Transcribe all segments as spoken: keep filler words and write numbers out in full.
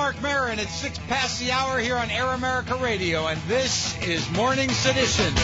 Mark Maron. It's six past the hour here on Air America Radio, and this is Morning Sedition.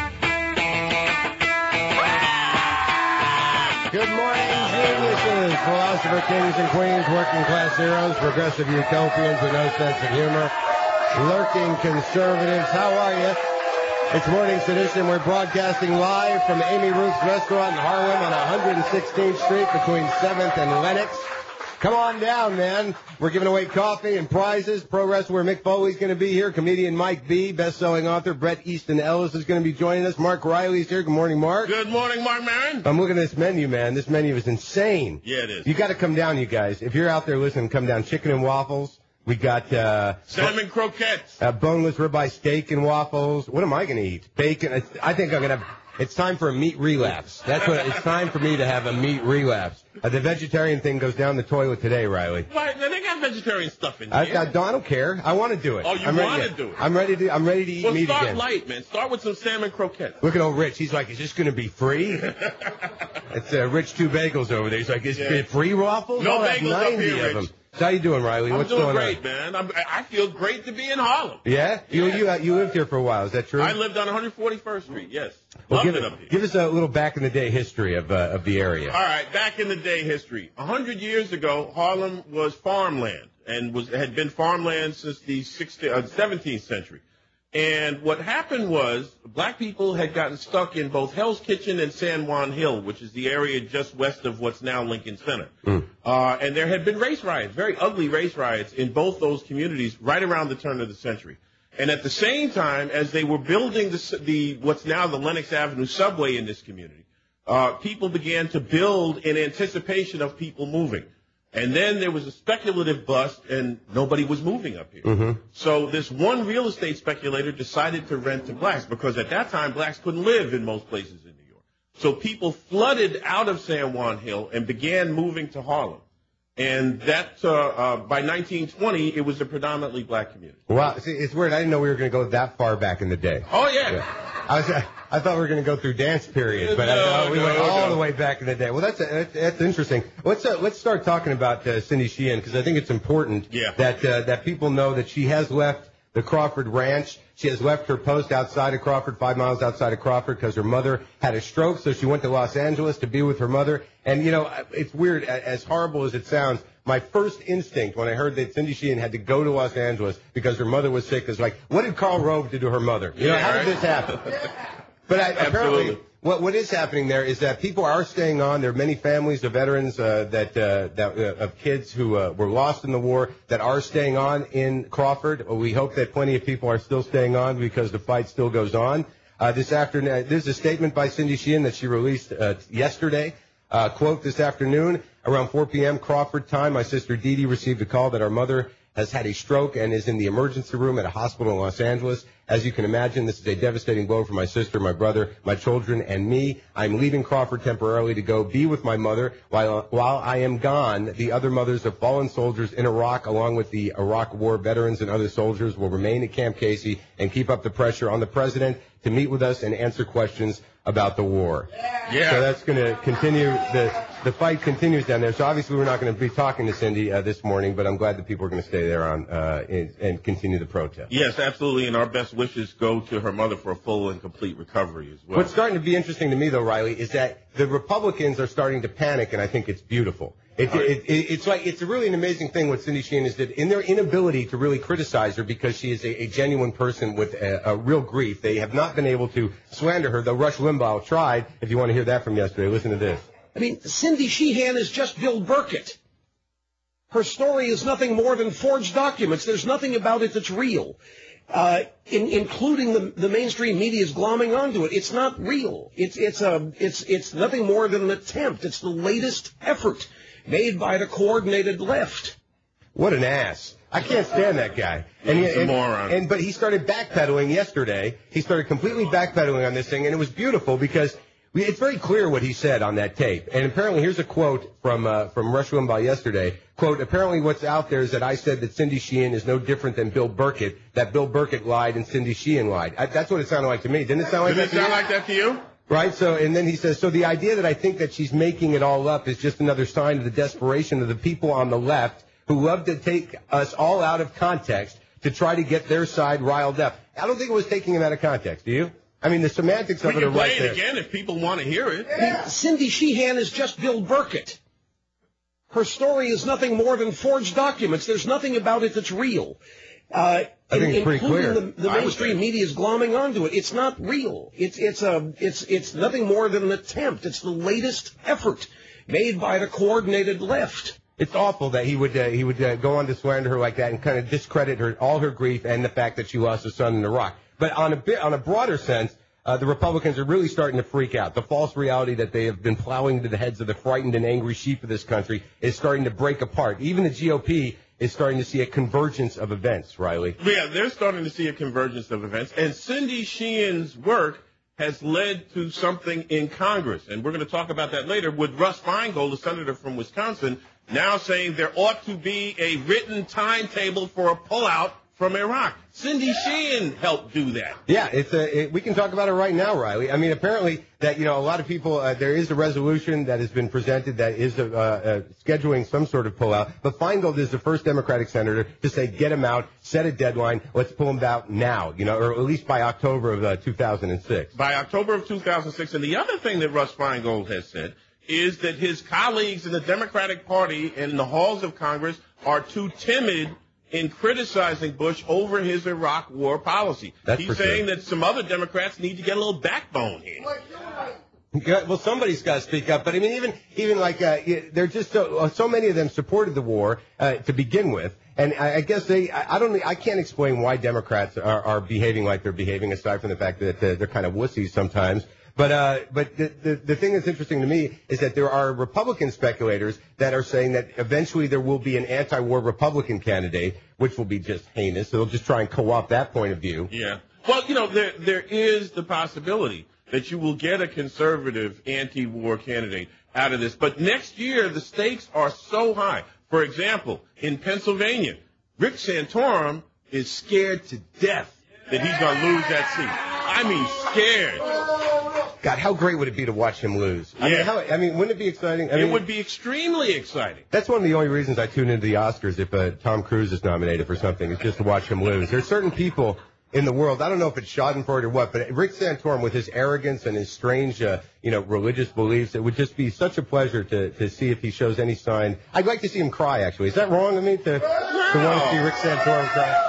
Good morning, geniuses, philosopher kings and queens, working class heroes, progressive utopians with no sense of humor, lurking conservatives. How are you? It's Morning Sedition. We're broadcasting live from Amy Ruth's restaurant in Harlem on one hundred sixteenth Street between seventh and Lenox. Come on down, man. We're giving away coffee and prizes. Pro wrestler Mick Foley's going to be here. Comedian Mike B., best-selling author Bret Easton Ellis is going to be joining us. Mark Riley's here. Good morning, Mark. Good morning, Mark Maron. I'm looking at this menu, man. This menu is insane. Yeah, it is. You got to come down, you guys. If you're out there listening, come down. Chicken and waffles. We got uh, salmon croquettes. Uh, boneless ribeye steak and waffles. What am I going to eat? Bacon. I think I'm going to have... It's time for a meat relapse. That's what it's time for me to have a meat relapse. Uh, the vegetarian thing goes down the toilet today, Riley. Why? They got vegetarian stuff in here. I, I, don't, I don't care. I want to do it. Oh, you I'm want to do it? I'm ready to. I'm ready to eat well, meat start again. light, man. Start with some salmon croquettes. Look at old Rich. He's like, is this going to be free? It's uh, Rich Two Bagels over there. He's like, is yeah. it free waffles? No I'll bagels have up here, of Rich. them. So how you doing, Riley? I'm What's doing going great, on? man. I'm, I feel great to be in Harlem. Yeah? You yeah. you uh, you lived here for a while. Is that true? I lived on one hundred forty-first Street. Yes. Well, Loved give, it up here. Give us a little back in the day history of uh, of the area. All right, back in the day history. A hundred years ago, Harlem was farmland and was had been farmland since the sixteenth, uh, seventeenth century. And what happened was black people had gotten stuck in both Hell's Kitchen and San Juan Hill, which is the area just west of what's now Lincoln Center. Mm. Uh, and there had been race riots, very ugly race riots in both those communities right around the turn of the century. And at the same time, as they were building the, the what's now the Lenox Avenue subway in this community, uh, people began to build in anticipation of people moving. And then there was a speculative bust, and nobody was moving up here. Mm-hmm. So this one real estate speculator decided to rent to blacks, because at that time, blacks couldn't live in most places in New York. So people flooded out of San Juan Hill and began moving to Harlem. And that, uh, uh, by nineteen twenty, it was a predominantly black community. Wow, see, it's weird. I didn't know we were going to go that far back in the day. Oh, yeah. yeah. I was, I thought we were going to go through dance periods, but no, I, uh, we no, went all no. the way back in the day. Well, that's that's, that's interesting. Let's uh, let's start talking about uh, Cindy Sheehan, because I think it's important yeah. that uh, that people know that she has left the Crawford Ranch. She has left her post outside of Crawford, five miles outside of Crawford, because her mother had a stroke, so she went to Los Angeles to be with her mother. And, you know, it's weird, as horrible as it sounds, my first instinct when I heard that Cindy Sheehan had to go to Los Angeles because her mother was sick is like, what did Karl Rove do to her mother? You know, yeah, how right? did this happen? But I, apparently, what what is happening there is that people are staying on. There are many families of veterans uh, that uh, that uh, of kids who uh, were lost in the war that are staying on in Crawford. We hope that plenty of people are still staying on because the fight still goes on. Uh, this afternoon, there's a statement by Cindy Sheehan that she released uh, yesterday. Uh, quote, this afternoon, around four p.m. Crawford time, my sister Dee Dee received a call that our mother has had a stroke and is in the emergency room at a hospital in Los Angeles. As you can imagine, this is a devastating blow for my sister, my brother, my children, and me. I'm leaving Crawford temporarily to go be with my mother. While, while I am gone, the other mothers of fallen soldiers in Iraq, along with the Iraq War veterans and other soldiers, will remain at Camp Casey and keep up the pressure on the president to meet with us and answer questions about the war. Yeah. So that's going to continue. The the fight continues down there. So obviously we're not going to be talking to Cindy uh, this morning, but I'm glad that people are going to stay there on uh, and, and continue the protest. Yes, absolutely. And our best wishes go to her mother for a full and complete recovery as well. What's starting to be interesting to me, though, Riley, is that the Republicans are starting to panic, and I think it's beautiful. It, right. it, it, it's like it's really an amazing thing what Cindy Sheehan has did in their inability to really criticize her because she is a, a genuine person with a, a real grief. They have not been able to slander her, though Rush Limbaugh tried. If you want to hear that from yesterday, listen to this. I mean, Cindy Sheehan is just Bill Burkett. Her story is nothing more than forged documents. There's nothing about it that's real, uh, in, including the, the mainstream media's glomming onto it. It's not real. It's it's a it's it's nothing more than an attempt. It's the latest effort made by the coordinated left. What an ass. I can't stand that guy. And, he, He's a and, moron. and but he started backpedaling yesterday. He started completely backpedaling on this thing, and it was beautiful because we, it's very clear what he said on that tape. And apparently, here's a quote from uh, from Rush Limbaugh yesterday. Quote, apparently what's out there is that I said that Cindy Sheehan is no different than Bill Burkett, that Bill Burkett lied and Cindy Sheehan lied. I, that's what it sounded like to me. Didn't it sound like Did that it sound to you? like that to you? Right, so, and then he says, so the idea that I think that she's making it all up is just another sign of the desperation of the people on the left who love to take us all out of context to try to get their side riled up. I don't think it was taking him out of context. Do you? I mean, the semantics of it are right there. We can play it again if people want to hear it. Yeah. Cindy Sheehan is just Bill Burkett. Her story is nothing more than forged documents. There's nothing about it that's real. Uh, I think it's pretty clear. The, the mainstream media is glomming onto it. It's not real. It's it's a it's it's nothing more than an attempt. It's the latest effort made by the coordinated left. It's awful that he would uh, he would uh, go on to slander her like that and kind of discredit her, all her grief and the fact that she lost a son in Iraq. But on a bit, on a broader sense, uh, the Republicans are really starting to freak out. The false reality that they have been plowing into the heads of the frightened and angry sheep of this country is starting to break apart. Even the G O P is starting to see a convergence of events, Riley. Yeah, they're starting to see a convergence of events. And Cindy Sheehan's work has led to something in Congress. And we're going to talk about that later with Russ Feingold, the senator from Wisconsin, now saying there ought to be a written timetable for a pullout from Iraq. Cindy Sheehan helped do that. Yeah, it's a, it, we can talk about it right now, Riley. I mean, apparently that, you know, a lot of people, uh, there is a resolution that has been presented that is uh, uh, scheduling some sort of pullout. But Feingold is the first Democratic senator to say, get him out, set a deadline, let's pull him out now, you know, or at least by October of uh, two thousand six. By October of two thousand six. And the other thing that Russ Feingold has said is that his colleagues in the Democratic Party and in the halls of Congress are too timid in criticizing Bush over his Iraq war policy. That's He's saying sure. that some other Democrats need to get a little backbone here. Yeah, well, somebody's got to speak up. But I mean, even even like uh, they're just so, so many of them supported the war uh, to begin with, and I, I guess they I, I don't I can't explain why Democrats are, are behaving like they're behaving, aside from the fact that uh, they're kind of wussies sometimes. But uh, but the, the the thing that's interesting to me is that there are Republican speculators that are saying that eventually there will be an anti-war Republican candidate, which will be just heinous. So they'll just try and co-opt that point of view. Yeah. Well, you know, there there is the possibility that you will get a conservative anti-war candidate out of this. But next year, the stakes are so high. For example, in Pennsylvania, Rick Santorum is scared to death that he's going to lose that seat. I mean, scared. God, how great would it be to watch him lose? I yeah. mean, how, I mean, wouldn't it be exciting? I it mean, would be extremely exciting. That's one of the only reasons I tune into the Oscars if uh, Tom Cruise is nominated for something, is just to watch him lose. There's certain people in the world, I don't know if it's Schadenfreude or what, but Rick Santorum, with his arrogance and his strange, uh, you know, religious beliefs, it would just be such a pleasure to, to see if he shows any sign. I'd like to see him cry, actually. Is that wrong of me to, to want to see Rick Santorum cry?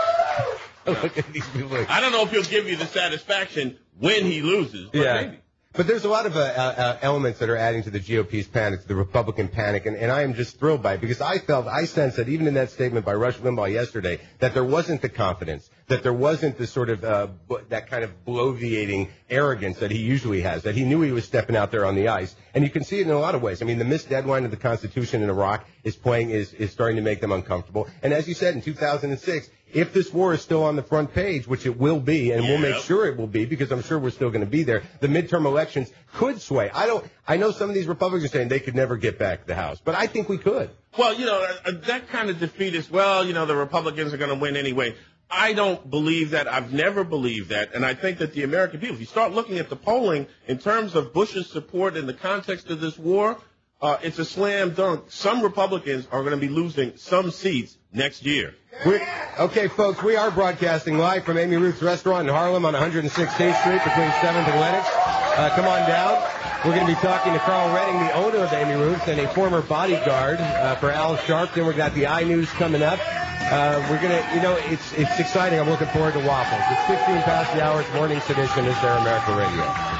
Look at these people. I don't know if he'll give you the satisfaction when he loses, but yeah. maybe. But there's a lot of uh, uh, elements that are adding to the G O P's panic, to the Republican panic, and, and I am just thrilled by it because I felt, I sensed that even in that statement by Rush Limbaugh yesterday, that there wasn't the confidence, that there wasn't the sort of, uh, that kind of bloviating arrogance that he usually has, that he knew he was stepping out there on the ice. And you can see it in a lot of ways. I mean, the missed deadline of the Constitution in Iraq is playing, is, is starting to make them uncomfortable. And as you said, in two thousand six, if this war is still on the front page, which it will be, and yeah. we'll make sure it will be, because I'm sure we're still going to be there, the midterm elections could sway. I don't. I know some of these Republicans are saying they could never get back the House, but I think we could. Well, you know, uh, that kind of defeat is, well, you know, the Republicans are going to win anyway. I don't believe that. I've never believed that. And I think that the American people, if you start looking at the polling in terms of Bush's support in the context of this war, uh, it's a slam dunk. Some Republicans are going to be losing some seats next year. We're, okay, folks, we are broadcasting live from Amy Ruth's Restaurant in Harlem on one hundred sixteenth Street between seventh and Lenox. Uh, come on down. We're going to be talking to Carl Redding, the owner of Amy Ruth's and a former bodyguard uh, for Al Sharpton. We've got the iNews coming up. Uh, we're going to, you know, it's it's exciting. I'm looking forward to waffles. It's fifteen past the hour. Morning Sedition is their America Radio.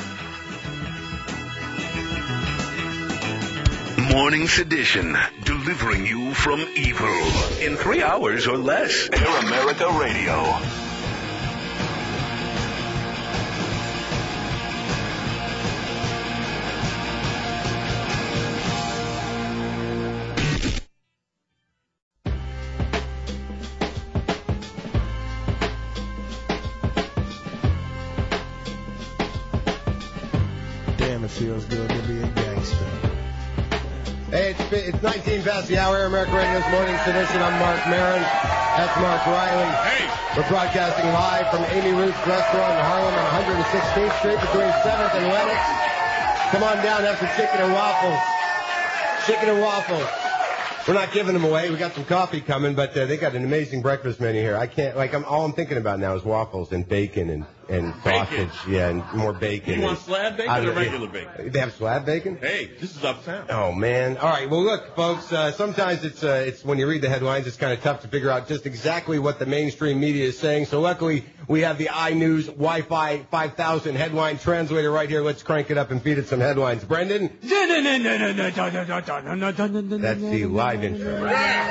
Morning Sedition, delivering you from evil in three hours or less. Air America Radio. Damn, it feels good to be a gangster. Hey, it's, it's nineteen past the hour. Air America Radio's Morning Sedition. I'm Mark Maron. That's Mark Riley. Hey! We're broadcasting live from Amy Ruth's Restaurant in Harlem on one hundred sixteenth Street between seventh and Lenox. Come on down, have some chicken and waffles. Chicken and waffles. We're not giving them away. We got some coffee coming, but uh, they got an amazing breakfast menu here. I can't, like, I'm all I'm thinking about now is waffles and bacon and, and sausage. Yeah, and more bacon. You want slab bacon or regular yeah. bacon? They have slab bacon? Hey, this is uptown. Oh, man. All right. Well, look, folks, uh, sometimes it's, uh, it's when you read the headlines, it's kind of tough to figure out just exactly what the mainstream media is saying. So luckily, we have the iNews Wi-Fi five thousand headline translator right here. Let's crank it up and feed it some headlines. Brendan? That's the live intro.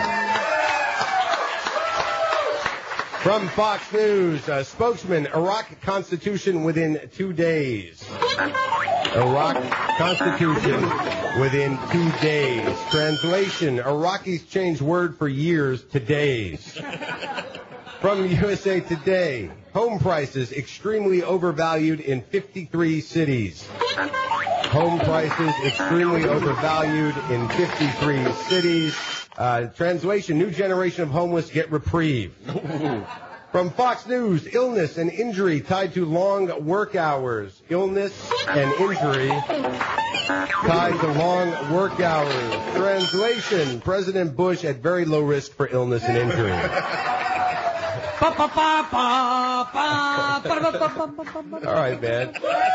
From Fox News, uh, spokesman, Iraq Constitution within two days. Iraq Constitution within two days. Translation, Iraqis change word for years to days. From U S A Today, home prices extremely overvalued in fifty-three cities. Home prices extremely overvalued in fifty-three cities. Uh, translation, new generation of homeless get reprieve. From Fox News, illness and injury tied to long work hours. Illness and injury tied to long work hours. Translation, President Bush at very low risk for illness and injury. All right, man.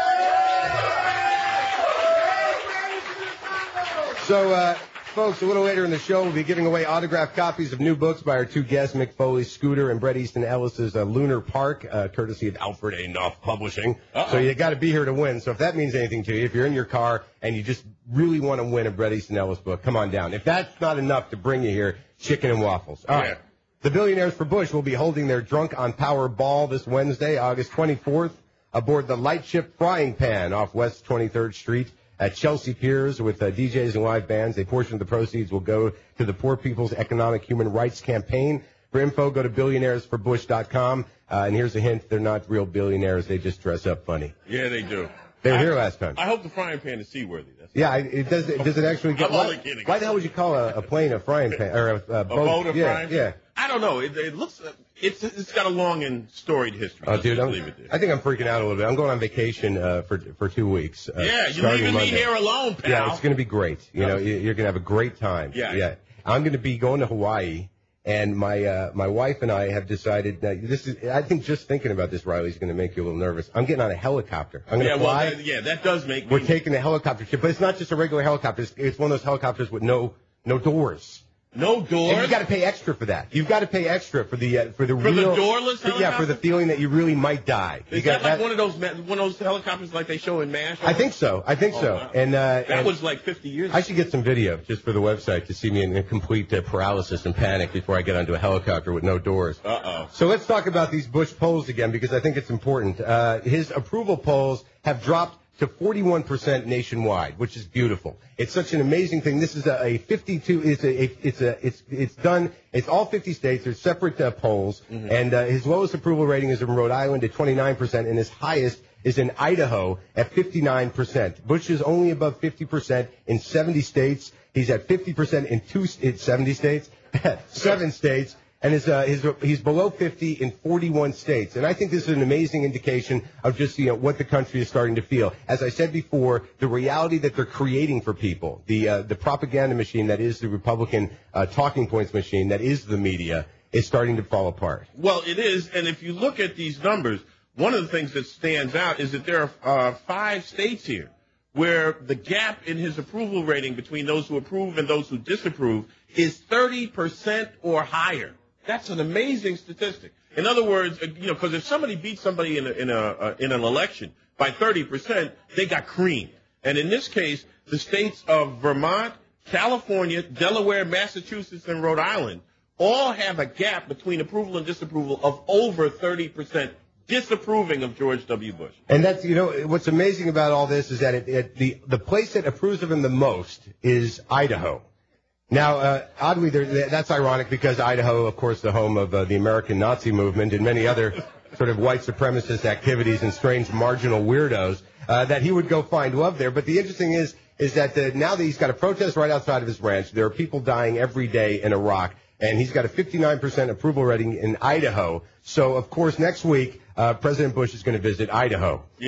So, uh, folks, a little later in the show, we'll be giving away autographed copies of new books by our two guests, Mick Foley, Scooter, and Bret Easton Ellis's uh, Lunar Park, uh, courtesy of Alfred A. Knopf Publishing. Uh-oh. So you got to be here to win. So if that means anything to you, if you're in your car and you just really want to win a Bret Easton Ellis book, come on down. If that's not enough to bring you here, chicken and waffles. All right. Yeah. The Billionaires for Bush will be holding their Drunk on Power ball this Wednesday, August twenty-fourth, aboard the Lightship Frying Pan off West twenty-third Street at Chelsea Piers with uh, D Js and live bands. A portion of the proceeds will go to the Poor People's Economic Human Rights Campaign. For info, go to billionaires for bush dot com. Uh, and here's a hint, they're not real billionaires. They just dress up funny. Yeah, they do. They were I, here last time. I hope the frying pan is seaworthy. That's yeah, it does. It, does it actually get? I'm why, only kidding. Why the hell would you call a, a plane a frying pan or a, a boat? A boat of yeah, frying pan? Yeah. I don't know. It, it looks. It's it's got a long and storied history. Oh, dude, I'm, leave it there. I think I'm freaking out a little bit. I'm going on vacation uh, for for two weeks. Uh, yeah, you're leaving Monday. me here alone, pal. Yeah, it's going to be great. You know, you're going to have a great time. Yeah. Yeah. I'm going to be going to Hawaii. And my uh, my wife and I have decided that this is. I think just thinking about this, Riley, is going to make you a little nervous. I'm getting on a helicopter. I'm going to yeah, fly. Well, that, yeah, that does make. We're me... taking a helicopter trip, but it's not just a regular helicopter. It's, it's one of those helicopters with no no doors. No doors. And you got to pay extra for that. You've got to pay extra for the uh, for the for real, the doorless helicopter? Yeah, for the feeling that you really might die. Is you that got, like that, one of those one of those helicopters like they show in MASH? I think so. I think oh, so. Wow. And uh, that and was like fifty years ago. I should get some video just for the website to see me in a complete uh, paralysis and panic before I get onto a helicopter with no doors. Uh oh. So let's talk about these Bush polls again because I think it's important. Uh, his approval polls have dropped to forty-one percent nationwide, which is beautiful. It's such an amazing thing. This is a, a fifty-two. It's a, a. It's a. It's. It's done. It's all fifty states. There's separate uh, polls, mm-hmm. and uh, his lowest approval rating is in Rhode Island at twenty-nine percent, and his highest is in Idaho at fifty-nine percent. Bush is only above fifty percent in seventy states. He's at fifty percent in two. In seventy states, seven states. And his, uh, his, he's below fifty in forty-one states. And I think this is an amazing indication of just, you know, what the country is starting to feel. As I said before, the reality that they're creating for people, the, uh, the propaganda machine that is the Republican uh, talking points machine, that is the media, is starting to fall apart. Well, it is. And if you look at these numbers, one of the things that stands out is that there are uh, five states here where the gap in his approval rating between those who approve and those who disapprove is thirty percent or higher. That's an amazing statistic. In other words, you know, because if somebody beats somebody in a, in a uh, in an election by thirty percent, they got creamed. And in this case, the states of Vermont, California, Delaware, Massachusetts, and Rhode Island all have a gap between approval and disapproval of over thirty percent disapproving of George W. Bush. And that's, you know, what's amazing about all this is that it, it, the the place that approves of him the most is Idaho. Now, uh, oddly, there, that's ironic because Idaho, of course, the home of uh, the American Nazi movement and many other sort of white supremacist activities and strange marginal weirdos, uh, that he would go find love there. But the interesting is, is that uh, now that he's got a protest right outside of his ranch, there are people dying every day in Iraq, and he's got a fifty-nine percent approval rating in Idaho. So, of course, next week, uh, President Bush is going to visit Idaho. Yeah.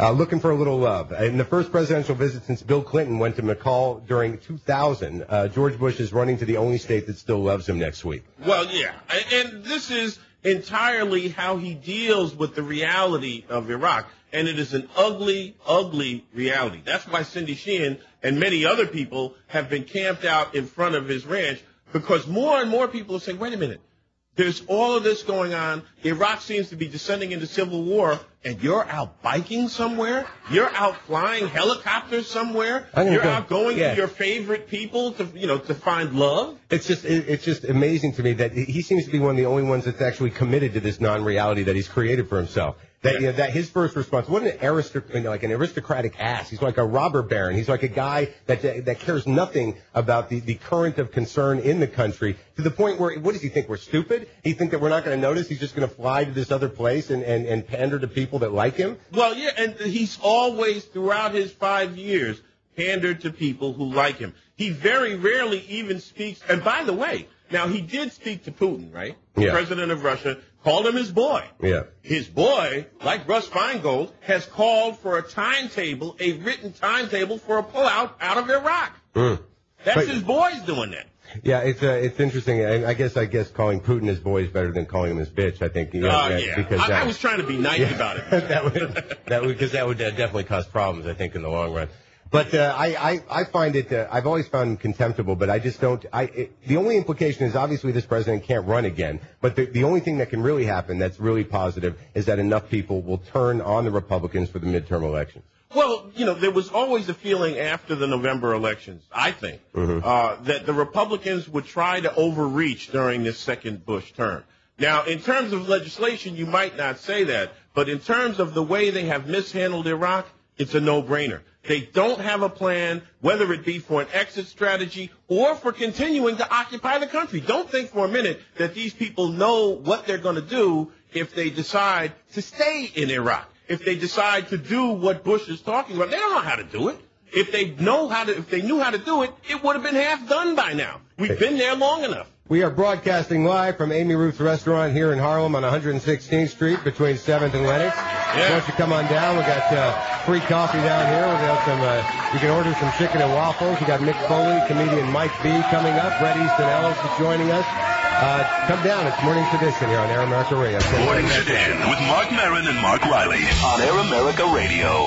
Uh, looking for a little love. In the first presidential visit since Bill Clinton went to McCall during two thousand, uh, George Bush is running to the only state that still loves him next week. Well, yeah. And this is entirely how he deals with the reality of Iraq. And it is an ugly, ugly reality. That's why Cindy Sheehan and many other people have been camped out in front of his ranch, because more and more people are saying, wait a minute, there's all of this going on. Iraq seems to be descending into civil war, and you're out biking somewhere? You're out flying helicopters somewhere? You're go, out going yeah. to your favorite people to, you know, to find love? It's just, it, it's just amazing to me that he seems to be one of the only ones that's actually committed to this non-reality that he's created for himself. That, you know, that his first response wasn't an aristoc- you know, like an aristocratic ass. He's like a robber baron. He's like a guy that that cares nothing about the, the current of concern in the country, to the point where, what does he think, we're stupid? He think that we're not going to notice? He's just going to fly to this other place and, and, and pander to people that like him? Well, yeah, and he's always, throughout his five years, pandered to people who like him. He very rarely even speaks, and by the way, now he did speak to Putin, right? The yeah. president of Russia. Called him his boy. Yeah. His boy, like Russ Feingold, has called for a timetable, a written timetable for a pullout out of Iraq. Mm. That's but, his boys doing that. Yeah, it's uh, it's interesting. I, I guess I guess calling Putin his boy is better than calling him his bitch. I think. You know, uh, that, yeah. Because I, that, I was trying to be nice yeah, about it. that would that would because that would uh, definitely cause problems, I think, in the long run. But uh, I, I, I find it, uh, I've always found him contemptible, but I just don't, I, it, the only implication is obviously this president can't run again, but the, the only thing that can really happen that's really positive is that enough people will turn on the Republicans for the midterm elections. Well, you know, there was always a feeling after the November elections, I think, mm-hmm. uh, that the Republicans would try to overreach during this second Bush term. Now, in terms of legislation, you might not say that, but in terms of the way they have mishandled Iraq, it's a no-brainer. They don't have a plan, whether it be for an exit strategy or for continuing to occupy the country. Don't think for a minute that these people know what they're going to do if they decide to stay in Iraq, if they decide to do what Bush is talking about. They don't know how to do it. If they know how to, if they knew how to do it, it would have been half done by now. We've been there long enough. We are broadcasting live from Amy Ruth's Restaurant here in Harlem on one hundred sixteenth Street between seventh and Lenox. Yeah. Why don't you come on down? We got uh, free coffee down here. We got some. Uh, you can order some chicken and waffles. We got Mick Foley, comedian Mike B coming up. Bret Easton Ellis is joining us. Uh, come down. It's Morning Sedition here on Air America Radio. Morning Sedition with Mark Maron and Mark Riley on Air America Radio.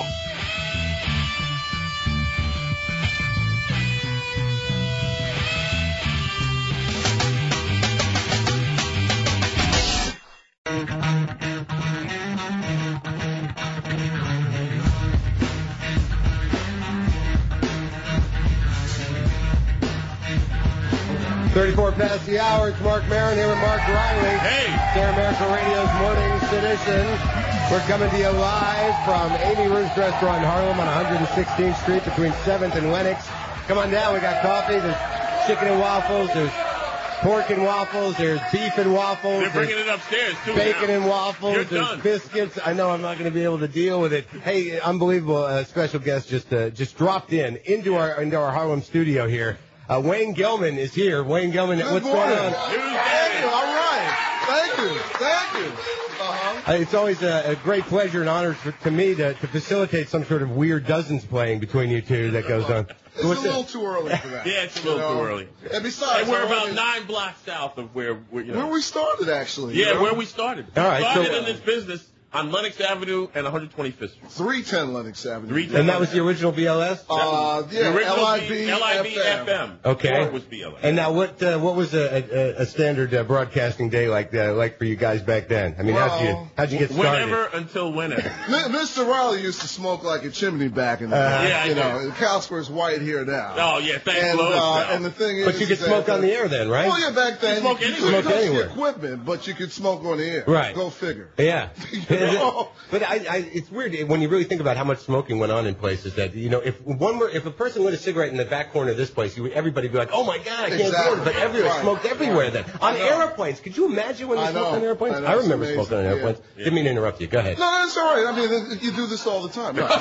thirty-four past the hour. It's Mark Maron here with Mark Riley. Hey! It's Air America Radio's Morning Sedition. We're coming to you live from Amy Ruth's Restaurant in Harlem on one hundred sixteenth Street between seventh and Lenox. Come on down. We got coffee. There's chicken and waffles. There's pork and waffles. There's beef and waffles. They're bringing it upstairs, too. Bacon now. and waffles. You're There's done. biscuits. I know I'm not going to be able to deal with it. Hey, unbelievable. Uh, special guest just uh, just dropped in into our into our Harlem studio here. Uh, Wayne Gilman is here. Wayne Gilman, Good what's morning. going on? Thank you. All right. Thank you. Thank you. Uh-huh. Uh, it's always a, a great pleasure and honor for, to me to, to facilitate some sort of weird dozens playing between you two that goes on. It's What's a little it? too early for that. Yeah, it's a little you know? too early. And besides, And we're I about already- nine blocks south of where, where you know. where we started, actually. Yeah, you know? where we started. All right, We started so- in this business on Lenox Avenue and one hundred twenty-fifth Street. three ten Lenox Avenue. three ten And that was the original B L S? Uh, The yeah, original L I B L I B F M. Okay. Before it was B L S. And now what uh, what was a, a, a standard uh, broadcasting day like uh, like for you guys back then? I mean, how'd you Well, how'd you get started? Whenever until whenever. Mi- Mister Riley used to smoke like a chimney back in the Uh, day. Yeah, I you do. know, the Casper's white here now. Oh, yeah, thanks, and, Lois, uh, now. and the thing is, But you could is smoke that, on the air then, right? Well, yeah, back then smoke you anywhere. couldn't Smoke touch anywhere. the equipment, but you could smoke on the air. Right. Go figure. Yeah. You know? But I, I, it's weird when you really think about how much smoking went on in places that, you know, if one were, if a person lit a cigarette in the back corner of this place, you, everybody would be like, oh my God, I can't Exactly. do it. But everywhere, Right. smoked everywhere then. On I know. airplanes. Could you imagine when they I smoked know. on airplanes? I know. I, It's remember amazing. smoking on airplanes. Yeah. Didn't mean to interrupt you. Go ahead. No, that's all right. I mean, you do this all the time. No,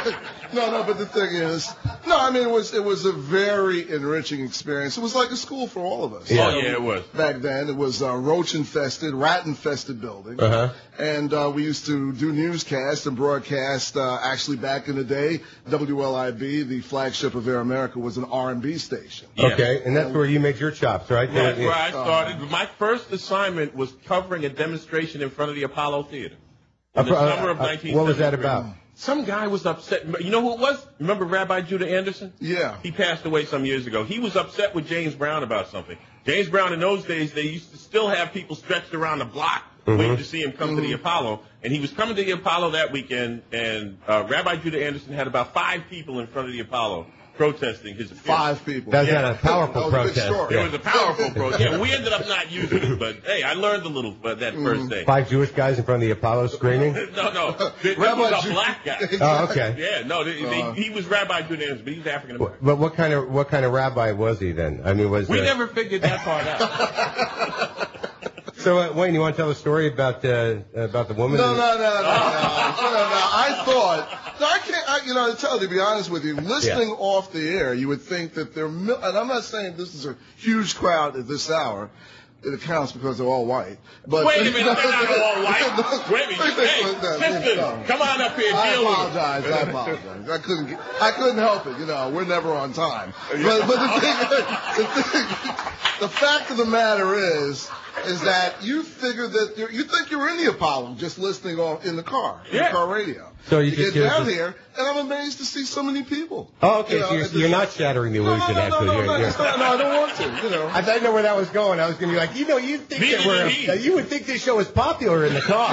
no, no, but the thing is, no, I mean, it was it was a very enriching experience. It was like a school for all of us. Yeah. Oh, yeah, it was. Back then, it was a roach-infested, rat-infested building. Uh-huh. And uh, we used to do newscasts and broadcast. Uh, actually, back in the day, W L I B, the flagship of Air America, was an R and B station. Yeah. Okay, and that's where you make your chops, right? That's Yeah. where I started. My first assignment was covering a demonstration in front of the Apollo Theater in the Uh, summer of uh, nineteen seventy-three. What was that about? Some guy was upset. You know who it was? Remember Rabbi Judah Anderson? Yeah. He passed away some years ago. He was upset with James Brown about something. James Brown, in those days, they used to still have people stretched around the block Mm-hmm. waiting to see him come Mm-hmm. to the Apollo. And he was coming to the Apollo that weekend, and uh, Rabbi Judah Anderson had about five people in front of the Apollo protesting his appearance. Five people. That's Yeah. not a powerful That was a big protest. story. It was a powerful protest. Yeah, we ended up not using it, but hey, I learned a little uh, that first day. Five Jewish guys in front of the Apollo screaming? No, no, this Rabbi was a Ju- black guy. Oh, okay. Yeah, no, they, Uh, they, he was Rabbi Judah Anderson, but he was African American. But what kind of what kind of rabbi was he then? I mean, was We uh, never figured that part out. So, uh, Wayne, you want to tell a story about uh, about the woman? No, who- no, no, no, no, no, no. I thought, no, I can't, I, you know, to tell you, to be honest with you, listening off the air, you would think that there, mil- and I'm not saying this is a huge crowd at this hour. It accounts because they're all white. But Wait a minute, they're not all white. Wait a minute, hey, No, sister, no. come on up here, I deal with it. apologize. I apologize. I couldn't. Get, I couldn't help it. You know, we're never on time. But, but the thing, the thing, the fact of the matter is, is that you figure that you're, you think you're in the Apollo just listening off in the car, in Yeah. the car radio. So you you just get hear down the- here, and I'm amazed to see so many people. Oh, okay. You know, so you're, at the- you're not shattering the No, illusion, no, no, actually. no, no, You're- no, you're- it's not- no, I don't want to. You know. I didn't know where that was going. I was going to be like, you know, you think Neither that we're, did he. uh, you would think this show is popular in the car.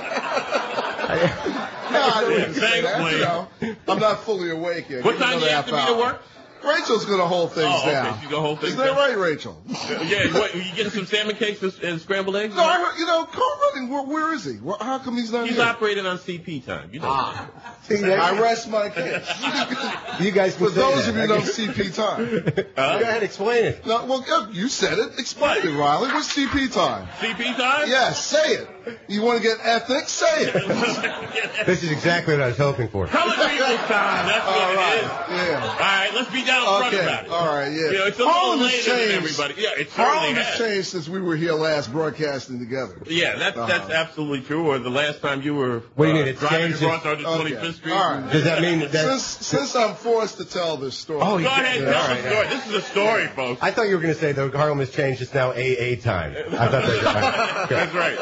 No, I didn't say Thanks, that. Wayne. You know, I'm not fully awake yet. What Give me time do another you have to half be to hour. work? Rachel's going to hold things Oh, okay, down. she's gonna hold things Isn't that down. right, Rachel? Yeah, what, you getting some salmon cakes and, and scrambled eggs? No, I heard, you know, Carl Running, where, where is he? Where, how come he's not He's here? operating on C P time. You know. Ah. See, that- I rest my case. you guys can For say those that. of you I who know guess- C P time. Go ahead, explain it. No, well, yeah, you said it. Explain it, Riley. What's C P time? C P time? Yes, say it. You want to get ethnic? Say it. This is exactly what I was hoping for. Color people's time. That's what All it right. is. Yeah. All right, let's be down front Okay. about it. All right. Yeah. You know, it's a Harlem little has later than changed. everybody. Yeah, it certainly Harlem has has. changed since we were here last broadcasting together. Yeah, that's Uh-huh. that's absolutely true. Or the last time you were What do you uh, mean, it's driving changed across since- one twenty-fifth Street. All right. Does that mean that? Since since I'm forced to tell this story. Oh, Go you- ahead, Yeah, tell all the right, story. all right. This is a story, folks. I thought you were going to say the Harlem has changed. It's now A A time. I thought that. That's right.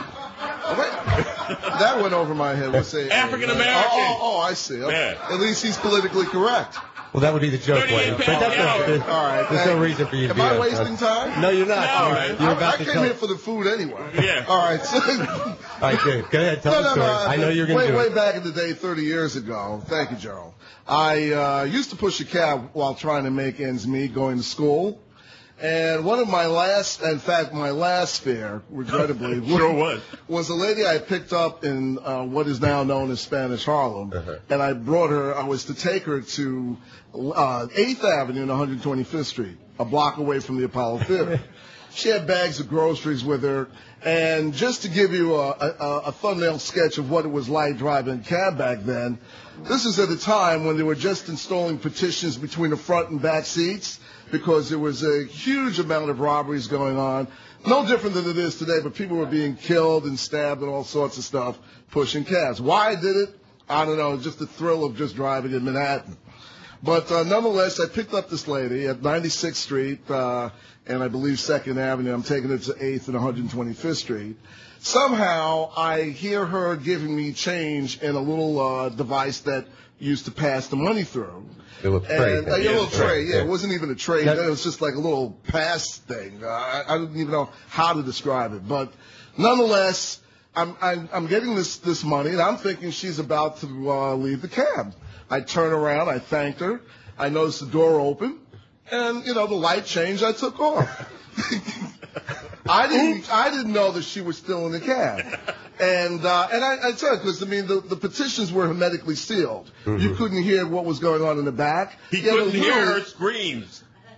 That went over my head. What's it? African Oh, American. oh, oh, I see. Okay. Yeah. At least he's politically correct. Well, that would be the joke, thirty-eight Wayne. But pounds that's an hour. not, there's, All right. there's no reason for you to Am be I on- wasting time? No, you're not. No, you're, man. you're I, about I to came tell. here for the food anyway. Yeah. All right. So, All right, good. Go ahead, tell no, the no, story. no. I know you're going way, to do way it. back in the day, thirty years ago. Thank you, Gerald. I uh, used to push a cab while trying to make ends meet, going to school. And one of my last, in fact, my last fare, regrettably, Sure was. was a lady I picked up in uh, what is now known as Spanish Harlem. Uh-huh. And I brought her, I was to take her to uh, eighth Avenue and one hundred twenty-fifth Street, a block away from the Apollo Theater. She had bags of groceries with her. And just to give you a, a, a thumbnail sketch of what it was like driving a cab back then, this is at a time when they were just installing partitions between the front and back seats, because there was a huge amount of robberies going on. No different than it is today, but people were being killed and stabbed and all sorts of stuff pushing cabs. Why I did it? I don't know. Just the thrill of just driving in Manhattan. But uh, nonetheless, I picked up this lady at ninety-sixth Street uh, and I believe second Avenue. I'm taking it to eighth and one hundred twenty-fifth Street. Somehow, I hear her giving me change in a little uh, device that used to pass the money through. A little tray. And, uh, yeah, a Yeah, little tray, yeah. yeah. It wasn't even a tray. That- It was just like a little pass thing. Uh, I, I don't even know how to describe it. But nonetheless, I'm, I'm, I'm getting this, this money, and I'm thinking she's about to uh, leave the cab. I turn around. I thanked her. I noticed the door open. And, you know, the light changed. I took off. I didn't. I didn't know that she was still in the cab, and uh, and I, I tell you, because I mean the, the petitions were hermetically sealed. Mm-hmm. You couldn't hear what was going on in the back. He You had to couldn't hear literally- her screams.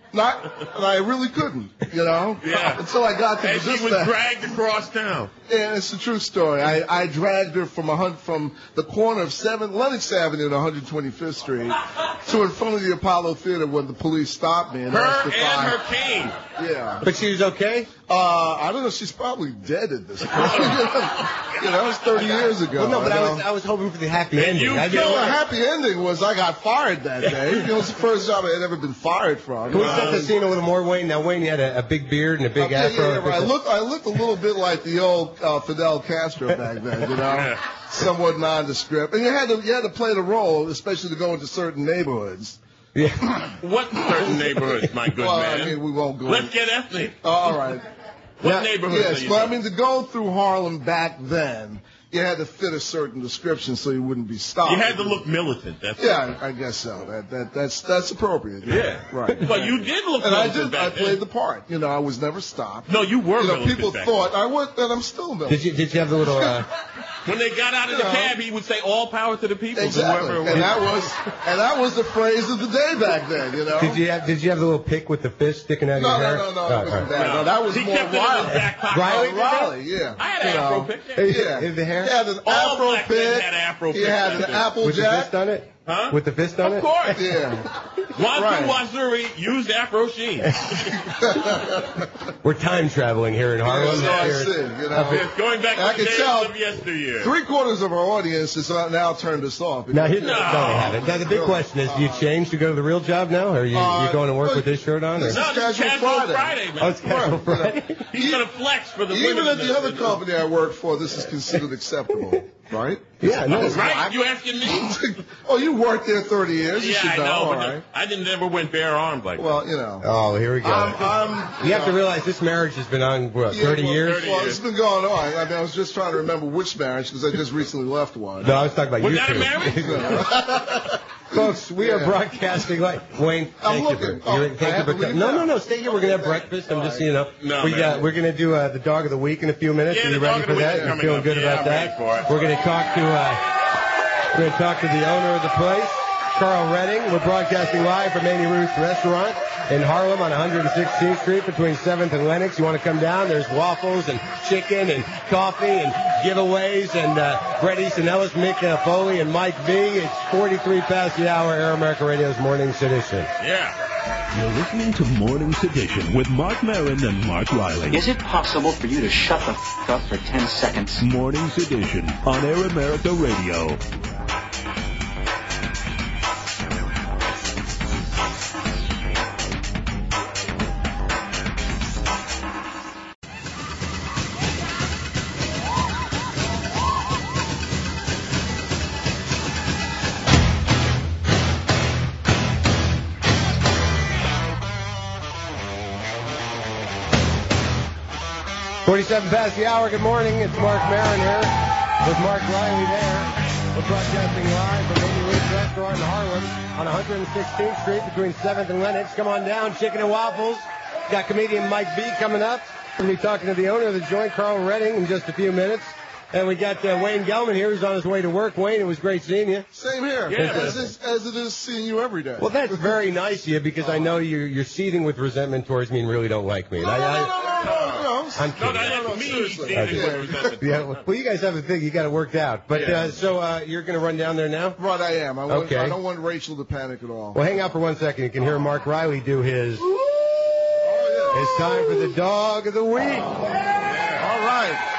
Not, and I really couldn't, you know? Yeah. Until I got to and the she was dispatch. dragged across town. Yeah, it's a true story. I, I dragged her from a hun- from the corner of seventh Lenox Avenue and one hundred twenty-fifth Street to in front of the Apollo Theater when the police stopped me. And Her asked if and I, her cane. Yeah. But she was okay? Uh, I don't know. She's probably dead at this point. you know, that was thirty years ago. Well, no, but you I know? was I was hoping for the happy And ending. you I You know, didn't- the happy ending was I got fired that day. You know, it was the first job I had ever been fired from. Can we Uh, set the scene a little more, Wayne? Now, Wayne, you had a, a big beard and a big yeah, afro. yeah, yeah, right. I looked, I looked a little bit like the old uh, Fidel Castro back then, you know, Yeah. somewhat nondescript. And you had to, you had to play the role, especially to go into certain neighborhoods. Yeah. What certain neighborhoods, my good Well, man? I mean, we won't go. Let's get ethnic. Oh, all right. What Now- neighborhoods are Yes, you well, I in? mean, to go through Harlem back then, you had to fit a certain description so you wouldn't be stopped. You had to look militant. That's Yeah, I I guess so. That that that's that's appropriate. Yeah. Right. But you did look And I militant did. I back then. played the part. You know, I was never stopped. No, you were You know, militant people back thought I was, and I'm still militant. Did you did you have the little? Uh, When they got out of the You know. cab, he would say, "All power to the people." to Exactly. whoever it And was. that was and that was the phrase of the day back then. You know. did you have did you have the little pick with the fist sticking out of No, your no, hair? no, no, Oh, it all wasn't right. that. No, that was he more kept it in his Riley. back pocket. Riley? Riley, yeah. I had You an know. afro pick. Yeah. Yeah. In the hair? He had an All afro black men pick. had afro He picks had back an then. apple With the jack. fist on it? Huh? With the fist on Of it? course. Yeah. Wazu Right. Wazuri used Afro Sheen. We're time traveling here in Harlem. So I Here- see. You know. It's going back I to the can days tell of yesteryear. Three quarters of our audience has now turned us off. Now, here, No. no, they haven't. Now, the big question is, do you change to go to the real job now? Or are you, Uh, you going to work well, with this shirt on? Or? this No, is this is Casual Casual Friday. Friday, man. Oh, it's casual Right. Friday. He's going to flex for the Even women. at in the this other business. company I work for, this is considered acceptable, right? Yeah, no. Right? You asking me? Oh, you worked there thirty years. You Yeah, should I know. know, All but right. I didn't never went bare armed like that. Well, you know. Oh, here we go. I'm, I'm, you have to know, realize this marriage has been on, what, yeah, thirty well, years? thirty Well, years. it's been going on. I mean, I was just trying to remember which marriage because I just recently left one. No, I was talking about Was you that a two. marriage? Folks, we are Yeah. broadcasting like Wayne. I'm Thank you looking. for, Oh, you're- I thank have you to for leave no, now? no, no. Stay here. We're gonna have breakfast. I'm just, you know, No, we man. got. We're gonna do uh, the dog of the week in a few minutes. Yeah, Are you the ready dog for of the that? week is You coming feeling up. good Yeah, about I'm that? ready for it. We're gonna talk to. Uh, we're gonna talk to the owner of the place, Carl Redding. We're broadcasting live from Annie Ruth's restaurant in Harlem on one hundred sixteenth Street between seventh and Lenox. You want to come down? There's waffles and chicken and coffee and giveaways and uh, Brett Easton Ellis, Mick uh, Foley, and Mike V. It's forty-three past the hour. Air America Radio's Morning Sedition. Yeah. You're listening to Morning Sedition with Mark Maron and Mark Riley. Is it possible for you to shut the f*** up for ten seconds? Morning Sedition on Air America Radio. forty-seven past the hour. Good morning. It's Mark Maron here with Mark Riley there. We're broadcasting live from Annie Ruth's restaurant in Harlem on one hundred sixteenth Street between seventh and Lenox. Come on down, chicken and waffles. Got comedian Mike B coming up. We're going to be talking to the owner of the joint, Carl Redding, in just a few minutes. And we got uh, Wayne Gelman here, who's on his way to work. Wayne, it was great seeing you. Same here. Yeah, as, is, as it is seeing you every day. Well, that's very nice of you because I know you're, you're seething with resentment towards me and really don't like me. And no, I, no, I, no, no, no, no. I'm No, kidding. that's No, no, me. seriously. Steve, Yeah. with resentment. Yeah, well, you guys have a thing. You got it worked out. But Yeah. uh, so uh, you're going to run down there now? Right, I am. I, want, Okay. I don't want Rachel to panic at all. Well, hang out for one second. You can hear Mark Riley do his. Oh, yeah. It's time for the dog of the week. All right.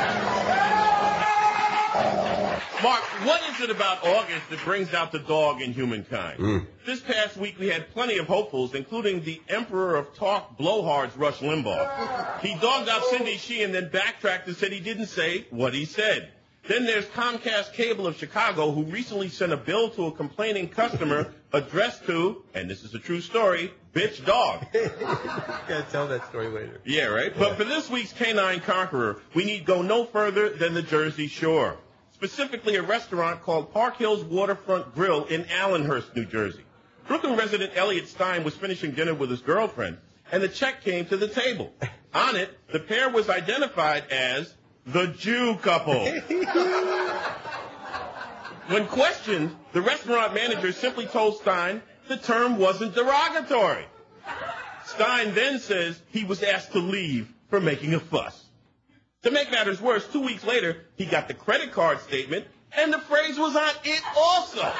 Mark, what is it about August that brings out the dog in humankind? Mm. This past week we had plenty of hopefuls, including the emperor of talk blowhards, Rush Limbaugh. He dogged out Cindy Sheehan, then backtracked and said he didn't say what he said. Then there's Comcast Cable of Chicago, who recently sent a bill to a complaining customer addressed to, and this is a true story, bitch dog. Gotta tell that story later. Yeah, right? But for this week's Canine Conqueror, we need go no further than the Jersey Shore. Specifically a restaurant called Park Hills Waterfront Grill in Allenhurst, New Jersey. Brooklyn resident Elliot Stein was finishing dinner with his girlfriend, and the check came to the table. On it, the pair was identified as the Jew couple. When questioned, the restaurant manager simply told Stein the term wasn't derogatory. Stein then says he was asked to leave for making a fuss. To make matters worse, two weeks later, he got the credit card statement, and the phrase was on it also.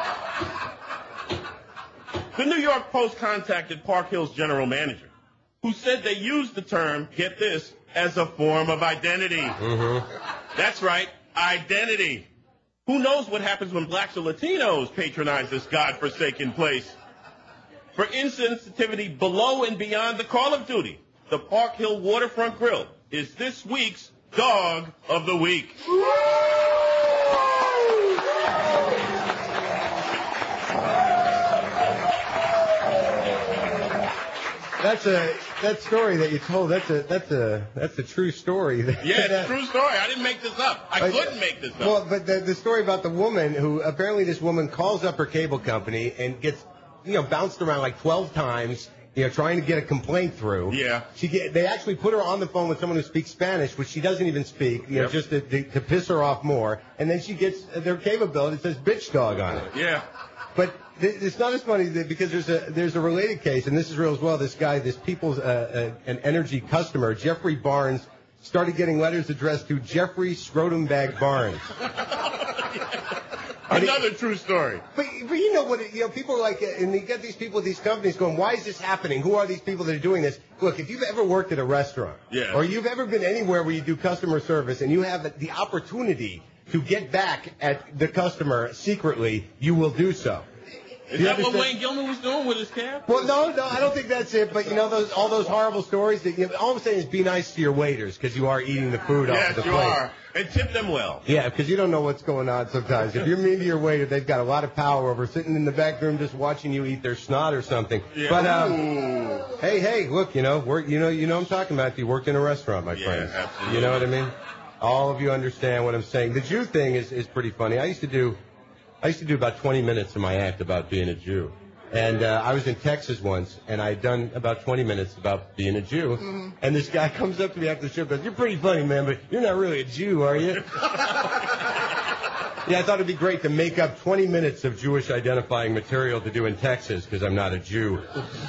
The New York Post contacted Park Hill's general manager, who said they used the term, get this, as a form of identity. Mm-hmm. That's right, identity. Who knows what happens when blacks or Latinos patronize this godforsaken place? For insensitivity below and beyond the call of duty, the Park Hill Waterfront Grill is this week's Dog of the Week. That's a that story that you told. That's a that's a that's a true story. Yeah, it's a true story. I didn't make this up. I couldn't make this up. Well, but the the story about the woman who apparently this woman calls up her cable company and gets you know bounced around like twelve times. You know, trying to get a complaint through. Yeah. She get, they actually put her on the phone with someone who speaks Spanish, which she doesn't even speak, you know, Yep. just to, to, to piss her off more. And then she gets their cable bill and it says bitch dog on it. Yeah. But th- it's not as funny that because there's a there's a related case, and this is real as well. This guy, this People's uh, uh, an Energy customer, Jeffrey Barnes, started getting letters addressed to Jeffrey Scrotum Bag Barnes. Another true story. But, but you know what, you know, people are like, and you get these people at these companies going, why is this happening? Who are these people that are doing this? Look, if you've ever worked at a restaurant, Yeah. or you've ever been anywhere where you do customer service and you have the opportunity to get back at the customer secretly, you will do so. Is You that what understand? Wayne Gilman was doing with his cab? Well, no, no, I don't think that's it. But you know, those all those horrible stories. That you know, all I'm saying is be nice to your waiters because you are eating the food Yes, off the you plate. are. And tip them well. Yeah, because you don't know what's going on sometimes. If you're mean to your waiter, they've got a lot of power over sitting in the back room just watching you eat their snot or something. Yeah. But um, Ooh. hey, hey, look, you know, we're, you know, you know, what I'm talking about. You worked in a restaurant, my Yeah, friends. absolutely. You know what I mean? All of you understand what I'm saying. The Jew thing is is pretty funny. I used to do, I used to do about twenty minutes of my act about being a Jew. And uh, I was in Texas once, and I had done about twenty minutes about being a Jew. Mm-hmm. And this guy comes up to me after the show and goes, "You're pretty funny, man, but you're not really a Jew, are you?" Yeah, I thought it'd be great to make up twenty minutes of Jewish identifying material to do in Texas because I'm not a Jew.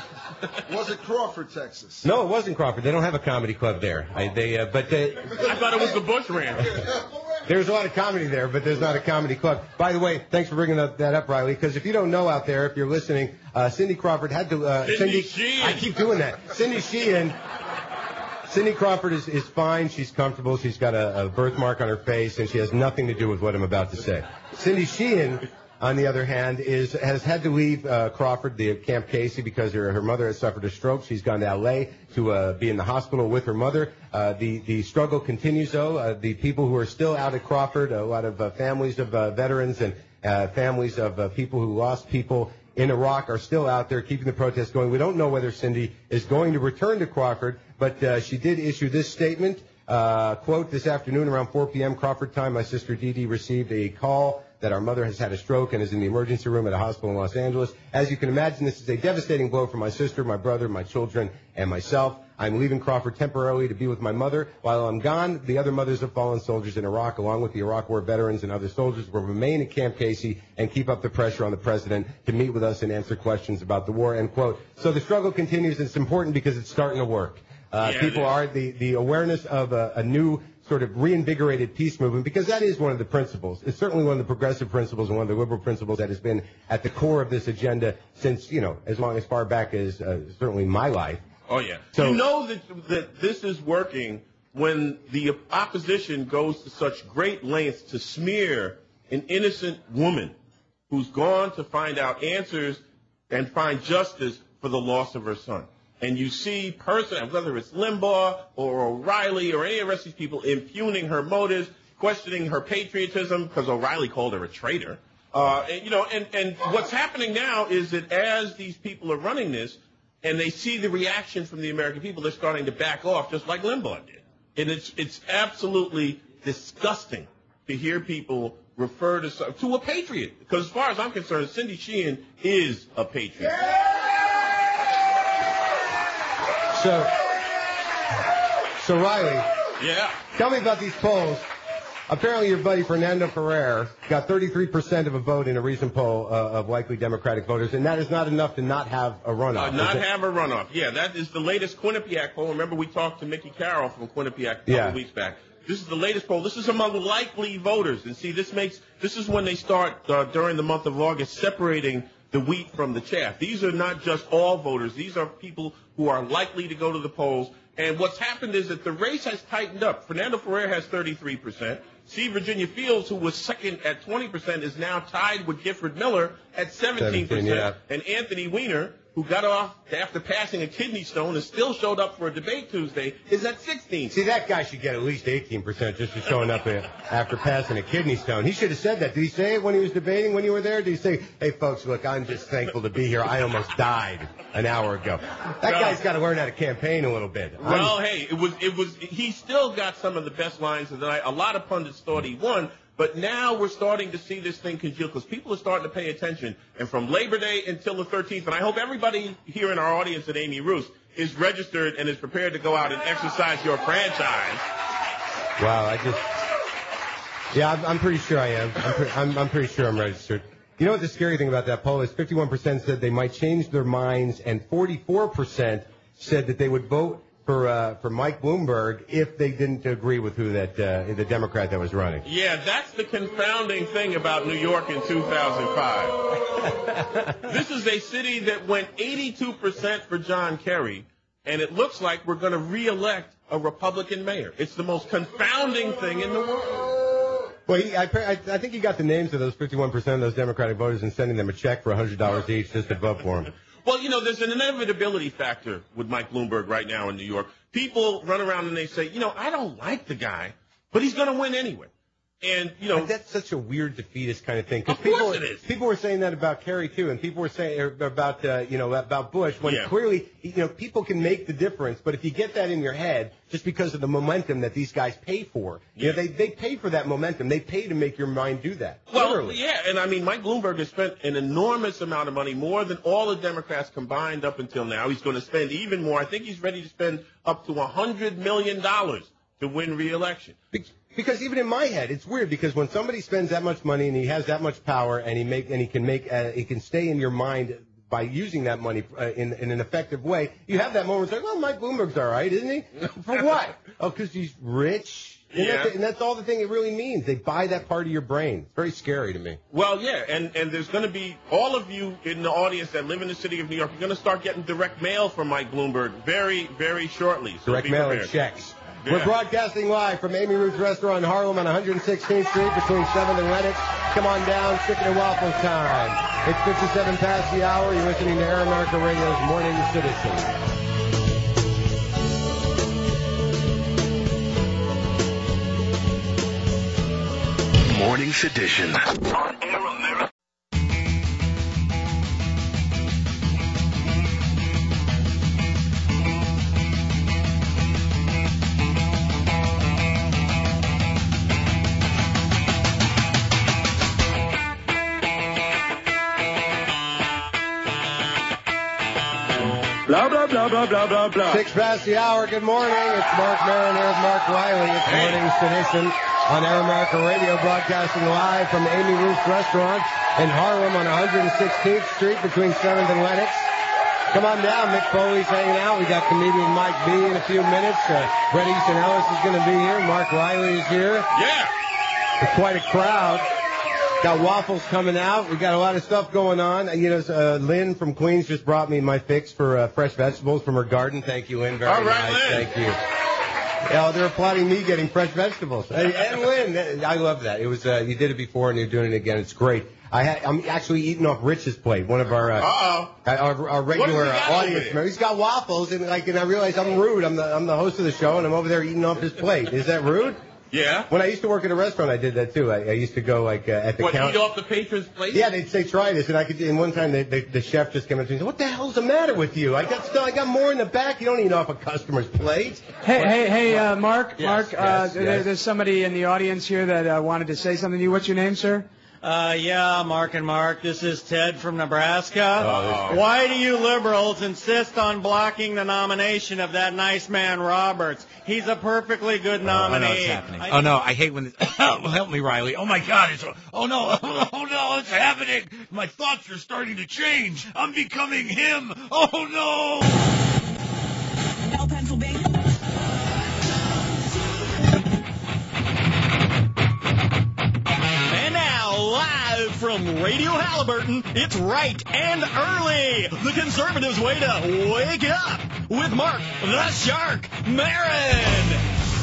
Was it Crawford, Texas? No, it wasn't Crawford. They don't have a comedy club there. I, they, uh, but they, I thought it was the Bush Ranch. There's a lot of comedy there, but there's not a comedy club. By the way, thanks for bringing that, that up, Riley, because if you don't know out there, if you're listening, uh, Cindy Crawford had to... Uh, Cindy Cindy Sheehan. I keep doing that. Cindy Sheehan... Cindy Crawford is, is fine. She's comfortable. She's got a, a birthmark on her face, and she has nothing to do with what I'm about to say. Cindy Sheehan, on the other hand, is has had to leave uh, Crawford, the Camp Casey, because her, her mother has suffered a stroke. She's gone to L A to uh, be in the hospital with her mother. Uh, the, the struggle continues, though. Uh, the people who are still out at Crawford, a lot of uh, families of uh, veterans and uh, families of uh, people who lost people in Iraq are still out there keeping the protest going. We don't know whether Cindy is going to return to Crawford, but uh, she did issue this statement. Uh, quote, this afternoon around four p.m. Crawford time, my sister Dee Dee received a call that our mother has had a stroke and is in the emergency room at a hospital in Los Angeles. As you can imagine, this is a devastating blow for my sister, my brother, my children, and myself. I'm leaving Crawford temporarily to be with my mother. While I'm gone, the other mothers of fallen soldiers in Iraq, along with the Iraq War veterans and other soldiers, will remain at Camp Casey and keep up the pressure on the president to meet with us and answer questions about the war, end quote. So the struggle continues. It's important because it's starting to work. Uh, Yeah, people are, the, the awareness of a, a new sort of reinvigorated peace movement, because that is one of the principles. It's certainly one of the progressive principles and one of the liberal principles that has been at the core of this agenda since, you know, as long as far back as uh, certainly my life. Oh, yeah. So- you know that, that this is working when the opposition goes to such great lengths to smear an innocent woman who's gone to find out answers and find justice for the loss of her son. And you see person, whether it's Limbaugh or O'Reilly or any of the rest of these people, impugning her motives, questioning her patriotism, because O'Reilly called her a traitor. Uh, and, you know, and, and what's happening now is that as these people are running this, and they see the reaction from the American people, they're starting to back off, just like Limbaugh did. And it's it's absolutely disgusting to hear people refer to to a patriot. Because as far as I'm concerned, Cindy Sheehan is a patriot. So, so Riley, Yeah. tell me about these polls. Apparently, your buddy Fernando Ferrer got thirty-three percent of a vote in a recent poll uh, of likely Democratic voters, and that is not enough to not have a runoff. Uh, not have a runoff. Yeah, that is the latest Quinnipiac poll. Remember, we talked to Mickey Carroll from Quinnipiac a couple yeah. weeks back. This is the latest poll. This is among likely voters, and see, this makes this is when they start uh, during the month of August separating the wheat from the chaff. These are not just all voters. These are people who are likely to go to the polls. And what's happened is that the race has tightened up. Fernando Ferrer has thirty-three percent. See, Virginia Fields, who was second at twenty percent, is now tied with Gifford Miller at seventeen percent. Yeah. And Anthony Weiner, who got off after passing a kidney stone and still showed up for a debate Tuesday, is at sixteen. See, that guy should get at least eighteen percent just for showing up after passing a kidney stone. He should have said that. Did he say it when he was debating when you were there? Did he say, hey, folks, look, I'm just thankful to be here. I almost died an hour ago. That well, guy's got to learn how to campaign a little bit. Well, I'm, hey, it was, it was, he still got some of the best lines of the night. A lot of pundits thought he won. But now we're starting to see this thing congeal because people are starting to pay attention. And from Labor Day until the thirteenth, and I hope everybody here in our audience at Amy Roos is registered and is prepared to go out and exercise your franchise. Wow, I just, yeah, I'm, I'm pretty sure I am. I'm, pre- I'm, I'm pretty sure I'm registered. You know what the scary thing about that poll is? fifty-one percent said they might change their minds, and forty-four percent said that they would vote for uh, for Mike Bloomberg if they didn't agree with who that uh, the Democrat that was running. Yeah, that's the confounding thing about New York in two thousand five. This is a city that went eighty-two percent for John Kerry, and it looks like we're going to reelect a Republican mayor. It's the most confounding thing in the world. Well, he, I, I, I think he got the names of those fifty-one percent of those Democratic voters and sending them a check for one hundred dollars each just to vote for him. Well, you know, there's an inevitability factor with Mike Bloomberg right now in New York. People run around and they say, you know, I don't like the guy, but he's going to win anyway. And, you know. That's such a weird defeatist kind of thing. Of people, course it is. People were saying that about Kerry, too, and people were saying about, uh, you know, about Bush, when yeah. clearly, you know, people can make the difference, but if you get that in your head, just because of the momentum that these guys pay for, yeah. you know, they, they pay for that momentum. They pay to make your mind do that. Well, literally. yeah, and I mean, Mike Bloomberg has spent an enormous amount of money, more than all the Democrats combined up until now. He's going to spend even more. I think he's ready to spend up to one hundred million dollars to win re-election. Because even in my head, it's weird because when somebody spends that much money and he has that much power and he make and he can make uh, he can stay in your mind by using that money uh, in in an effective way, you have that moment where it's like, well, Mike Bloomberg's all right, isn't he? For what? Oh, because he's rich. And, yeah. that's, and that's all the thing it really means. They buy that part of your brain. It's very scary to me. Well, yeah, and, and there's going to be all of you in the audience that live in the city of New York, you're going to start getting direct mail from Mike Bloomberg very, very shortly. So direct be mail prepared. and checks. Yeah. We're broadcasting live from Amy Ruth's Restaurant in Harlem on one hundred sixteenth Street between seventh and Lenox. Come on down, chicken and waffles time. It's fifty-seven past the hour. You're listening to Air America Radio's Morning Citizen. Morning Sedition on Air America. Blah, blah, blah, blah, blah, blah, blah. Six past the hour. Good morning. It's Mark Maron here with Mark Riley. It's Hey. Morning Sedition on Air America Radio, broadcasting live from Amy Ruth's Restaurant in Harlem on one hundred sixteenth Street between seventh and Lenox. Come on down. Mick Foley's hanging out. We got comedian Mike B in a few minutes. Uh, Brett Easton Ellis is going to be here. Mark Riley is here. Yeah. It's quite a crowd. Got waffles coming out. We got a lot of stuff going on. You know, uh, Lynn from Queens just brought me my fix for uh, fresh vegetables from her garden. Thank you, Lynn. Very All right, nice. Lynn. Thank you. Yeah, they're applauding me getting fresh vegetables. Hey, and Lynn, I love that. It was uh, you did it before and you're doing it again. It's great. I had, I'm actually eating off Rich's plate, one of our uh, Uh-oh. our, our regular What has he got audience over there? members. He's got waffles, and like, and I realize I'm rude. I'm the I'm the host of the show, and I'm over there eating off his plate. Is that rude? Yeah. When I used to work at a restaurant, I did that too. I, I used to go like uh, at the What, counter. eat off the patron's plate? Yeah, they'd say try this, and I could. And one time, they, they, the chef just came up to me and said, "What the hell's the matter with you? I got still, I got more in the back. You don't eat off a customer's plate." Hey, hey, hey, uh, Mark, Yes, Mark. yes, uh, yes. there, there's somebody in the audience here that uh, wanted to say something to you. What's your name, sir? Uh, yeah, Mark and Mark, this is Ted from Nebraska. Oh, Why do you liberals insist on blocking the nomination of that nice man Roberts? He's a perfectly good nominee. Oh, no, it's happening. I- oh, no, I hate when this... Help me, Riley. Oh, my God. It's... Oh, no. Oh, no, it's happening. My thoughts are starting to change. I'm becoming him. Oh, no. Bell, Pennsylvania. And now, live from Radio Halliburton, it's Right and Early, the conservatives' way to wake up with Mark the Shark Maron.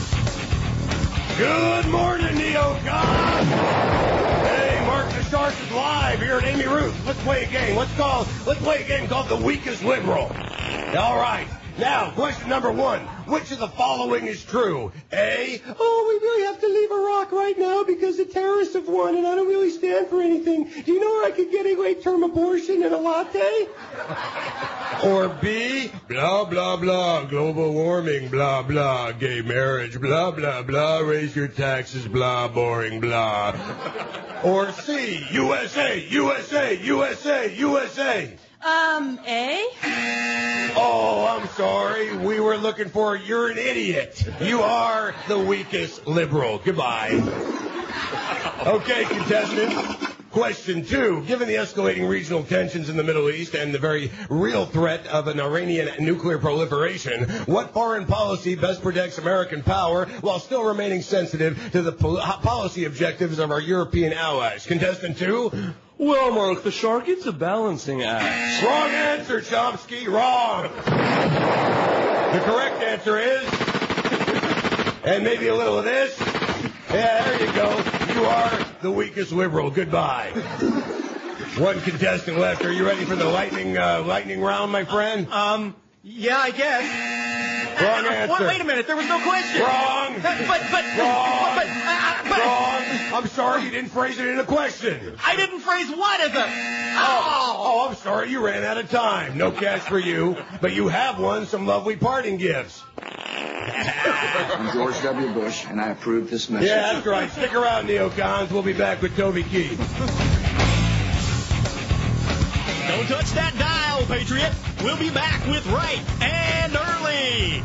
Good morning, Neocon! Hey, Mark the Shark is live here at Amy Ruth. Let's play a game. Let's call. Let's play a game called The Weakest Liberal. All right. Now, question number one. Which of the following is true? A, oh, we really have to leave Iraq right now because the terrorists have won and I don't really stand for anything. Do you know where I could get a late-term abortion and a latte? Or B, blah, blah, blah, global warming, blah, blah, gay marriage, blah, blah, blah, raise your taxes, blah, boring, blah. Or C, U S A, U S A, U S A, U S A. Um, A? Oh, I'm sorry. We were looking for you're an idiot. You are the weakest liberal. Goodbye. Okay, contestant. Question two. Given the escalating regional tensions in the Middle East and the very real threat of an Iranian nuclear proliferation, what foreign policy best protects American power while still remaining sensitive to the pol- policy objectives of our European allies? Contestant two. Well, Mark the Shark, it's a balancing act. Wrong answer, Chomsky. Wrong. The correct answer is, and maybe a little of this. Yeah, there you go. You are the weakest liberal. Goodbye. One contestant left. Are you ready for the lightning uh, lightning round, my friend? Um, yeah, I guess. Wrong Uh, answer. Wait, wait a minute, there was no question. Wrong. But, but, but, Wrong. but, uh, but Wrong. I'm sorry, you didn't phrase it in a question. I didn't phrase what as a... Oh, oh, I'm sorry, you ran out of time. No cash for you, but you have won some lovely parting gifts. I'm George W. Bush, and I approve this message. Yeah, that's right. Stick around, neocons. We'll be back with Toby Keith. Don't touch that dial, Patriot. We'll be back with Right and Early.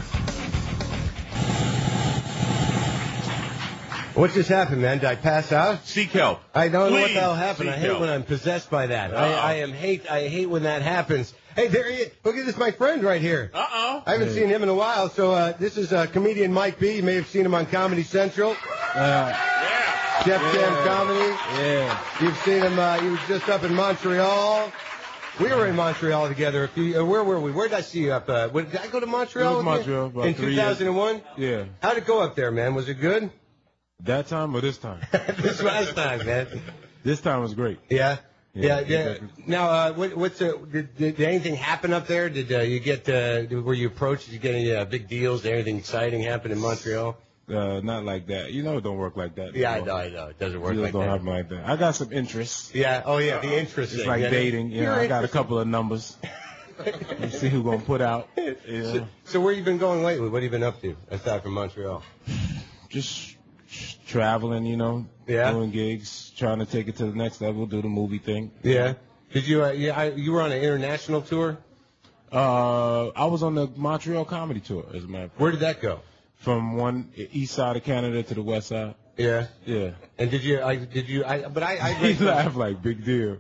What just happened, man? Did I pass out? Seek help. I don't know what Please, the hell happened. I seek hate help. when I'm possessed by that. I, Uh-oh. I am hate. I hate when that happens. Hey, there he is. Look at this, my friend right here. Uh-oh. I haven't seen him in a while. So uh, this is uh, comedian Mike B. You may have seen him on Comedy Central. Uh, Jeff yeah. Jam Comedy. Yeah. You've seen him. Uh, he was just up in Montreal. We were in Montreal together. A few, uh, where were we? Where did I see you up? Uh, what, did I go to Montreal? It was with you? Montreal about in three two thousand one. Yeah. How'd it go up there, man? Was it good? That time or this time? This last time, man. This time was great. Yeah. Yeah, Yeah, yeah. exactly. Now, uh, what, what's uh, did, did, did anything happen up there? Did uh, you get uh, were you approached? Did you get any uh, big deals? Did anything exciting happen in Montreal? Uh, not like that. You know it don't work like that. Yeah, I know, I know. It doesn't work Deals like don't that. happen like that. I got some interests. Yeah. Oh, yeah. The interest. It's thing, like yeah. dating. You know, You're I got a interested. couple of numbers. You see who gonna put out. You know. So, so where you been going lately? What have you been up to aside from Montreal? Just traveling, you know, Yeah. doing gigs, trying to take it to the next level, do the movie thing. Yeah. Did you? Uh, yeah, I, you were on an international tour. Uh, I was on the Montreal comedy tour, as a matter of fact. Where did that go? From one east side of Canada to the west side. Yeah. Yeah. And did you? I did you? I but I. I He laughed like big deal.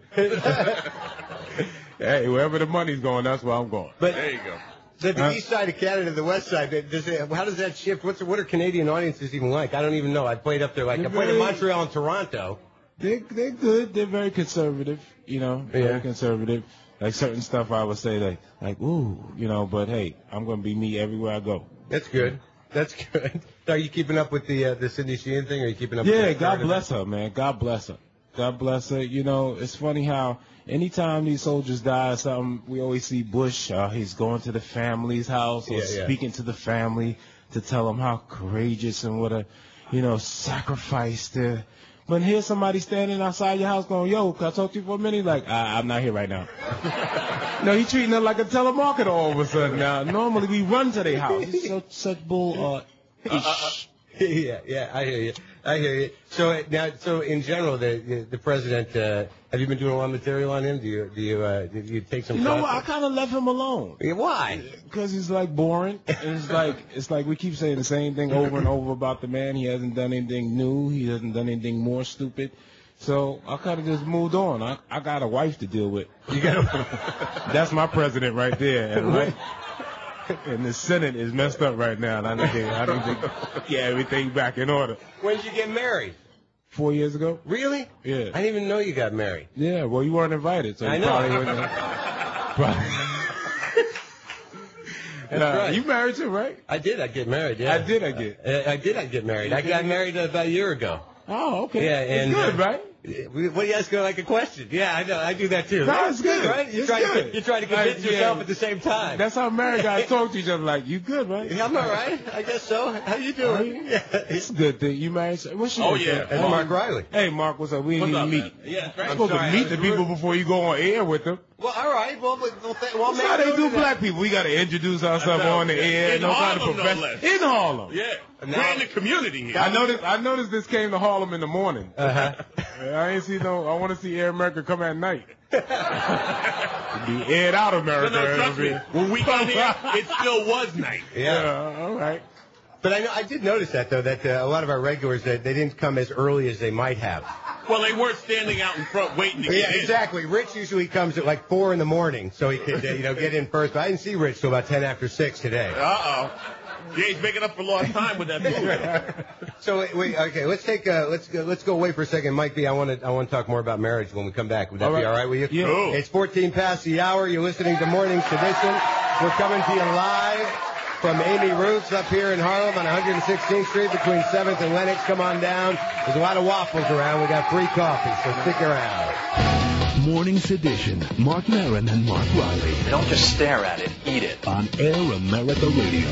Hey, wherever the money's going, that's where I'm going. But There you go. the, the Huh? east side of Canada, the west side. Does it, how does that shift? What's what are Canadian audiences even like? I don't even know. I played up there like I played in Montreal and Toronto. They they're good. They're very conservative. You know, Yeah. very conservative. Like certain stuff, I would say like like ooh, you know. But hey, I'm gonna be me everywhere I go. That's good. That's good. Are you keeping up with the uh, the Cindy Sheehan thing? Or are you keeping up? Yeah, with the God bless her, man. God bless her. God bless her. You know, it's funny how anytime these soldiers die or something, we always see Bush. Uh, he's going to the family's house or Yeah, yeah. speaking to the family to tell them how courageous and what a, you know, sacrifice to. But here's somebody standing outside your house going, yo, can I talk to you for a minute? Like, I, I'm not here right now. No, he treating her like a telemarketer all of a sudden now. Normally we run to their house. It's such, such bull, uh, ish. yeah, yeah, I hear you. I hear you. So uh, now, so in general, the the president, uh, have you been doing a lot of material on him? Do you do you uh, do you take some? You know shots? what? I kind of left him alone. Yeah, why? Because he's like boring. And it's like it's like we keep saying the same thing over and over about the man. He hasn't done anything new. He hasn't done anything more stupid. So I kind of just moved on. I I got a wife to deal with. You got a, that's my president right there, and right. And the Senate is messed up right now, and I need to, I need to get everything back in order. When did you get married? Four years ago. Really? Yeah. I didn't even know you got married. Yeah, well, you weren't invited, so you I know. probably wouldn't. Probably. That's uh, right. You married too, right? I did. I get married. Yeah. I did. I get. I, I did. I get married. I got married about a year ago. Oh, okay. Yeah, and it's good, uh, right? What do you ask her like a question? Yeah, I know. I do that too. No, it's good, right? You it's try good. to you try to convince Like, yourself yeah. at the same time. That's how married guys talk to each other. Like, you good, right? Yeah, I'm all right. I guess so. How you doing? Yeah. It's a good thing. You married? What's your Oh, name? yeah. That's Mark Riley. Hey, Mark, what's up? We What's didn't up, even man? meet. Yeah, that's right. You're supposed sorry, to I meet was the people rude. before you go on air with them. Well, all right. Well, but, well, th- well That's how they maybe do that. black people. We got to introduce ourselves That's on the how- air. in no kind of Harlem, no profession. less. In Harlem. Yeah. Now- We're in the community here. I noticed. I noticed this came to Harlem in the morning. Uh-huh. I ain't see no. I want to see Air America come at night. Be aired out No, America. no, trust me. When we got here, it still was night. Yeah. Yeah. All right. But I know, I did notice that though that uh, a lot of our regulars that they didn't come as early as they might have. Well, they weren't standing out in front waiting to get Yeah, in. exactly. Rich usually comes at like four in the morning, so he could uh, you know get in first. But I didn't see Rich till about ten after six today. Uh-oh. Yeah, he's making up for lost time with that move. So wait, wait, okay, let's take uh, let's go, let's go away for a second, Mike B. I want to I want to talk more about marriage when we come back. Would that All right. be all right with you? Yeah. Cool. It's fourteen past the hour. You're listening to Morning Sedition. We're coming to you live from Amy Ruth's up here in Harlem on one hundred sixteenth Street between seventh and Lenox. Come on down. There's a lot of waffles around. We got free coffee, so stick around. Morning Sedition. Mark Maron and Mark Riley. Don't just stare at it, eat it. On Air America Radio.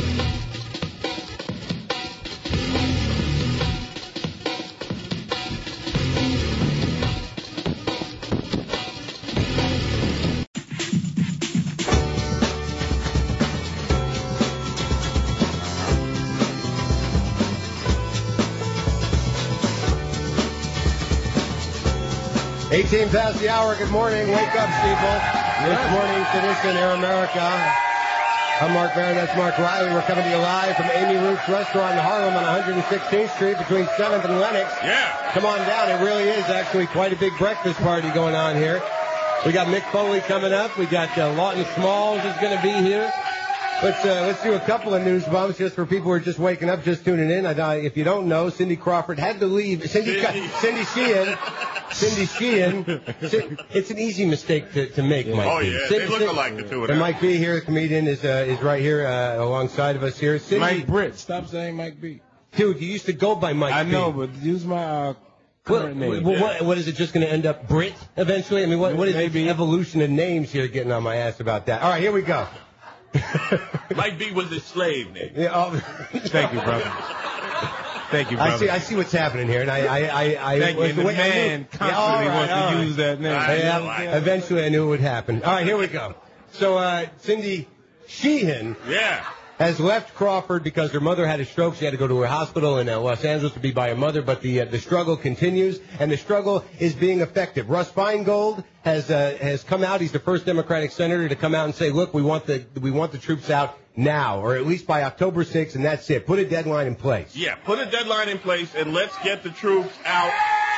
eighteen past the hour. Good morning. Wake up, people. This Morning Sedition, Air America. I'm Mark Maron. That's Mark Riley. We're coming to you live from Amy Ruth's Restaurant in Harlem on one hundred sixteenth Street between seventh and Lenox. Yeah. Come on down. It really is actually quite a big breakfast party going on here. We got Mick Foley coming up. We got uh, Lawton Smalls is going to be here. Let's uh, let's do a couple of news bumps just for people who are just waking up, just tuning in. I, uh, if you don't know, Cindy Crawford had to leave. Cindy Cindy. Cindy Sheehan. Cindy Sheehan. It's an easy mistake to, to make, Mike. Oh, B. yeah. Cindy, They look alike, the two of them. And Mike B here, the comedian, is uh, is right here uh, alongside of us here. Cindy, Mike Britt. Stop saying Mike B. dude, you used to go by Mike I B. know, but use my uh, What, current name. what, what, what is it just going to end up Brit eventually? I mean, what, what is Maybe. the evolution of names here getting on my ass about that? All right, here we go. Mike B was his slave name. Yeah, oh, Thank you, brother. Thank you, brother. I see. I see what's happening here, and I, I, I, I Thank you. was And the wait- I knew- man Yeah, constantly all right, wants all to right. use that name. I Yeah, know, I know. eventually, I knew it would happen. All right, here we go. So, uh, Cindy Sheehan Yeah. has left Crawford because her mother had a stroke. She had to go to her hospital in uh, Los Angeles to be by her mother, but the uh, the struggle continues, and the struggle is being effective. Russ Feingold has uh, has come out. He's the first Democratic senator to come out and say, "Look, we want the we want the troops out now, or at least by October sixth, and that's it. Put a deadline in place." Yeah, put a deadline in place and let's get the troops out.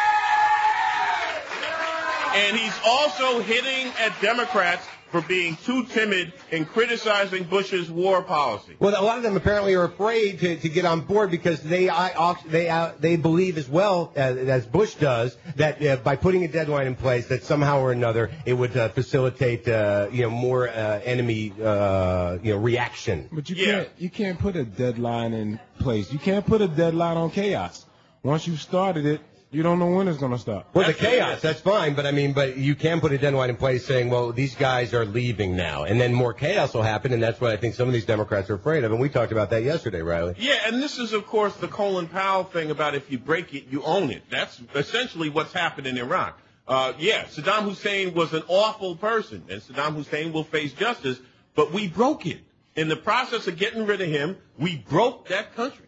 And he's also hitting at Democrats for being too timid in criticizing Bush's war policy. Well, a lot of them apparently are afraid to, to get on board because they I, they uh, they believe as well as, as Bush does that uh, by putting a deadline in place that somehow or another it would uh, facilitate uh, you know more uh, enemy uh, you know reaction. But you Yeah. can't you can't put a deadline in place. You can't put a deadline on chaos. Once you've started it, you don't know when it's going to stop. Well, the That's chaos, that's fine, but I mean, but you can put a deadline in place saying, well, these guys are leaving now, and then more chaos will happen, and that's what I think some of these Democrats are afraid of, and we talked about that yesterday, Riley. Yeah, and this is, of course, the Colin Powell thing about if you break it, you own it. That's essentially what's happened in Iraq. Uh, yeah, Saddam Hussein was an awful person, and Saddam Hussein will face justice, but we broke it. In the process of getting rid of him, we broke that country.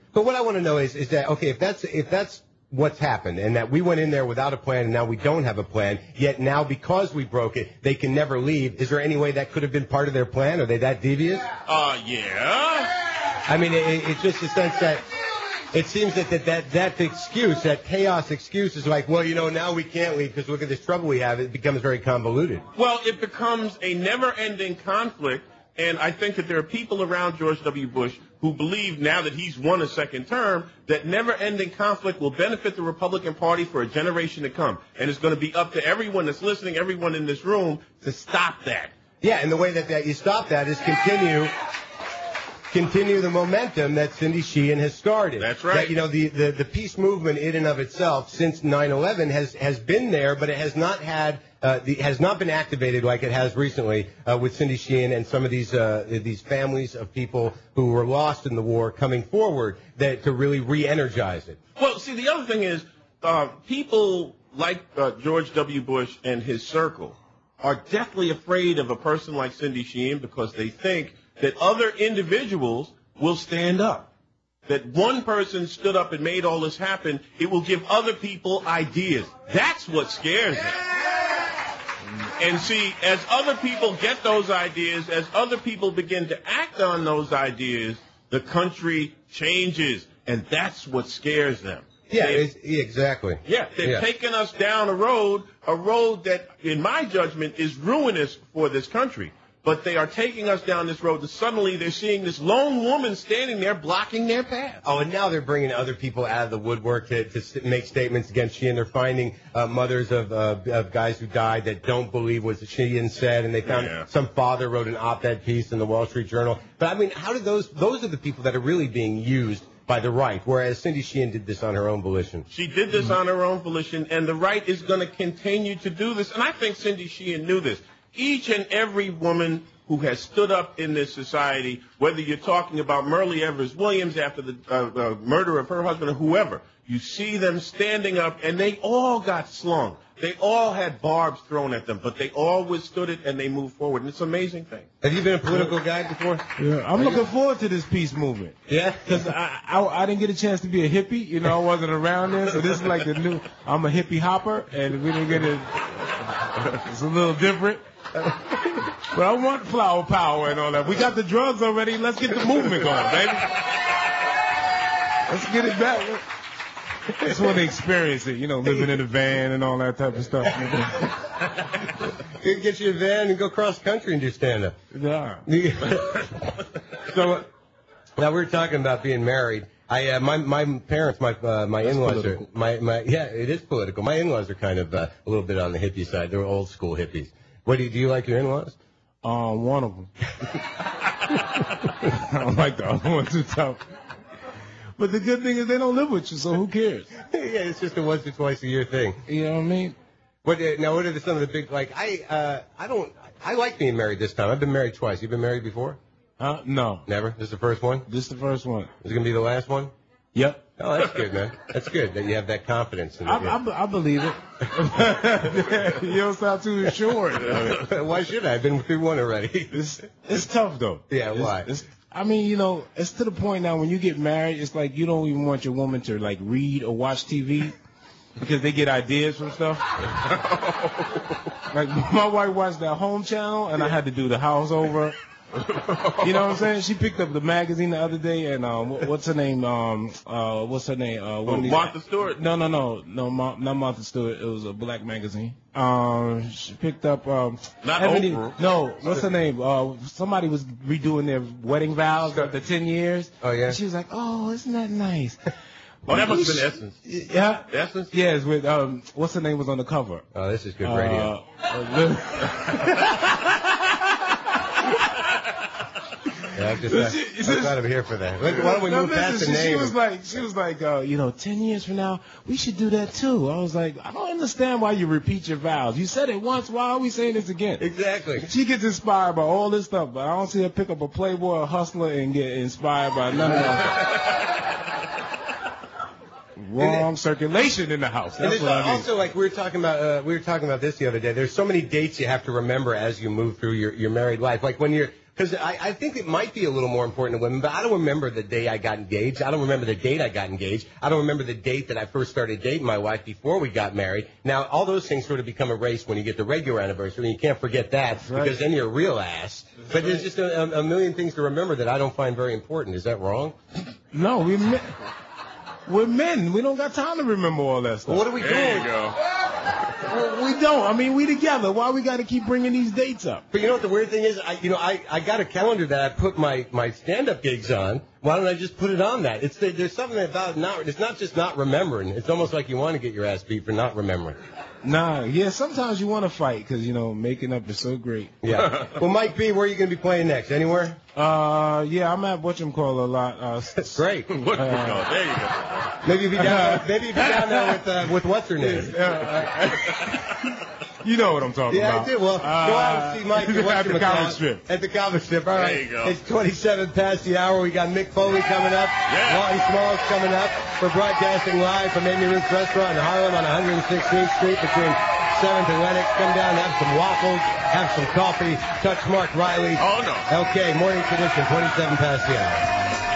But what I want to know is, is that, okay, if that's, if that's what's happened and that we went in there without a plan and now we don't have a plan, yet now because we broke it, they can never leave, is there any way that could have been part of their plan? Are they that devious? Uh, yeah. I mean, it, it's just a sense that it seems that that, that that excuse, that chaos excuse is like, well, you know, now we can't leave because look at this trouble we have. It becomes very convoluted. Well, it becomes a never-ending conflict, and I think that there are people around George W. Bush who believe now that he's won a second term that never-ending conflict will benefit the Republican Party for a generation to come. And it's going to be up to everyone that's listening, everyone in this room, to stop that. Yeah, and the way that, that you stop that is continue continue the momentum that Cindy Sheehan has started. That's right. That, you know, the, the, the peace movement in and of itself since nine eleven has, has been there, but it has not had uh, the, has not been activated like it has recently uh, with Cindy Sheehan and some of these uh, these families of people who were lost in the war coming forward that to really re-energize it. Well, see, the other thing is uh, people like uh, George W. Bush and his circle are deathly afraid of a person like Cindy Sheehan because they think that other individuals will stand up. That one person stood up and made all this happen, it will give other people ideas. That's what scares them. And see, as other people get those ideas, as other people begin to act on those ideas, the country changes. And that's what scares them. Yeah, it's, yeah exactly. Yeah, they're yeah. taking us down a road, a road that, in my judgment, is ruinous for this country. But they are taking us down this road, and suddenly they're seeing this lone woman standing there blocking their path. Oh, and now they're bringing other people out of the woodwork to, to st- make statements against Sheehan. They're finding uh, mothers of, uh, of guys who died that don't believe what Sheehan said, and they found Yeah. some father wrote an op-ed piece in the Wall Street Journal. But, I mean, how did those, those are the people that are really being used by the right, whereas Cindy Sheehan did this on her own volition. She did this on her own volition, and the right is going to continue to do this. And I think Cindy Sheehan knew this. Each and every woman who has stood up in this society, whether you're talking about Myrlie Evers Williams after the uh, uh, murder of her husband or whoever, you see them standing up, and they all got slung. They all had barbs thrown at them, but they all withstood it, and they moved forward. And it's an amazing thing. Have you been a political guy before? Yeah, I'm looking forward to this peace movement. Yeah? Because I, I, I didn't get a chance to be a hippie. You know, I wasn't around there, so this is like the new, I'm a hippie hopper, and we didn't get it. It's a little different. But I want flower power and all that. We got the drugs already. Let's get the movement going, baby. Let's get it back. I just want to experience it, you know, living in a van and all that type of stuff. You can get you a van and go cross country and do stand-up. Yeah. So uh, now we we're talking about being married. I uh, my my parents, my uh, my That's in-laws political. are my my yeah, it is political. My in-laws are kind of uh, a little bit on the hippie side. They're old school hippies. What do you, do you like your in-laws? Uh, one of them. I don't like the other one too tough. But the good thing is they don't live with you, so who cares? Yeah, it's just a once or twice a year thing. You know what I mean? What uh, now? What are the, some of the big like? I uh I don't I like being married this time. I've been married twice. You've been married before? Huh? No. Never. This is the first one. This is the first one. Is it gonna be the last one? Yep. Oh, that's good, man. That's good that you have that confidence in it. I, I, I believe it. You don't sound too assured. Why should I? I've been through one already. It's, it's tough, though. Yeah, It's- why? It's, I mean, you know, it's to the point now when you get married, it's like you don't even want your woman to, like, read or watch T V because they get ideas from stuff. Like, my wife watched that Home Channel, and I had to do the house over. You know what I'm saying? She picked up the magazine the other day, and um, what- what's her name? Um, uh, what's her name? Uh, Oh, Wendy- Martha Stewart? No, no, no, no, Ma- not Martha Stewart. It was a black magazine. Um, she picked up um, Not Ebony- Oprah. No, what's her name? Uh, somebody was redoing their wedding vows after ten years. Oh yeah. And she was like, "Oh, isn't that nice?" Oh, that must have been Essence. Yeah. Essence? Yeah, it's with um, what's her name was on the cover. Oh, this is good radio. Uh, Yeah, I'm just uh, I'm glad I'm here for that. Why don't we No, move past the listen, she, name? she was like, she was like, uh, you know, ten years from now, we should do that too. I was like, I don't understand why you repeat your vows. You said it once. Why are we saying this again? Exactly. She gets inspired by all this stuff, but I don't see her pick up a Playboy or Hustler and get inspired by none of that. Wrong circulation in the house. And That's there's what I mean. also like we were talking about uh, we were talking about this the other day. There's so many dates you have to remember as you move through your, your married life. Like when you're Because I, I think it might be a little more important to women, but I don't remember the day I got engaged. I don't remember the date I got engaged. I don't remember the date that I first started dating my wife before we got married. Now, all those things sort of become erased when you get the regular anniversary, and you can't forget that right. because then you're a real ass. That's but right. There's just a, a million things to remember that I don't find very important. Is that wrong? No, we men. We're men. We don't got time to remember all that stuff. Well, what are we doing? There you go. Well, we don't. I mean, we together. Why we got to keep bringing these dates up? But you know what the weird thing is? I, you know, I, I got a calendar that I put my, my stand-up gigs on. Why don't I just put it on that? It's the, there's something about not. It's not just not remembering. It's almost like you want to get your ass beat for not remembering. Nah, yeah. Sometimes you want to fight because you know making up is so great. Yeah. Well, Mike B, where are you going to be playing next? Anywhere? Uh, yeah, I'm at whatchamacallit a lot. Uh, Great. Whatchamacallit. Uh, there you go. Maybe you'll be down. Maybe you'll be down there with uh, with what's her name. You know what I'm talking yeah, about. Yeah, I do. Well, uh, go out and see Mike at the comic strip. At the comic strip. All right. There you go. It's twenty-seven past the hour. We got Mick Foley coming up. Yeah. Lawton Smalls coming up. We're broadcasting live from Amy Ruth's Restaurant in Harlem on one hundred sixteenth Street between seventh and Lenox. Come down, have some waffles, have some coffee, touch Mark Riley. Oh, no. Okay, morning tradition, twenty-seven past the hour.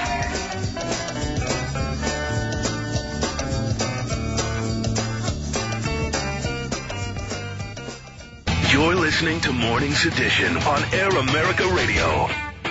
You're listening to Morning's Edition on Air America Radio.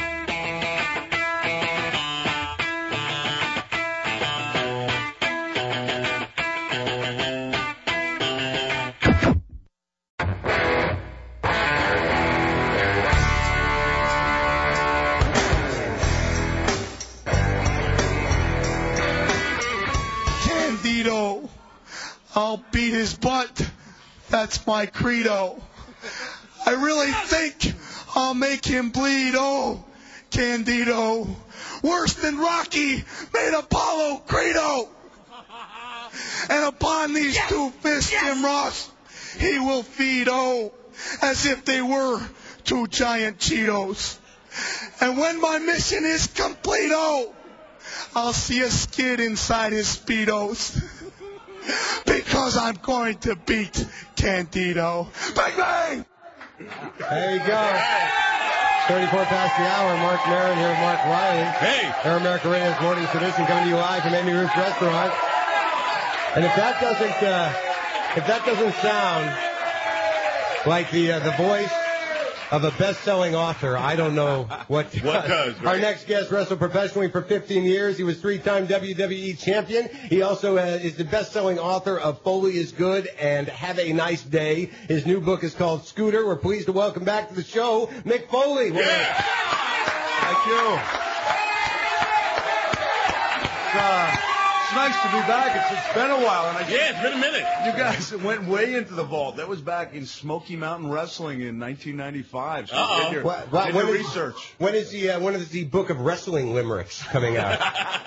Candido, I'll beat his butt. That's my credo. I really think I'll make him bleed. Oh, Candido. Worse than Rocky made Apollo Credo. And upon these yes. two fists, yes. Jim Ross, he will feed, oh, as if they were two giant Cheetos. And when my mission is complete, oh, I'll see a skid inside his Speedos. Because I'm going to beat Candido. Bang, bang! There you go. thirty-four past the hour. Mark Maron here with Mark Riley. Hey. Air America Radio's Morning Tradition coming to you live from Amy Ruth's Restaurant. And if that doesn't, uh, if that doesn't sound like the uh, the voice of a best-selling author, I don't know what does. What does, right? Our next guest wrestled professionally for fifteen years. He was three-time W W E champion. He also uh, is the best-selling author of Foley is Good and Have a Nice Day. His new book is called Scooter. We're pleased to welcome back to the show, Mick Foley. Yeah. Thank you. It's, uh, it's nice to be back. It's, it's been a while. And I yeah, it's been a minute. You guys went way into the vault. That was back in Smoky Mountain Wrestling in nineteen ninety-five. So Uh-oh. did your, Well, well, did when your is- research. When is the uh, when is the book of wrestling limericks coming out?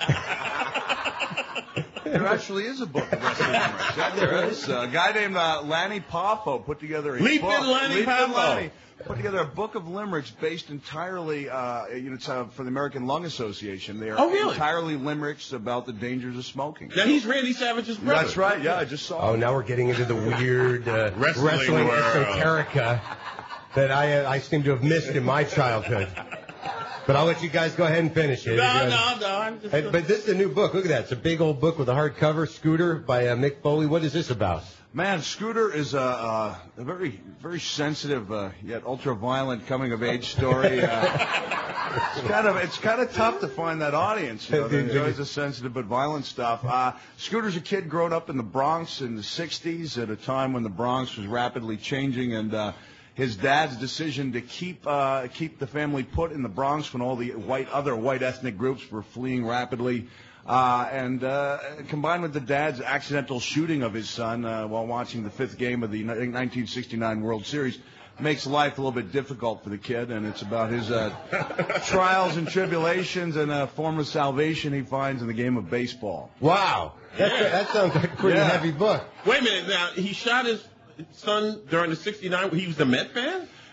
There actually is a book of wrestling limericks. Yeah, there is. A guy named uh, Lanny Poffo put together a Leapin' book. Lanny Leapin' Poffo. Lanny put together a book of limericks based entirely, uh, you know, it's, uh, for the American Lung Association. They are Oh, really? entirely limericks about the dangers of smoking. Now, he's Randy Savage's brother. That's right. Yeah, I just saw. Oh, it. now we're getting into the weird uh, Wrestling wrestling world. esoterica that I uh, I seem to have missed in my childhood. But I'll let you guys go ahead and finish it. No, no, no. I'm just... Hey, but this is a new book. Look at that. It's a big old book with a hardcover. Scooter by uh, Mick Foley. What is this about? Man, Scooter is a, uh, a very, very sensitive uh, yet ultra-violent coming-of-age story. Uh, it's kind of, it's kind of tough to find that audience, you know, that enjoys the sensitive but violent stuff. Uh, Scooter's a kid growing up in the Bronx in the sixties, at a time when the Bronx was rapidly changing, and uh, his dad's decision to keep uh, keep the family put in the Bronx when all the white other white ethnic groups were fleeing rapidly. Uh, and uh, combined with the dad's accidental shooting of his son uh, while watching the fifth game of the nineteen sixty-nine World Series, makes life a little bit difficult for the kid. And it's about his uh, trials and tribulations and a form of salvation he finds in the game of baseball. Wow. That's a, that sounds like a pretty Yeah. heavy book. Wait a minute. Now, he shot his son during the sixty-nine. He was a Met fan?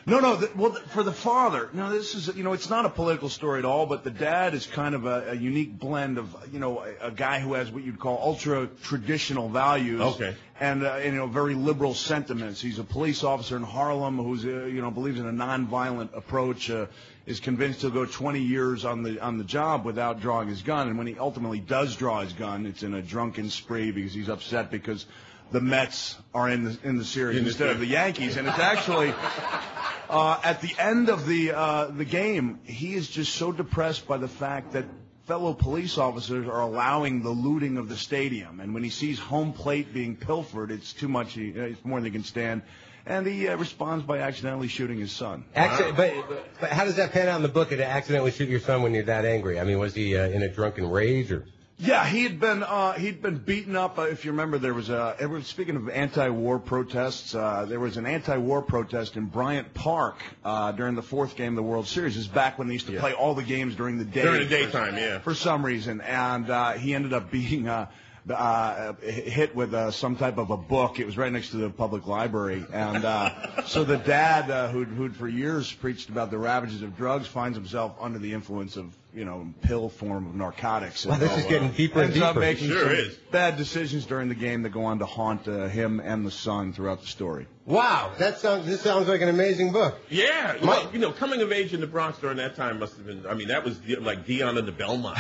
No, no. The, well, the, for the father, no, this is, you know, it's not a political story at all, but the dad is kind of a, a unique blend of, you know, a, a guy who has what you'd call ultra-traditional values. Okay. And, uh, you know, very liberal sentiments. He's a police officer in Harlem who's, uh, you know, believes in a nonviolent approach, uh, is convinced he'll go twenty years on the on the job without drawing his gun. And when he ultimately does draw his gun, it's in a drunken spree because he's upset because the Mets are in the in the series In the instead of the Yankees. And it's actually uh, at the end of the uh, the game, he is just so depressed by the fact that fellow police officers are allowing the looting of the stadium. And when he sees home plate being pilfered, it's too much. He, it's more than he can stand. And he uh, responds by accidentally shooting his son. Accident, but, but how does that pan out in the book? To accidentally shoot your son when you're that angry? I mean, was he uh, in a drunken rage or? Yeah, he had been uh, he'd been beaten up. Uh, if you remember, there was a. Speaking of anti-war protests, uh, there was an anti-war protest in Bryant Park uh, during the fourth game of the World Series. This is back when they used to Yeah. play all the games during the day. During the daytime, yeah. For some reason, and uh, he ended up being uh, uh, hit with uh, some type of a book. It was right next to the public library, and uh, so the dad, uh, who'd, who'd for years preached about the ravages of drugs, finds himself under the influence of, you know, pill form of narcotics. Wow, this is getting deeper and ends up deeper. making Sure some is. bad decisions during the game that go on to haunt uh, him and the son throughout the story. Wow, that sounds. This sounds like an amazing book. Yeah, My- well, you know, coming of age in the Bronx during that time must have been. I mean, that was like Dion and the Belmont.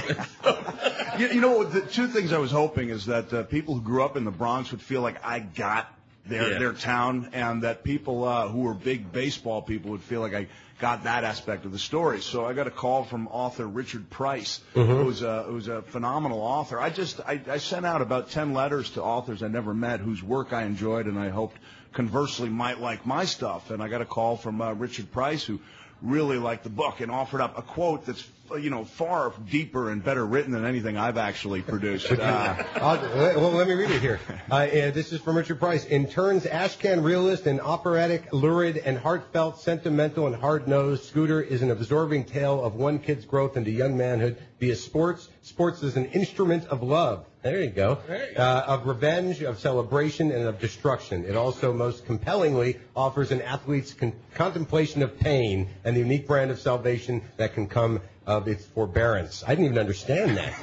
you, you know, the two things I was hoping is that uh, people who grew up in the Bronx would feel like I got their Yeah. their town, and that people uh, who were big baseball people would feel like I got that aspect of the story. So I got a call from author Richard Price, Mhm. who's a who's a phenomenal author. I just I, I sent out about ten letters to authors I never met whose work I enjoyed and I hoped conversely might like my stuff. And I got a call from uh, Richard Price, who really liked the book and offered up a quote that's, you know, far deeper and better written than anything I've actually produced. Uh, I'll, well, let me read it here. Uh, and this is from Richard Price. In turns Ashcan realist and operatic, lurid and heartfelt, sentimental and hard-nosed, Scooter is an absorbing tale of one kid's growth into young manhood via sports. Sports is an instrument of love. There you go. Uh, of revenge, of celebration, and of destruction. It also most compellingly offers an athlete's con- contemplation of pain and the unique brand of salvation that can come of its forbearance. I didn't even understand that.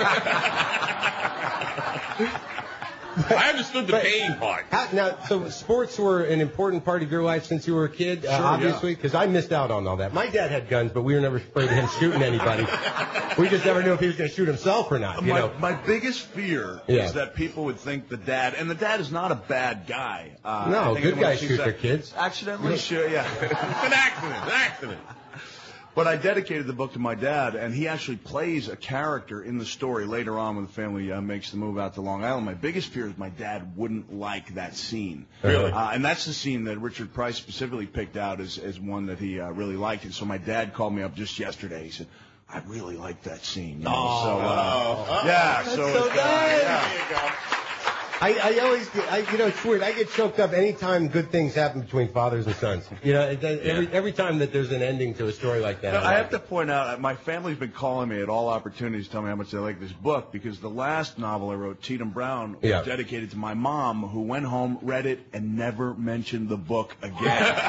I understood the But- pain part. How, now, so sports were an important part of your life since you were a kid, uh, Sure, obviously, because I missed out on all that. My dad had guns, but we were never afraid of him shooting anybody. We just never knew if he was going to shoot himself or not. You my, know. my biggest fear Yeah. is that people would think the dad, and the dad is not a bad guy. Uh, No, I think good everyone guys sees shoot that. their kids. Accidentally shoot, yeah. It's an accident. An accident. But I dedicated the book to my dad, and he actually plays a character in the story later on when the family uh, makes the move out to Long Island. My biggest fear is my dad wouldn't like that scene. Really? Uh, and that's the scene that Richard Price specifically picked out as, as one that he uh, really liked. And so my dad called me up just yesterday. He said, I really like that scene. You know? Oh. so, uh, Oh. yeah. That's so, so it's, uh, nice. yeah. There you go. I, I always, get, I, you know, it's weird. I get choked up anytime good things happen between fathers and sons. You know, it, it- every, every time that there's an ending to a story like that. Now, I'm I like, have to point out, uh, my family's been calling me at all opportunities to tell me how much they like this book, because the last novel I wrote, Tatum Brown, was Yeah. dedicated to my mom, who went home, read it, and never mentioned the book again.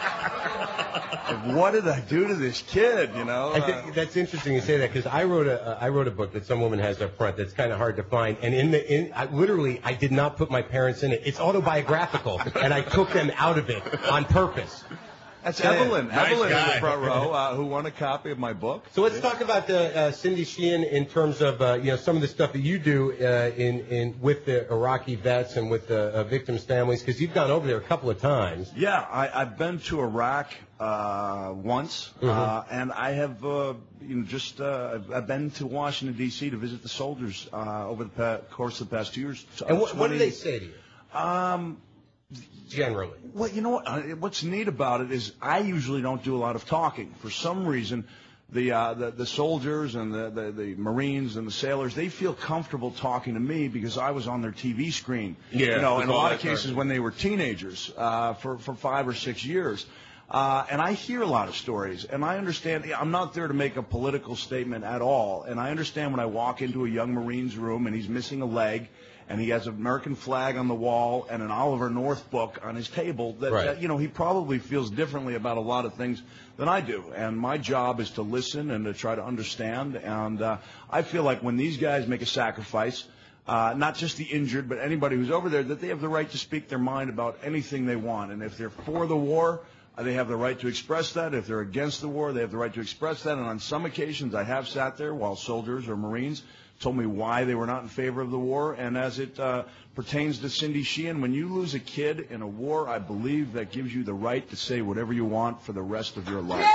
Like, what did I do to this kid, you know? I think that's interesting you say that, because I wrote a uh, I wrote a book that some woman has up front that's kind of hard to find, and in the in I, literally I did not put my parents in it. It's autobiographical, and I took them out of it on purpose. That's Yeah. Evelyn. Nice Evelyn in guy. the front row, uh, who won a copy of my book. So let's talk about the, uh, Cindy Sheehan in terms of uh, you know some of the stuff that you do uh, in in with the Iraqi vets and with the uh, victims' families, because you've gone over there a couple of times. Yeah, I, I've been to Iraq uh, once, Mhm. uh, and I have uh, you know just uh, I've, I've been to Washington D C to visit the soldiers uh, over the pa- course of the past two years. And what, what do twenty they say to you Um, generally? well, you know what? Uh, what's neat about it is I usually don't do a lot of talking. For some reason, the uh, the, the soldiers and the, the the Marines and the sailors, they feel comfortable talking to me because I was on their T V screen. Yeah, you know, with in a all lot that of cases time. when they were teenagers uh, for for five or six years. Uh, and I hear a lot of stories, and I understand. I'm not there to make a political statement at all, and I understand when I walk into a young Marine's room and he's missing a leg, and he has an American flag on the wall and an Oliver North book on his table, that, Right. that you know, he probably feels differently about a lot of things than I do. And my job is to listen and to try to understand. And uh, I feel like when these guys make a sacrifice, uh, not just the injured, but anybody who's over there, that they have the right to speak their mind about anything they want. And if they're for the war, uh, they have the right to express that. If they're against the war, they have the right to express that. And on some occasions, I have sat there while soldiers or Marines told me why they were not in favor of the war. And as it uh, pertains to Cindy Sheehan, when you lose a kid in a war, I believe that gives you the right to say whatever you want for the rest of your life.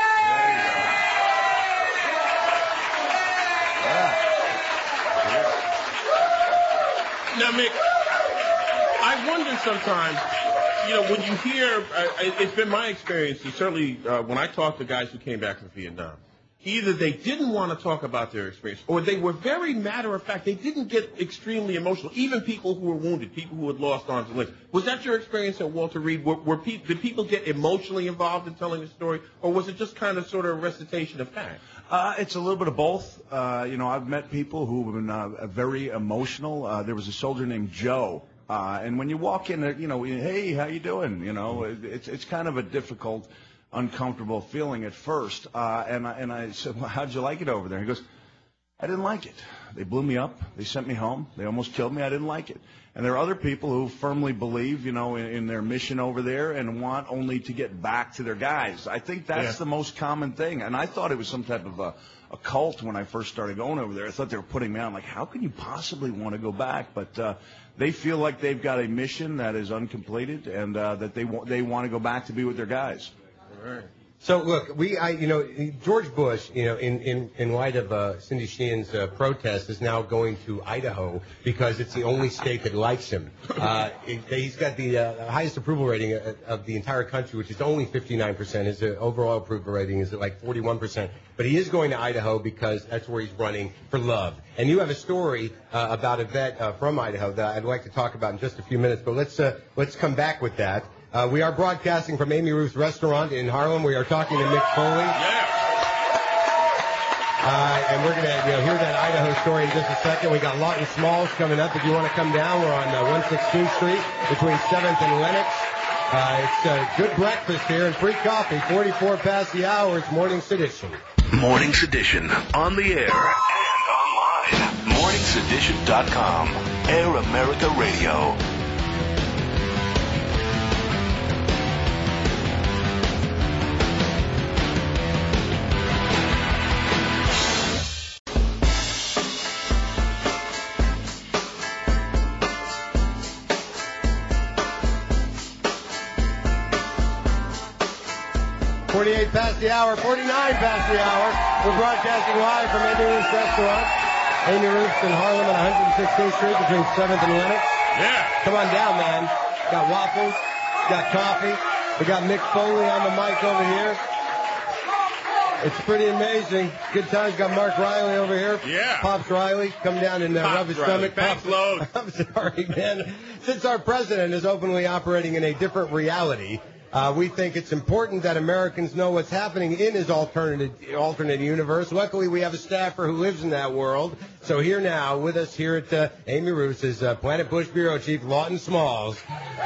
Now, Mick, I wonder sometimes, you know, when you hear, uh, it's been my experience, and certainly uh, when I talk to guys who came back from Vietnam, either they didn't want to talk about their experience, or they were very matter of fact. They didn't get extremely emotional. Even people who were wounded, people who had lost arms and legs. Was that your experience at Walter Reed? Were, were pe- did people get emotionally involved in telling the story, or was it just kind of sort of a recitation of facts? Uh, it's a little bit of both. Uh, you know, I've met people who have been uh, very emotional. Uh, there was a soldier named Joe. Uh, and when you walk in, you know, hey, how you doing? You know, it's it's kind of a difficult, uncomfortable feeling at first. Uh, and I, and I said, well, how'd you like it over there? He goes, I didn't like it. They blew me up. They sent me home. They almost killed me. I didn't like it. And there are other people who firmly believe, you know, in, in their mission over there and want only to get back to their guys. I think that's Yeah. the most common thing. And I thought it was some type of a, a cult when I first started going over there. I thought they were putting me on. Like, how can you possibly want to go back? But uh, they feel like they've got a mission that is uncompleted and uh, that they, wa- they want to go back to be with their guys. All right. So look, we, I, you know, George Bush, you know, in in in light of uh, Cindy Sheehan's uh, protest, is now going to Idaho because it's the only state that likes him. Uh, it, he's got the uh, highest approval rating of, of the entire country, which is only fifty-nine percent. His uh, overall approval rating is at like forty-one percent. But he is going to Idaho because that's where he's running for love. And you have a story uh, about a vet uh, from Idaho that I'd like to talk about in just a few minutes. But let's uh, let's come back with that. Uh, we are broadcasting from Amy Ruth's restaurant in Harlem. We are talking to Mick Foley. Yeah. Uh, and we're going to you know, hear that Idaho story in just a second. We got Lawton Smalls coming up. If you want to come down, we're on uh, one sixteenth Street between seventh and Lenox. Uh, it's uh, good breakfast here and free coffee. forty-four past the hour. It's Morning's Edition. Morning's Edition on the air and online. mornings edition dot com. Air America Radio. forty-eight past the hour, forty-nine past the hour. We're broadcasting live from Amy Ruth's restaurant. Amy Ruth's in Harlem at one sixteenth Street between seventh and Lenox. Yeah. Come on down, man. Got waffles, got coffee. We got Mick Foley on the mic over here. It's pretty amazing. Good times. Got Mark Riley over here. Yeah. Pops Riley. Come down and uh, Pops rub his Riley. stomach. Thanks, Pops- Load. I'm sorry, man. Since our president is openly operating in a different reality, Uh, we think it's important that Americans know what's happening in his alternate alternate universe. Luckily, we have a staffer who lives in that world. So here now, with us here at uh, Amy Ruth's is uh, Planet Bush Bureau Chief Lawton Smalls.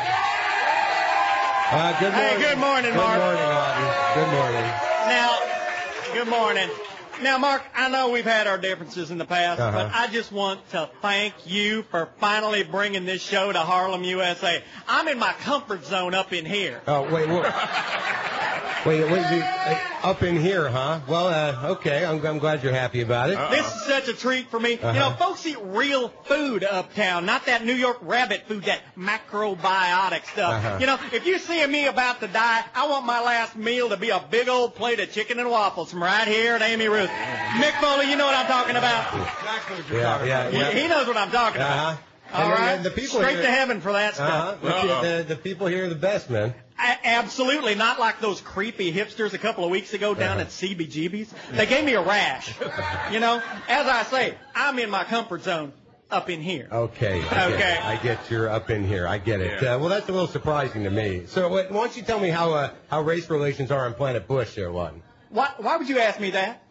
Uh, good morning. Hey, good morning, Mark. Good morning, Lawton. Good morning. Now, good morning. Now, Mark, I know we've had our differences in the past, Uh-huh. but I just want to thank you for finally bringing this show to Harlem, U S A. I'm in my comfort zone up in here. Oh, wait, wait. Wait, wait, you, uh, up in here, huh? Well, uh, okay, I'm, I'm glad you're happy about it. Uh-uh. This is such a treat for me. Uh-huh. You know, folks eat real food uptown, not that New York rabbit food, that macrobiotic stuff. Uh-huh. You know, if you see me about to die, I want my last meal to be a big old plate of chicken and waffles from right here at Amy Ruth. Mick Foley, you know what I'm talking about? Exactly what you're talking about. He, he knows what I'm talking about. Uh-huh. All And, uh, right? the people Straight here- to heaven for that stuff. Uh-huh. The, the, the people here are the best, man. A- absolutely, not like those creepy hipsters a couple of weeks ago down Uh-huh. at C B G B's. They gave me a rash. You know, as I say, I'm in my comfort zone up in here. Okay. I Okay. Get, I get you're up in here. I get it. Yeah. Uh, well, that's a little surprising to me. So why why don't you tell me how uh, how race relations are on Planet Bush there, Lawton? Why, why would you ask me that?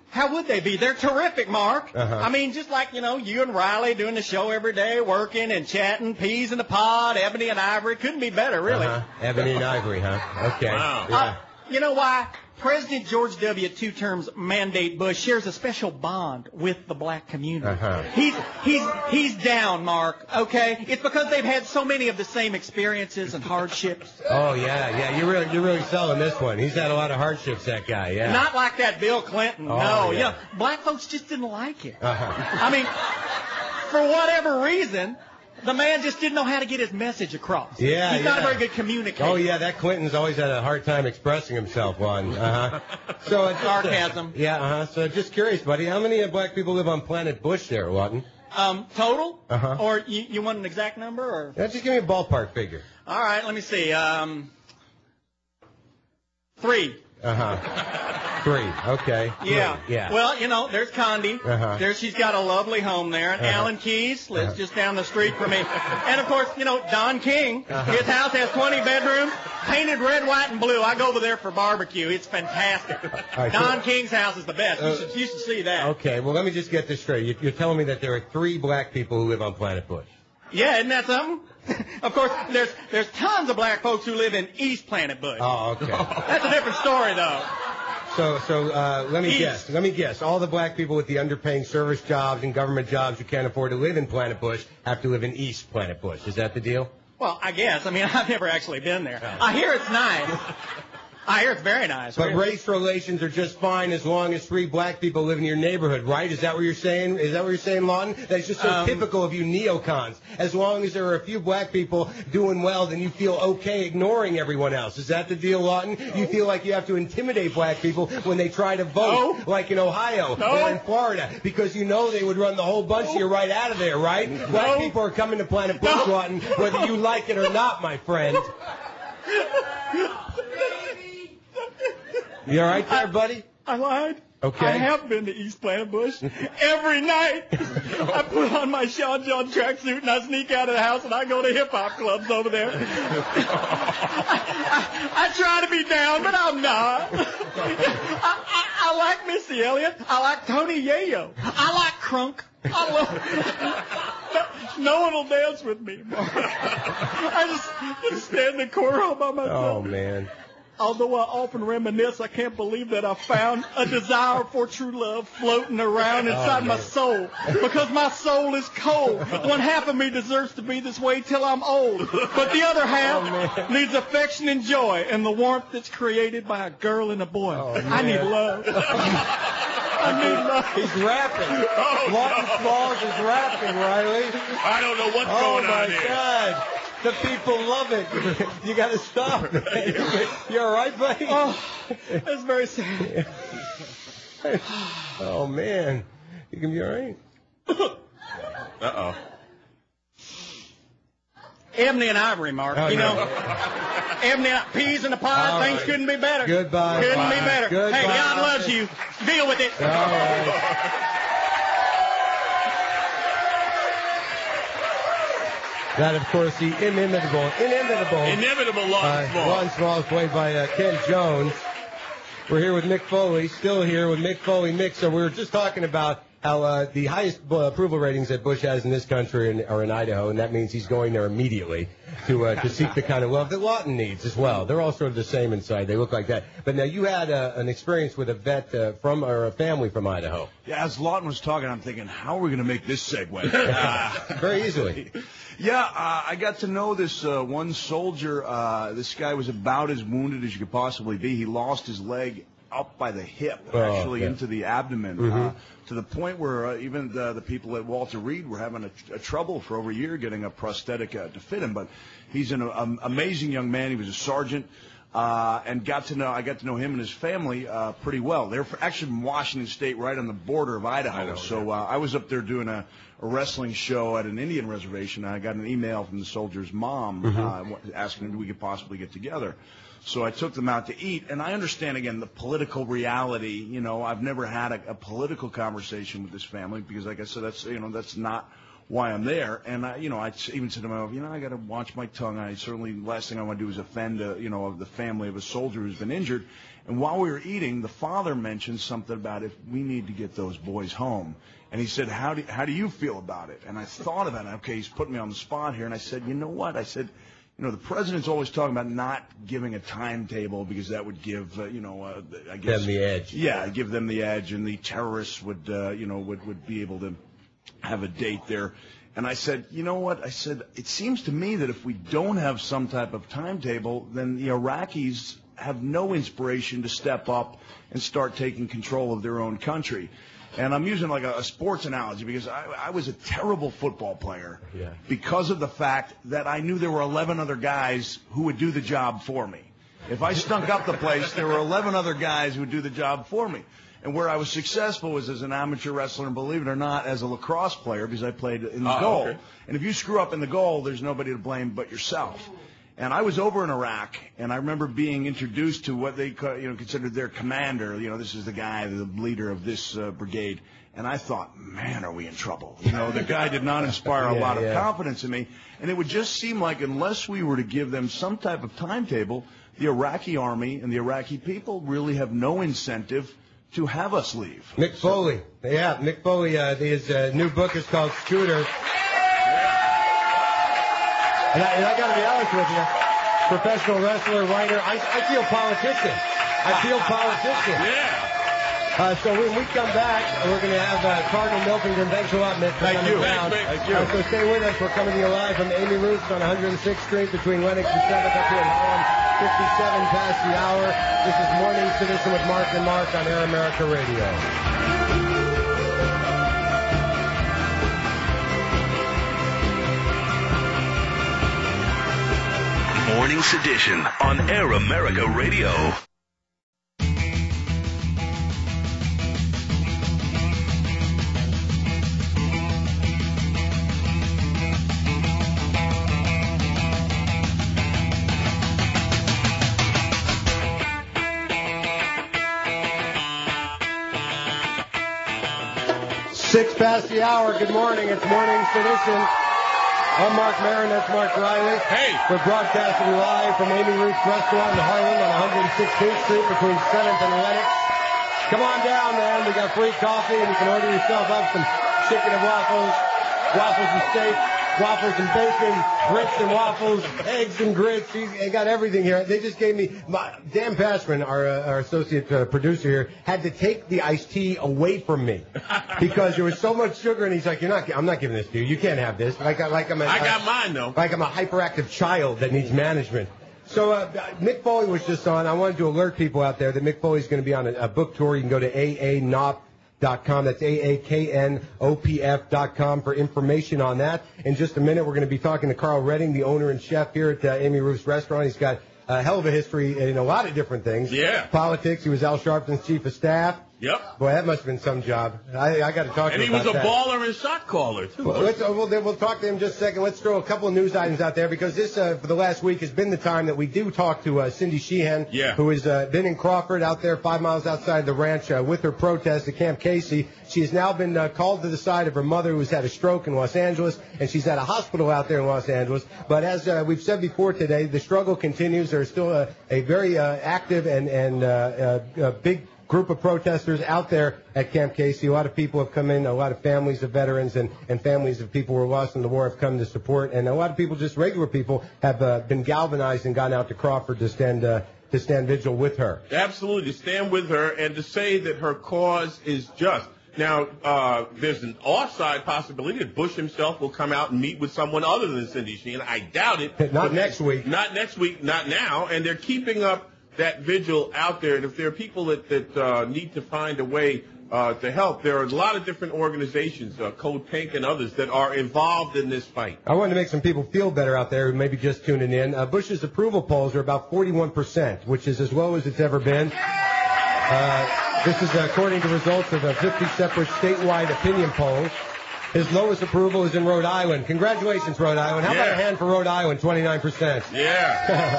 How would they be? They're terrific, Mark. Uh-huh. I mean, just like, you know, you and Riley doing the show every day, working and chatting, peas in the pod, Ebony and Ivory. Couldn't be better, really. Uh-huh. Ebony and Ivory, huh? Okay. Wow. Yeah. Uh, you know why? President George W. two terms mandate Bush shares a special bond with the black community. Uh-huh. He's he's he's down, Mark. Okay, it's because they've had so many of the same experiences and hardships. Oh yeah, yeah. You're really you're really selling this one. He's had a lot of hardships, that guy. Yeah. Not like that Bill Clinton. Oh, no, yeah. you know, black folks just didn't like it. Uh-huh. I mean, for whatever reason, the man just didn't know how to get his message across. Yeah, He's not yeah. a very good communicator. Oh yeah, that Clinton's always had a hard time expressing himself on. Uh huh. So it's Sarcasm. Yeah. Uh huh. So just curious, buddy, how many uh, black people live on Planet Bush there, Lawton? Um, total? Uh-huh. Or you, you want an exact number? Or? Yeah, just give me a ballpark figure. All right, let me see. Um, three. Uh huh. Three. Okay. Yeah. Three. Yeah. Well, you know, there's Condi. Uh-huh. There, she's got a lovely home there. And Uh-huh. Alan Keyes lives Uh-huh. just down the street from me. And, of course, you know, Don King. Uh-huh. His house has twenty bedrooms, painted red, white, and blue. I go over there for barbecue. It's fantastic. right, Don so- King's house is the best. You Uh, should, you should see that. Okay. Well, let me just get this straight. You- You're telling me that there are three black people who live on Planet Bush. Yeah, isn't that something? Of course, there's there's tons of black folks who live in East Planet Bush. Oh, okay. That's a different story, though. So, so uh, let me East. guess. Let me guess. All the black people with the underpaying service jobs and government jobs who can't afford to live in Planet Bush have to live in East Planet Bush. Is that the deal? Well, I guess. I mean, I've never actually been there. I hear it's nice. I hear it's very nice. But really. race relations are just fine as long as three black people live in your neighborhood, right? Is that what you're saying? Is that what you're saying, Lawton? That's just so Um, typical of you neocons. As long as there are a few black people doing well, then you feel okay ignoring everyone else. Is that the deal, Lawton? You feel like you have to intimidate black people when they try to vote, No. like in Ohio No. or in Florida, because you know they would run the whole bunch of you right out of there, right? Black No. people are coming to Planet Bush, No. Lawton, whether you like it or not, my friend. You all right there, buddy? I lied. Okay. I have been to East Planet Bush every night. I put on my Sean John tracksuit and I sneak out of the house and I go to hip hop clubs over there. I, I, I try to be down, but I'm not. I, I, I like Missy Elliott. I like Tony Yayo. I like Crunk. I love. No one will dance with me. I just, just stand in the corner all by myself. Oh, man. Although I often reminisce, I can't believe that I found a desire for true love floating around inside Oh, my man. soul. Because my soul is cold. One half of me deserves to be this way till I'm old. But the other half Oh, needs affection and joy and the warmth that's created by a girl and a boy. Oh, I need man. love. I need love. He's rapping. Oh, Lawton no. Smalls is rapping, Riley. I don't know what's Oh, going my on here. God. The people love it. You got to stop, man. You all right, buddy? Oh, that's very sad. Oh, man. You can be all right? Uh-oh. Ebony and Ivory, Mark. Oh, you no. know, Ebony, peas in the pod, All things right. couldn't be better. Goodbye. Couldn't be Bye. better. Goodbye. Hey, God loves you. Deal with it. All right. That, of course, the inimitable, inimitable. Inevitable Lawton Uh, Smalls. Lawton Smalls, played by uh, Ken Jones. We're here with Mick Foley, still here with Mick Foley. Mick, so we were just talking about how uh, the highest uh, approval ratings that Bush has in this country in, are in Idaho, and that means he's going there immediately to uh, to seek the kind of love that Lawton needs as well. They're all sort of the same inside. They look like that. But now you had uh, an experience with a vet uh, from or a family from Idaho. Yeah, as Lawton was talking, I'm thinking, how are we going to make this segue? Uh, Very easily. Yeah, uh, I got to know this uh, one soldier. Uh, this guy was about as wounded as you could possibly be. He lost his leg up by the hip, Oh, actually yeah. into the abdomen, Mhm. uh, to the point where uh, even the, the people at Walter Reed were having a, a trouble for over a year getting a prosthetic uh, to fit him. But he's an um, amazing young man. He was a sergeant. Uh, and got to know, I got to know him and his family uh, pretty well. They're actually from Washington State, right on the border of Idaho. Idaho, so uh, I was up there doing a, a wrestling show at an Indian reservation. I got an email from the soldier's mom Mhm. uh, asking if we could possibly get together. So I took them out to eat, and I understand, again, the political reality. You know, I've never had a, a political conversation with this family because, like I said, that's, you know, that's not why I'm there. And I, you know, I even said to myself, you know, I got to watch my tongue. I certainly, last thing I want to do is offend, a, you know, the family of a soldier who's been injured. And while we were eating, the father mentioned something about if we need to get those boys home. And he said, how do, how do you feel about it? And I thought about it. Okay, he's putting me on the spot here. And I said, you know what? I said, you know, the president's always talking about not giving a timetable because that would give, uh, you know, uh, I guess. Them the edge. Yeah, give them the edge. And the terrorists would, uh, you know, would, would be able to have a date there. And I said, you know what? I said, it seems to me that if we don't have some type of timetable, then the Iraqis have no inspiration to step up and start taking control of their own country. And I'm using like a, a sports analogy because I, I was a terrible football player yeah. because of the fact that I knew there were eleven other guys who would do the job for me. If I stunk up the place, there were eleven other guys who would do the job for me. And where I was successful was as an amateur wrestler, and believe it or not, as a lacrosse player because I played in the oh, goal. Okay. And if you screw up in the goal, there's nobody to blame but yourself. And I was over in Iraq, and I remember being introduced to what they, you know, considered their commander. You know, this is the guy, the leader of this uh, brigade. And I thought, man, are we in trouble? You know, the guy did not inspire yeah, a lot of yeah. confidence in me. And it would just seem like unless we were to give them some type of timetable, the Iraqi army and the Iraqi people really have no incentive to have us leave. Mick Foley. Yeah, Mick Foley, uh, his uh, new book is called Scooter. And I, and I got to be honest with you, professional wrestler, writer, I, I feel politician. I feel politician. Yeah. Uh, so when we come back, we're going to have uh, Cardinal Milfington. Thanks a lot, Mick. Thank you. Thanks, Thank you. Uh, so stay with us. We're coming to you live from Amy Roof's on one hundred sixth Street between Lenox and seventh up here in Harlem. fifty-seven past the hour. This is Morning Sedition with Mark and Mark on Air America Radio. Morning Sedition on Air America Radio. Six past the hour. Good morning. It's Morning Sedition. I'm Mark Maron, that's Mark Riley. Hey. We're broadcasting live from Amy Roof's Restaurant in Harlem on one hundred sixteenth Street between seventh and Lenox. Come on down, man. We got free coffee, and you can order yourself up some chicken and waffles, waffles and steak, waffles and bacon, grits and waffles, eggs and grits. They got everything here. They just gave me, my, Dan Passman, our, uh, our associate uh, producer here, had to take the iced tea away from me because there was so much sugar, and he's like, "You're not, I'm not giving this to you. You can't have this." Like, like I'm a, I got mine though. Like I'm a hyperactive child that needs management. So uh, Mick Foley was just on. I wanted to alert people out there that Mick Foley's going to be on a, a book tour. You can go to A A N O P dot com. That's A A K N O P F dot com for information on that. In just a minute, we're going to be talking to Carl Redding, the owner and chef here at uh, Amy Roof's Restaurant. He's got a hell of a history in a lot of different things. Yeah. Politics. He was Al Sharpton's chief of staff. Yep. Boy, that must have been some job. I, I got to talk to and him he was about a that. baller and shot caller, too. Well, let's, uh, we'll, we'll talk to him in just a second. Let's throw a couple of news items out there because this, uh, for the last week, has been the time that we do talk to uh, Cindy Sheehan, yeah. who has uh, been in Crawford out there five miles outside the ranch uh, with her protest at Camp Casey. She has now been uh, called to the side of her mother who's had a stroke in Los Angeles, and she's at a hospital out there in Los Angeles. But as uh, we've said before today, the struggle continues. There's still a, a very uh, active and, and uh, uh, uh, big group of protesters out there at Camp Casey. A lot of people have come in. A lot of families of veterans and, and families of people who were lost in the war have come to support. And a lot of people, just regular people, have uh, been galvanized and gone out to Crawford to stand uh, to stand vigil with her. Absolutely, to stand with her and to say that her cause is just. Now, uh, there's an offside possibility that Bush himself will come out and meet with someone other than Cindy Sheehan. I doubt it. Not next week. Not next week, not now. And they're keeping up that vigil out there. And if there are people that, that uh, need to find a way uh, to help, there are a lot of different organizations, uh, Code Pink and others, that are involved in this fight. I wanted to make some people feel better out there who may be just tuning in. Uh, Bush's approval polls are about forty-one percent, which is as low as it's ever been. Uh, this is according to results of uh, fifty separate statewide opinion polls. His lowest approval is in Rhode Island. Congratulations, Rhode Island. How yeah. about a hand for Rhode Island, twenty-nine percent? Yeah.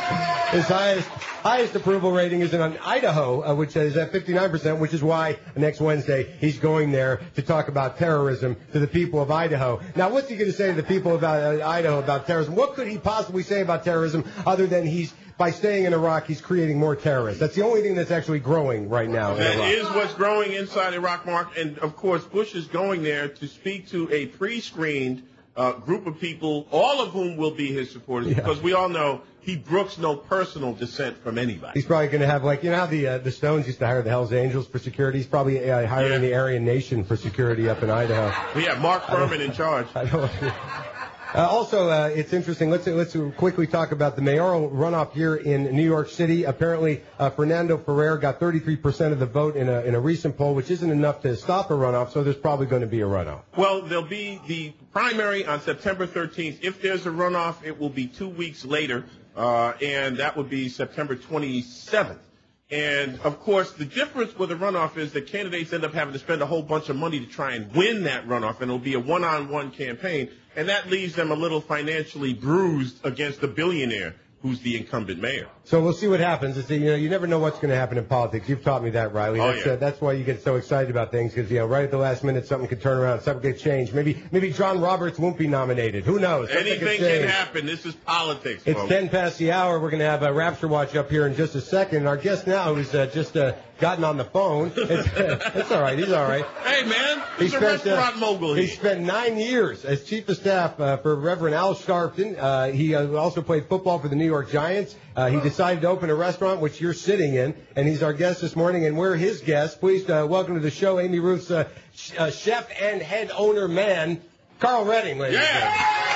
His highest highest approval rating is in Idaho, uh, which is at fifty-nine percent, which is why next Wednesday he's going there to talk about terrorism to the people of Idaho. Now, what's he going to say to the people about uh, Idaho about terrorism? What could he possibly say about terrorism other than he's, by staying in Iraq, he's creating more terrorists? That's the only thing that's actually growing right now in That Iraq. is what's growing inside Iraq, Mark. And, of course, Bush is going there to speak to a pre-screened uh, group of people, all of whom will be his supporters, Yeah. because we all know he brooks no personal dissent from anybody. He's probably going to have, like, you know how the uh, the Stones used to hire the Hells Angels for security? He's probably uh, hiring Yeah. the Aryan Nation for security up in Idaho. We have Mark Furman in charge. I don't Uh, also, uh, it's interesting. Let's let's quickly talk about the mayoral runoff here in New York City. Apparently, uh, Fernando Ferrer got thirty-three percent of the vote in a in a recent poll, which isn't enough to stop a runoff. So there's probably going to be a runoff. Well, there'll be the primary on September thirteenth. If there's a runoff, it will be two weeks later, uh, and that would be September twenty-seventh. And, of course, the difference with a runoff is that candidates end up having to spend a whole bunch of money to try and win that runoff, and it'll be a one-on-one campaign, and that leaves them a little financially bruised against the billionaire who's the incumbent mayor. So we'll see what happens. It's, you know, you never know what's going to happen in politics. You've taught me that, Riley. Oh, That's, yeah. uh, that's why you get so excited about things, because, you know, right at the last minute, something could turn around, something could change. Maybe maybe John Roberts won't be nominated. Who knows? Something could Anything change. can happen. This is politics, It's folks. ten past the hour. We're going to have a Rapture Watch up here in just a second. And our guest now, who's uh, just uh, gotten on the phone, it's, uh, it's all right. He's all right. Hey, man, He he's a spent, uh, restaurant mogul He here. spent nine years as chief of staff uh, for Reverend Al Sharpton. Uh, he uh, also played football for the New York Giants. Uh, he decided to open a restaurant, which you're sitting in, and he's our guest this morning, and we're his guests. Please uh, welcome to the show Amy Ruth's uh, sh- uh, chef and head owner man, Carl Redding, ladies and gentlemen.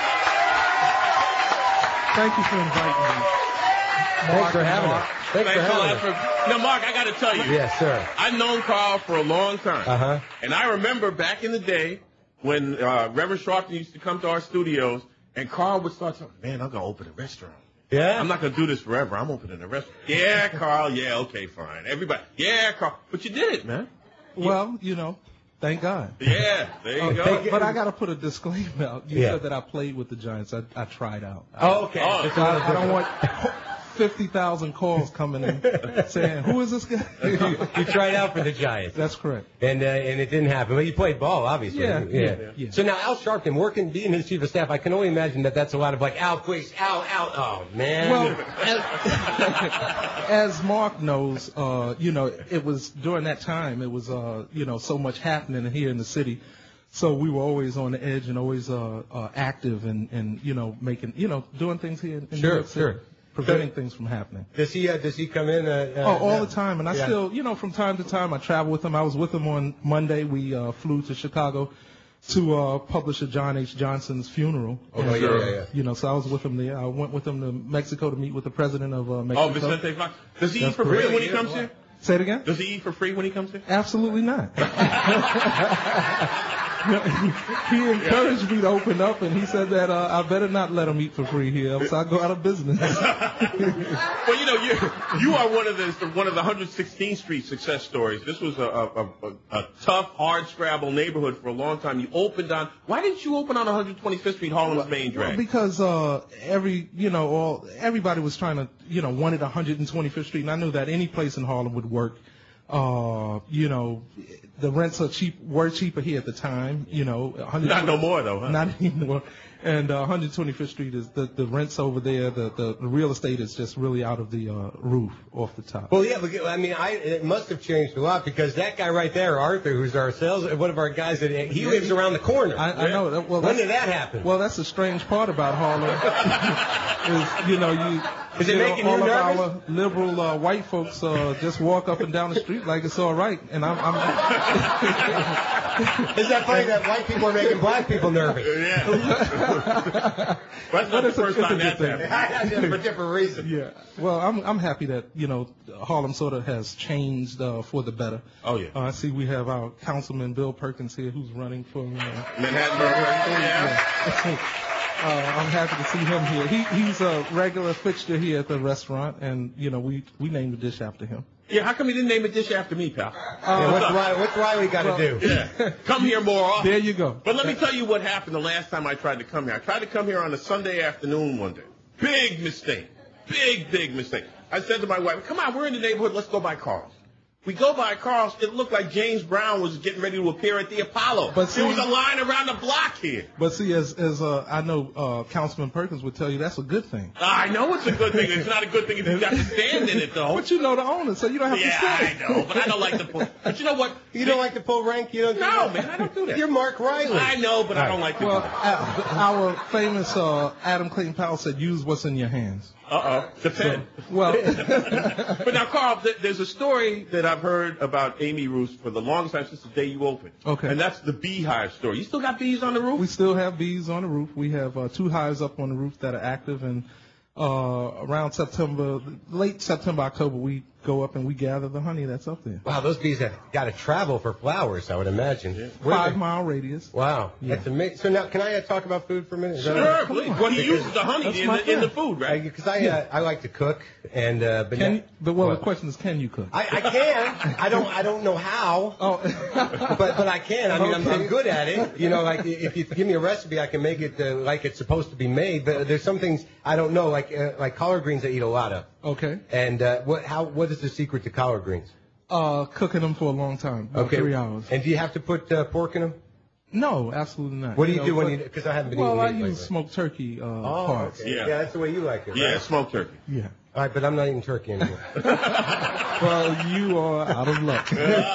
Thank you for inviting me. Thanks for having us. Thanks for Thanks a having lot us. for- Now, Mark, I got to tell you. Yes, sir. I've known Carl for a long time. Uh-huh. And I remember back in the day when uh, Reverend Sharpton used to come to our studios, and Carl would start talking, man, I'm going to open a restaurant. Yeah? I'm not going to do this forever. I'm opening a restaurant. Yeah, Carl. Yeah, okay, fine. Everybody. Yeah, Carl. But you did it, man. Well, you know, thank God. Yeah, there you Uh, go. but, but I got to put a disclaimer out. You Yeah. said that I played with the Giants. I, I tried out. Oh, okay. Oh, It's a I, little I don't different. want fifty thousand calls coming in saying, who is this guy? You tried out for the Giants. That's correct. And uh, and it didn't happen. But you played ball, obviously. Yeah, yeah, yeah. So now Al Sharpton, working, being his chief of staff, I can only imagine that that's a lot of like, Al, please, Al, Al. Oh, man. Well, as, as Mark knows, uh, you know, it was during that time, it was, uh, you know, so much happening here in the city. So we were always on the edge and always uh, uh, active and, and, you know, making, you know, doing things here in New Sure, York City, sure. preventing things from happening. Does he uh, does he come in? Uh, uh, Oh, all uh, the time. And I yeah. still, you know, from time to time, I travel with him. I was with him on Monday. We uh, flew to Chicago to uh, publisher John H. Johnson's funeral. Oh, And, yeah, uh, yeah, yeah. You know, so I was with him there. I went with him to Mexico to meet with the president of uh, Mexico. Oh, Vicente Fox. Does he eat That's for free correct. when he comes here? Say it again? Does he eat for free when he comes here? Absolutely not. He encouraged me to open up, and he said that uh, I better not let him eat for free here, else I'll go out of business. Well, you know, you you are one of the one of the one sixteenth Street success stories. This was a, a, a, a tough, hard scrabble neighborhood for a long time. You opened on. Why didn't you open on one twenty-fifth Street, Harlem's main drag? Because uh, every, you know, all everybody was trying to, you know, wanted one twenty-fifth Street, and I knew that any place in Harlem would work. Uh, you know, the rents are cheap, were cheaper here at the time. You know, Not no more though, huh? Not anymore. And uh, one twenty-fifth Street is the the rents over there. The, the the real estate is just really out of the uh, roof, off the top. Well, yeah, but, I mean, I, it must have changed a lot because that guy right there, Arthur, who's our sales, one of our guys, that he lives around the corner. I, I know. That, well, when that's- did that happen? Well, that's the strange part about Harlem. is, you know, you. Is it you know, making all you of nervous? our liberal uh, white folks uh, just walk up and down the street like it's all right, and I'm. I'm Is that funny that white people are making black people nervous? Yeah. That's not the it's a- first it's a time good that's thing. happened. For different reasons. Yeah. Well, I'm I'm happy that, you know, Harlem sort of has changed uh, for the better. Oh, yeah. Uh, I see we have our councilman Bill Perkins here, who's running for uh, Manhattan Burger. Yeah. Uh, I'm happy to see him here. He he's a regular fixture here at the restaurant, and you know we we named the dish after him. Yeah, how come you didn't name a dish after me, pal? Yeah, what's, Riley, what's Riley got to Well, do? Yeah. Come here more often. There you go. But let me tell you what happened the last time I tried to come here. I tried to come here on a Sunday afternoon one day. Big mistake. Big, big mistake. I said to my wife, come on, we're in the neighborhood. Let's go by Carl's. We go by Carl's. It looked like James Brown was getting ready to appear at the Apollo. But see, there was a line around the block here. But see, as as uh, I know, uh, Councilman Perkins would tell you that's a good thing. I know it's a good thing. It's not a good thing if you got to stand in it, though. But you know the owner, so you don't have yeah, to stand. Yeah, I know, but I don't like to pull. But you know what? You don't like to pull rank? You don't? No, do man, I don't do that. You're Mark Riley. I know, but All I don't right. like to Well, do uh, our famous uh, Adam Clayton Powell said, "Use what's in your hands." Uh-oh, the pen. So, well, but now, Carl, th- there's a story that I've heard about Amy Roos for the longest time since the day you opened. Okay. And that's the beehive story. You still got bees on the roof? we still have bees on the roof. We have uh, two hives up on the roof that are active, and uh, around September, late September, October, we go up and we gather the honey that's up there. Wow, those bees have got to travel for flowers, I would imagine. Yeah. Five mile radius. Wow, Yeah. that's amazing. So now, can I uh, talk about food for a minute? Is that Sure, okay? please. Well, he uses the honey That's in my the, in the friend. food, right? Because I, Yeah. uh, I like to cook, and uh, but Can now- you, but well, What? the question is, can you cook? I, I can. I don't. I don't know how. Oh, but but I can. I mean, I'm, Okay. I'm good at it. You know, like if you give me a recipe, I can make it uh, like it's supposed to be made. But there's some things I don't know, like uh, like collard greens I eat a lot of. Okay. And uh, what how what is the secret to collard greens? Uh, cooking them for a long time, about Okay. three hours. And do you have to put uh, pork in them? No, absolutely not. What do you know, do when but- you? Because I haven't been Well, I eating meat use lately. smoked turkey uh, Oh, parts. okay. Yeah. yeah, that's the way you like it. Yeah, Right? smoked turkey. Yeah. All right, but I'm not eating turkey anymore. Well, you are out of luck.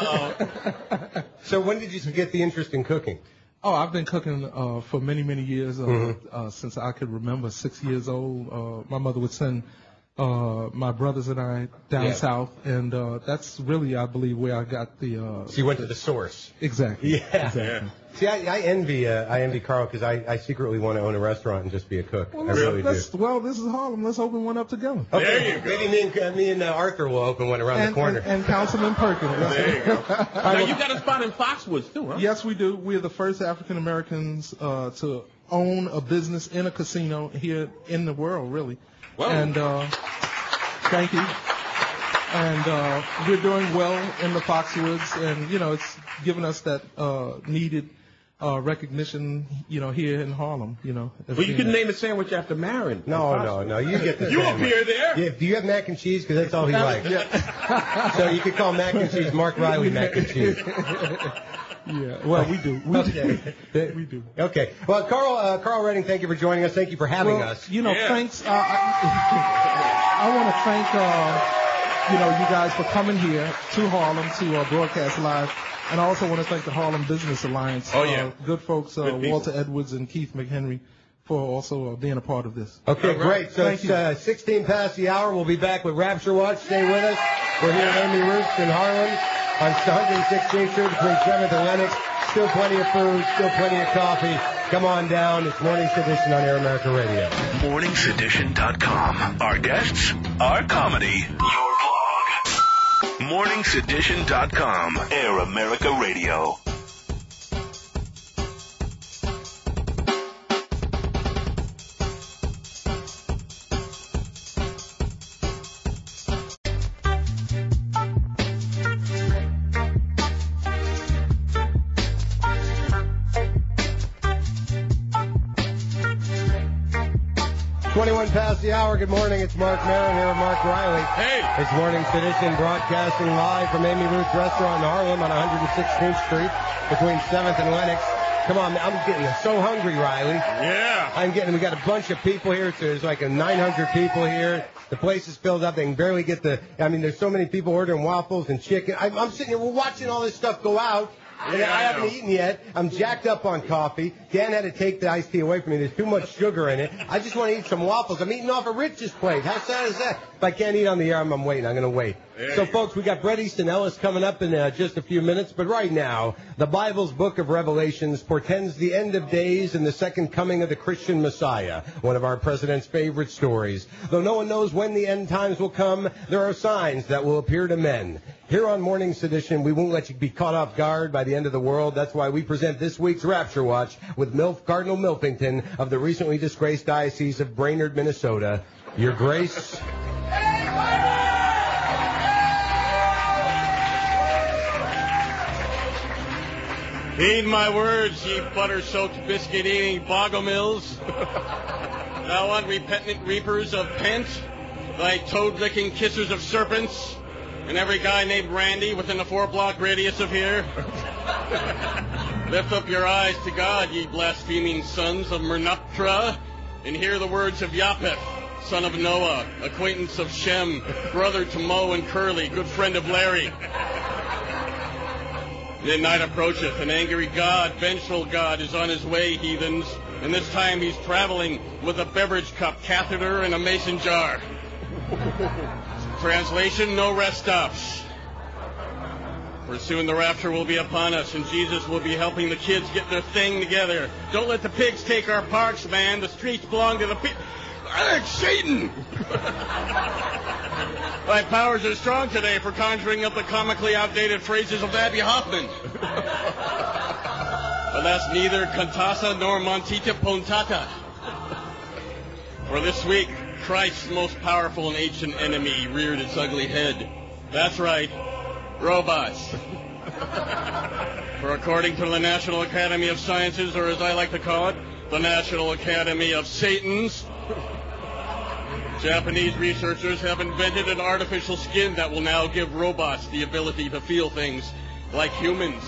So when did you get the interest in cooking? Oh, I've been cooking uh, for many, many years, uh, Mhm. uh, since I could remember, six years old. Uh, my mother would send uh, my brothers and I down Yeah. south, and uh, that's really, I believe, where I got the. Uh, So you went to the source. Exactly. Yeah. Exactly. See, I, I envy uh, I envy Carl because I, I secretly want to own a restaurant and just be a cook. Well, I let's, really let's, do. well, this is Harlem. Let's open one up together. Okay, There you go. maybe me and, uh, me and uh, Arthur will open one around And, the corner. and, and Councilman Perkins. There you go. Now, you got a spot in Foxwoods, too, huh? Yes, we do. We're the first African Americans uh, to own a business in a casino here in the world, really. Whoa. And uh, thank you. And uh, we're doing well in the Foxwoods, and you know, it's given us that uh, needed uh, recognition, you know, here in Harlem. You know. as Well, you being can a- name a sandwich after Marin. no, no, no. You get the You sandwich. appear there. Yeah, do you have mac and cheese? Because that's all he likes. So you could call mac and cheese Mark Riley mac and cheese. Yeah. Well, we do. We Okay. do. We do. Okay. Well, Carl, uh, Carl Redding, thank you for joining us. Thank you for having well, us. You know, Yeah. thanks. Uh, I, I want to thank uh, you know you guys for coming here to Harlem to uh, broadcast live, and I also want to thank the Harlem Business Alliance. Oh, yeah. uh, good folks, uh, Good people. Walter Edwards and Keith McHenry, for also uh, being a part of this. Okay, All right. great. So Thank it's you. uh, sixteen past the hour. We'll be back with Rapture Watch. Stay with us. We're here at Amy Roof's in Harlem on one hundred sixteenth Street between seventh and Lenox. Still plenty of food, still plenty of coffee. Come on down. It's Morning Sedition on Air America Radio. morning sedition dot com. Our guests, our comedy, your blog. morning sedition dot com. Air America Radio. twenty-one past the hour. Good morning. It's Mark Maron here with Mark Riley. Hey. It's Morning Sedition broadcasting live from Amy Ruth's Restaurant in Harlem on one hundred sixteenth Street between seventh and Lenox. Come on, I'm getting so hungry, Riley. Yeah. I'm getting, we got a bunch of people here. So there's like a nine hundred people here. The place is filled up. They can barely get the, I mean, there's so many people ordering waffles and chicken. I'm, I'm sitting here, we're watching all this stuff go out. And Yeah, I I haven't know. eaten yet. I'm jacked up on coffee. Dan had to take the iced tea away from me. There's too much sugar in it. I just want to eat some waffles. I'm eating off of Rich's plate. How sad is that? If I can't eat on the air, I'm, I'm waiting. I'm going to wait. There So, you go. folks, we got Bret Easton Ellis coming up in uh, just a few minutes. But right now, the Bible's book of Revelations portends the end of days and the second coming of the Christian Messiah, one of our president's favorite stories. Though no one knows when the end times will come, there are signs that will appear to men. Here on Morning Sedition, we won't let you be caught off guard by the end of the world. That's why we present this week's Rapture Watch with Milf Cardinal Milfington of the recently disgraced Diocese of Brainerd, Minnesota. Your Grace. Heed my words, ye butter-soaked, biscuit-eating bogomils. Thou unrepentant reapers of pent. thy toad-licking kissers of serpents, and every guy named Randy within a four-block radius of here. Lift up your eyes to God, ye blaspheming sons of Mernuptra, and hear the words of Japheth, son of Noah, acquaintance of Shem, brother to Mo and Curly, good friend of Larry. Midnight approacheth, an angry God, vengeful God, is on his way, heathens, and this time he's traveling with a beverage cup, catheter, and a mason jar. Translation, no rest stops. For soon the rapture will be upon us, and Jesus will be helping the kids get their thing together. Don't let the pigs take our parks, man. The streets belong to the pigs. Ugh, Satan! Thy powers are strong today for conjuring up the comically outdated phrases of Abby Hoffman. But that's neither Cantasa nor Montita Pontata. For this week, Christ's most powerful and ancient enemy reared its ugly head. That's right. Robots. For according to the National Academy of Sciences, or as I like to call it, the National Academy of Satans, Japanese researchers have invented an artificial skin that will now give robots the ability to feel things like humans.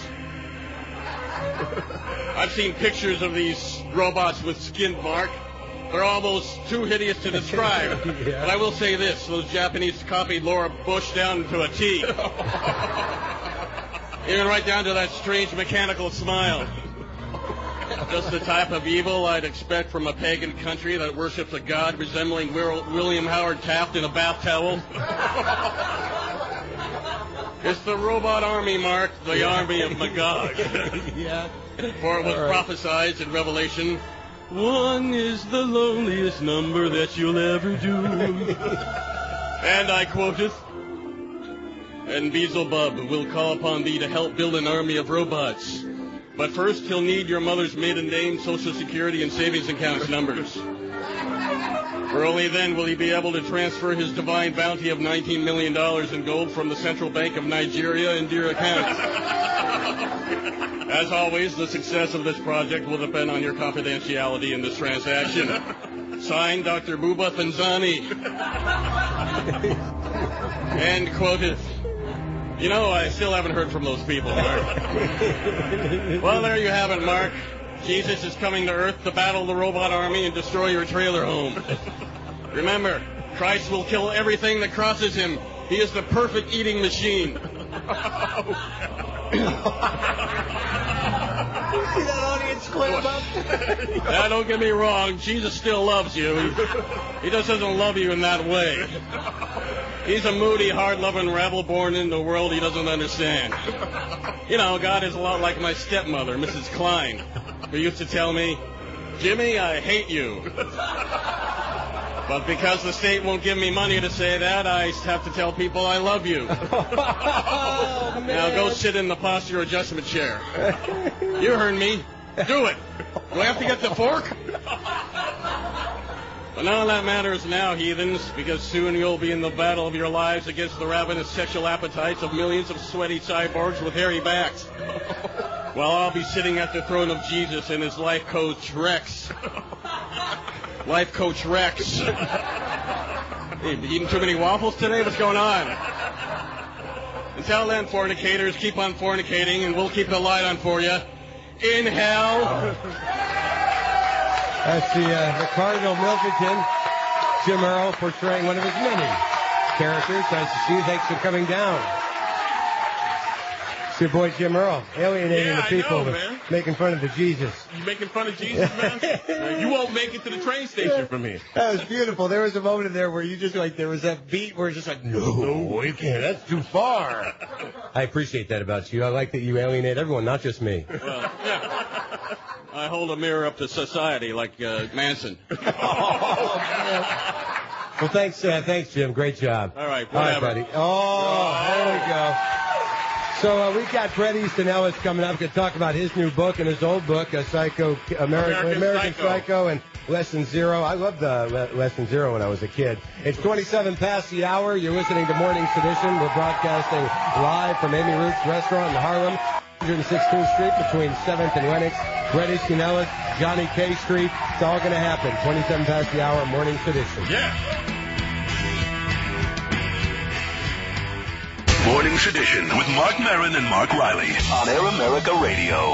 I've seen pictures of these robots with skin, Mark. They're almost too hideous to describe. Yeah. But I will say this, those Japanese copied Laura Bush down to a T. Even right down to that strange mechanical smile. Just the type of evil I'd expect from a pagan country that worships a god resembling William Howard Taft in a bath towel. It's the robot army, Mark, the yeah. army of Magog. Yeah. For it was right. prophesied in Revelation, one is the loneliest number that you'll ever do. And I quoteth, and Beelzebub will call upon thee to help build an army of robots. But first, he'll need your mother's maiden name, Social Security, and savings accounts numbers. For only then will he be able to transfer his divine bounty of nineteen million dollars in gold from the Central Bank of Nigeria into your account. As always, the success of this project will depend on your confidentiality in this transaction. Signed, Doctor Buba Thanzani. And quoted, you know, I still haven't heard from those people, Mark. Well, there you have it, Mark. Jesus is coming to Earth to battle the robot army and destroy your trailer home. Remember, Christ will kill everything that crosses him. He is the perfect eating machine. You see that audience clip up? Now, don't get me wrong. Jesus still loves you. He, he just doesn't love you in that way. He's a moody, hard-loving rebel born into a world he doesn't understand. You know, God is a lot like my stepmother, Missus Klein, who used to tell me, Jimmy, I hate you. But because the state won't give me money to say that, I have to tell people I love you. Oh, now go sit in the posture adjustment chair. You heard me. Do it. Do I have to get the fork? But none of that matters now, heathens, because soon you'll be in the battle of your lives against the ravenous sexual appetites of millions of sweaty cyborgs with hairy backs. While I'll be sitting at the throne of Jesus and his life coach, Rex. Life coach Rex. Hey, eating too many waffles today? What's going on? Until then, fornicators, keep on fornicating, and we'll keep the light on for you. In hell. That's the, uh, the Cardinal Milverton, Jim Earl, portraying one of his many characters. Nice to see you. Thanks for coming down. It's your boy Jim Earl, alienating yeah, the people, I know, man. Making fun of the Jesus. You making fun of Jesus, man? You won't make it to the train station from here. That was beautiful. There was a moment in there where you just like, there was that beat where it's just like, no, no, you can't. That's too far. I appreciate that about you. I like that you alienate everyone, not just me. Well, yeah. I hold a mirror up to society like uh, Manson. Well, thanks, uh, thanks, Jim. Great job. All right, whatever. All right, buddy. Oh, there we go. So uh, we've got Bret Easton Ellis coming up to talk about his new book and his old book, uh, Psycho, American, American, American Psycho. Psycho and Lesson Zero. I loved uh, Le- Lesson Zero when I was a kid. It's twenty-seven past the hour. You're listening to Morning Sedition. We're broadcasting live from Amy Root's restaurant in Harlem, one sixteenth Street between seventh and Lenox. Bret Easton Ellis, Johnny K Street. It's all going to happen. twenty-seven past the hour, Morning Sedition. Yeah. Morning Sedition with Mark Maron and Mark Riley on Air America Radio.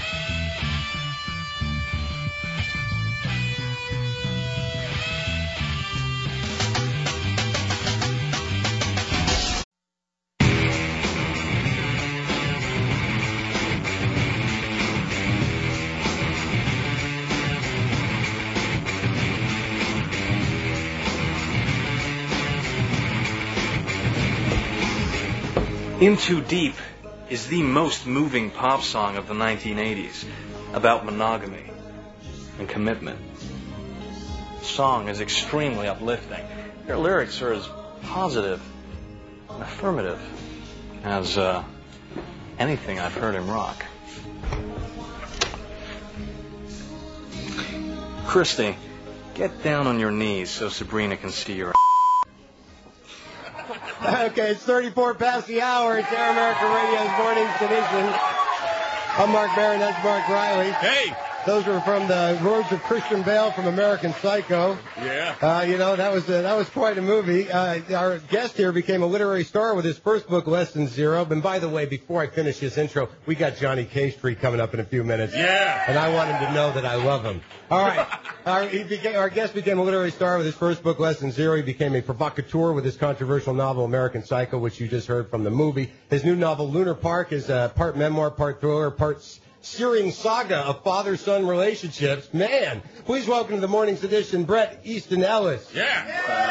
In Too Deep is the most moving pop song of the nineteen eighties about monogamy and commitment. The song is extremely uplifting. Their lyrics are as positive and affirmative as uh, anything I've heard him rock. Christy, get down on your knees so Sabrina can see your Okay, it's thirty-four past the hour. It's Air America Radio's Morning Sedition. I'm Mark Maron. That's Mark Riley. Hey! Those were from the words of Christian Bale from American Psycho. Yeah. Uh, you know, that was uh, that was quite a movie. Uh, our guest here became a literary star with his first book, Less Than Zero. And by the way, before I finish this intro, we got Johnny K Street coming up in a few minutes. Yeah. And I want him to know that I love him. All right. Our, he became, our guest became a literary star with his first book, Less Than Zero. He became a provocateur with his controversial novel, American Psycho, which you just heard from the movie. His new novel, Lunar Park, is uh, part memoir, part thriller, part searing saga of father-son relationships. Man, please welcome to the Morning's Edition, Bret Easton Ellis. Yeah.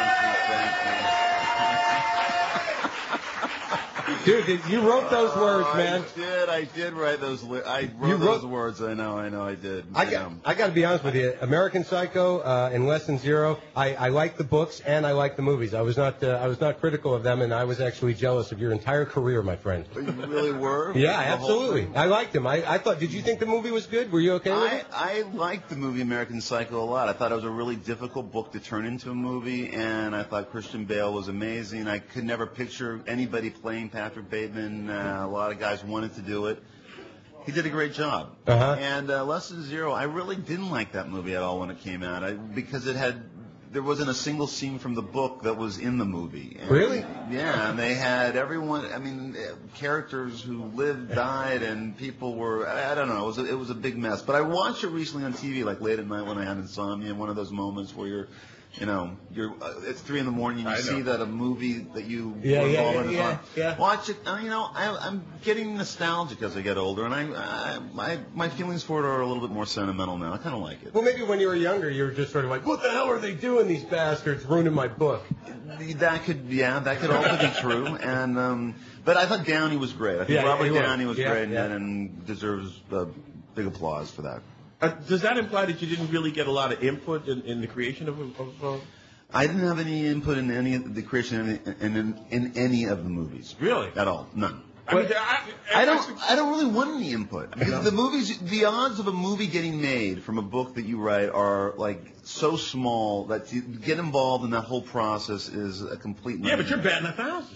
Dude, did- you wrote those words, Oh, man. I did. I did write those. Li- I wrote, You wrote- those words. I know. I know. I did. I got, I got to be honest with you. American Psycho uh, and Less Than Zero. I, I like the books and I like the movies. I was not uh, I was not critical of them, and I was actually jealous of your entire career, my friend. You really were? Yeah, The whole absolutely. thing? I liked him. I, I thought. Did you think the movie was good? Were you okay with I, it? I liked the movie American Psycho a lot. I thought it was a really difficult book to turn into a movie, and I thought Christian Bale was amazing. I could never picture anybody playing Patrick Bateman. Uh, a lot of guys wanted to do it. He did a great job. Uh-huh. And uh, Less Than Zero, I really didn't like that movie at all when it came out, I, because it had there wasn't a single scene from the book that was in the movie. And, Really? Yeah, and they had everyone. I mean, uh, characters who lived, died, and people were. I, I don't know. It was a, it was a big mess. But I watched it recently on T V, like late at night when I had insomnia. One of those moments where you're. You know, you're. Uh, it's three in the morning. And you see that a movie that you Yeah, were yeah, involved yeah, in is yeah, on. yeah. Watch it. Uh, you know, I, I'm getting nostalgic as I get older, and I, I my my feelings for it are a little bit more sentimental now. I kind of like it. Well, maybe when you were younger, you were just sort of like, what the hell are they doing, these bastards, ruining my book? That could, yeah, that could also be true. And um, but I thought Downey was great. I think Yeah, Robert he was. Downey was Yeah, great, yeah. and, and deserves uh, big applause for that. Uh, does that imply that you didn't really get a lot of input in, in the creation of, of uh... I didn't have any input in any of the creation in, in, in any of the movies. Really? At all. None. I, mean, I, I don't. I don't really want any input. Because the movies, the odds of a movie getting made from a book that you write are like so small that to get involved in that whole process is a complete. Yeah, but you're batting a thousand.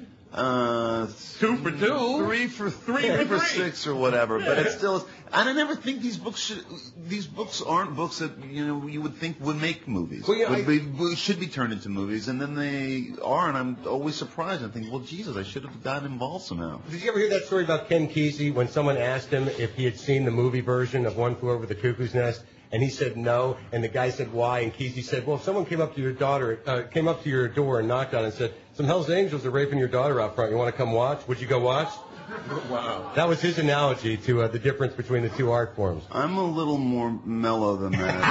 Uh, two for two, three for three three for for three. six or whatever. Yeah. But it still is. And I never think these books should. These books aren't books that you know you would think would make movies. Well, yeah, would I- be, would- should be turned into movies, and then they are. And I'm always surprised. I think, well, Jesus, I should have gotten involved somehow. Did you ever hear that story about Ken Kesey when someone asked him if he had seen the movie version of One Flew Over the Cuckoo's Nest? And he said no, and the guy said why, and Kesey said, well, if someone came up to your daughter, uh, came up to your door and knocked on it and said, some Hell's Angels are raping your daughter out front, you want to come watch? Would you go watch? Wow. That was his analogy to uh, the difference between the two art forms. I'm a little more mellow than that.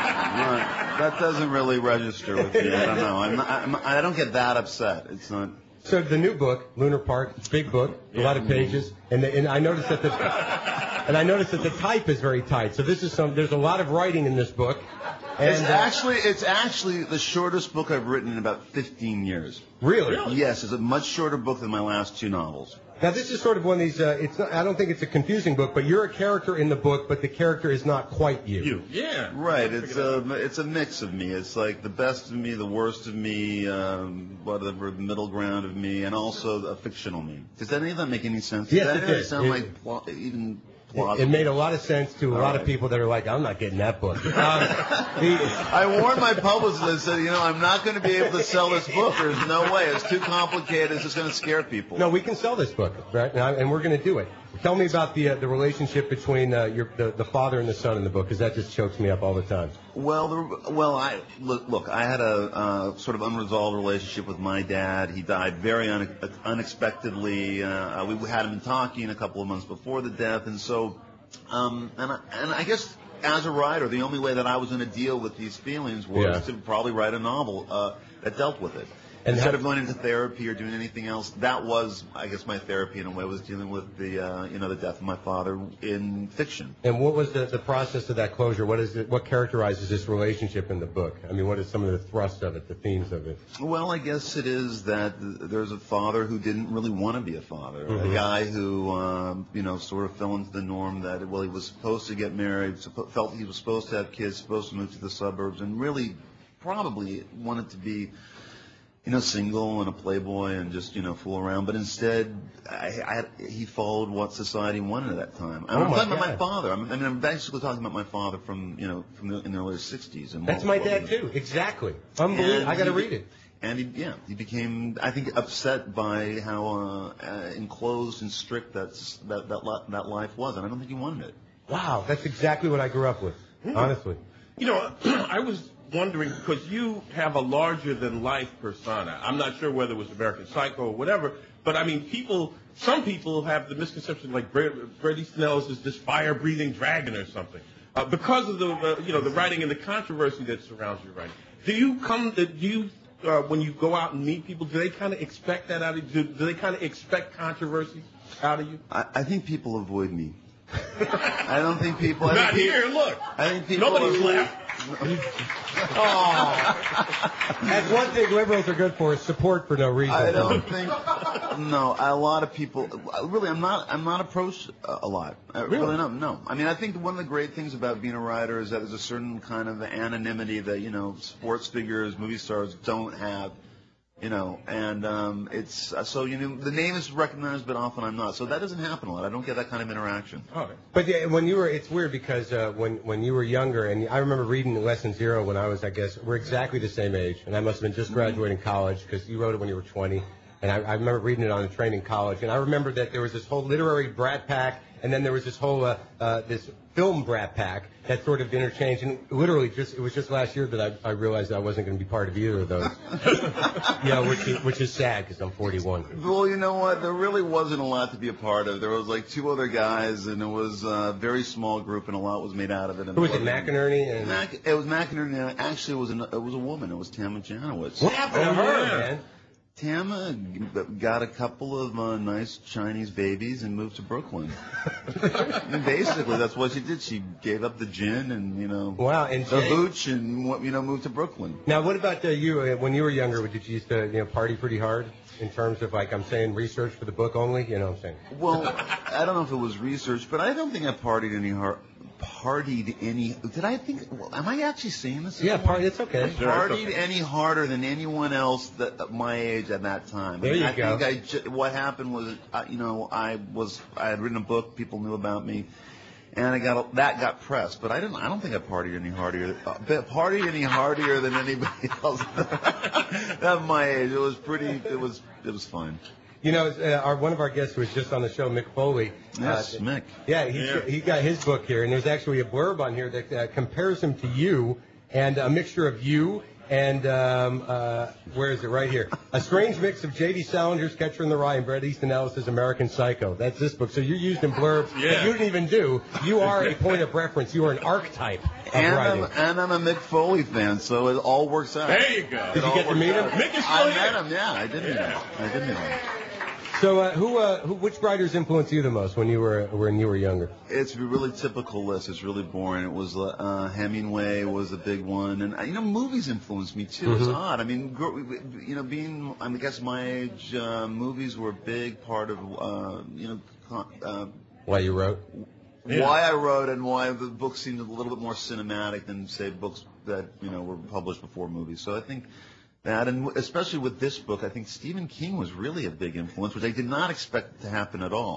Not- that doesn't really register with me. I don't know. I'm not, I'm, I don't get that upset. It's not. So the new book, Lunar Park, it's a big book, a lot of pages, and, the, and I noticed that the and I noticed that the type is very tight. So this is some. There's a lot of writing in this book. And, It's uh, actually it's actually the shortest book I've written in about fifteen years. Really? Yes, it's a much shorter book than my last two novels. Now this is sort of one of these. Uh, it's not, I don't think it's a confusing book, but you're a character in the book, but the character is not quite you. You. Yeah. Right. It's a it's a mix of me. It's like the best of me, the worst of me, um, whatever middle ground of me, and also a fictional me. Does any of that make any sense? Yes, Does it that really does. sound It- like pl- even plausible. It made a lot of sense to a All lot right. of people that are like, I'm not getting that book. Um, I warned my publicist. I said, you know, I'm not going to be able to sell this book. There's no way. It's too complicated. It's just going to scare people. No, we can sell this book, right? And, I, and we're going to do it. Tell me about the uh, the relationship between uh, your the, the father and the son in the book, because that just chokes me up all the time. Well, the, well, I look, look. I had a uh, sort of unresolved relationship with my dad. He died very une- unexpectedly. Uh, we had him talking a couple of months before the death, and so, um, and I, and I guess as a writer, the only way that I was going to deal with these feelings was Yeah. to probably write a novel uh, that dealt with it. And Instead how- of going into therapy or doing anything else, that was, I guess, my therapy in a way, was dealing with the, uh, you know, the death of my father in fiction. And what was the, the process of that closure? What is it? What characterizes this relationship in the book? I mean, what is some of the thrust of it, the themes of it? Well, I guess it is that th- there's a father who didn't really want to be a father. Mhm. A guy who, um, you know, sort of fell into the norm that, well, he was supposed to get married, suppo- felt he was supposed to have kids, supposed to move to the suburbs, and really probably wanted to be, you know, single and a playboy and just, you know, fool around. But instead, I, I, he followed what society wanted at that time. And Oh, I'm my talking about God. my father. I'm, I mean, I'm basically talking about my father from, you know, from the, in the early sixties. And That's my dad too. Exactly. Unbelievable. And I got to he- read it. And he, yeah, he became, I think, upset by how uh, uh, enclosed and strict that's, that that li- that life was, and I don't think he wanted it. Wow, that's exactly what I grew up with. Honestly. You know, I was wondering, because you have a larger-than-life persona. I'm not sure whether it was American Psycho or whatever, but I mean, people, some people have the misconception like Bret Bret Easton Ellis is this fire-breathing dragon or something, uh, because of the, uh, you know, the writing and the controversy that surrounds your writing. Do you come, do you, uh, when you go out and meet people, do they kind of expect that out of you? Do, do they kind of expect controversy out of you? I, I think people avoid me. I don't think people. I Not think people, here, look. I think people. Nobody's are, left. Oh. That's one thing liberals are good for, is support for no reason. I don't think. No, a lot of people. Really, I'm not. I'm not approached a a lot. I really? really not. No. I mean, I think one of the great things about being a writer is that there's a certain kind of anonymity that, you know, sports figures, movie stars don't have. You know, and um, it's uh, so, you know, the name is recognized, but often I'm not. So that doesn't happen a lot. I don't get that kind of interaction. Oh. But yeah, when you were, it's weird because uh, when when you were younger, and I remember reading Lesson Zero when I was, I guess, we're exactly the same age, and I must have been just graduating college because you wrote it when you were twenty, and I, I remember reading it on a train in college, and I remember that there was this whole literary brat pack, and then there was this whole uh, uh, this film brat pack that sort of interchanged, and literally just it was just last year that I, I realized I wasn't going to be part of either of those. Yeah, which is, which is sad because I'm forty-one. Well, you know what? There really wasn't a lot to be a part of. There was like two other guys, and it was a very small group, and a lot was made out of it. Who was it, McInerney? And Mac, it was McInerney. Actually, it was an, it was a woman. It was Tama Janowitz. What happened to Oh, her, yeah. man? Tama got a couple of uh, nice Chinese babies and moved to Brooklyn. And basically, that's what she did. She gave up the gin and, you know, Wow, and the Jay- hooch and, you know, moved to Brooklyn. Now, what about uh, you? Uh, when you were younger, did you used to, you know, party pretty hard in terms of, like, I'm saying, research for the book only? You know what I'm saying? Well, I don't know if it was research, but I don't think I partied any hard. Partied any? Did I think? Well, am I actually saying this? Yeah, party. It's okay. I partied any harder than anyone else that at my age at that time. There I mean, you I go. think I ju- what happened was, uh, you know, I was I had written a book, people knew about me, and I got that got pressed. But I didn't. I don't think I partied any harder. Uh, partied any harder than anybody else at my age. It was pretty. It was. It was fun. You know, uh, our one of our guests who was just on the show, Mick Foley. Yes, uh, Mick. Yeah, he Yeah. he got his book here, and there's actually a blurb on here that uh, compares him to you, and a mixture of you and um, uh, where is it? Right here. A strange mix of J D Salinger's Catcher in the Rye and Bret Easton Ellis's American Psycho. That's this book. So you're used in blurbs Yeah. that you didn't even do. You are a point of reference. You are an archetype of And writing. I'm, and I'm a Mick Foley fan, so it all works out. There you go. Did you get to meet him? Mick is still I here. met him, yeah. I did meet him. I did meet him. So uh, who, uh, who, which writers influenced you the most when you were when you were younger? It's a really typical list. It's really boring. It was uh, Hemingway was a big one, and uh, you know, movies influenced me too. It's Mhm. odd. I mean, gr- you know, being I guess my age, uh, movies were a big part of uh, you know. Con- uh, Why you wrote? Why I wrote and why the book seemed a little bit more cinematic than say books that you know were published before movies. So I think. That, and especially with this book, I think Stephen King was really a big influence, which I did not expect to happen at all.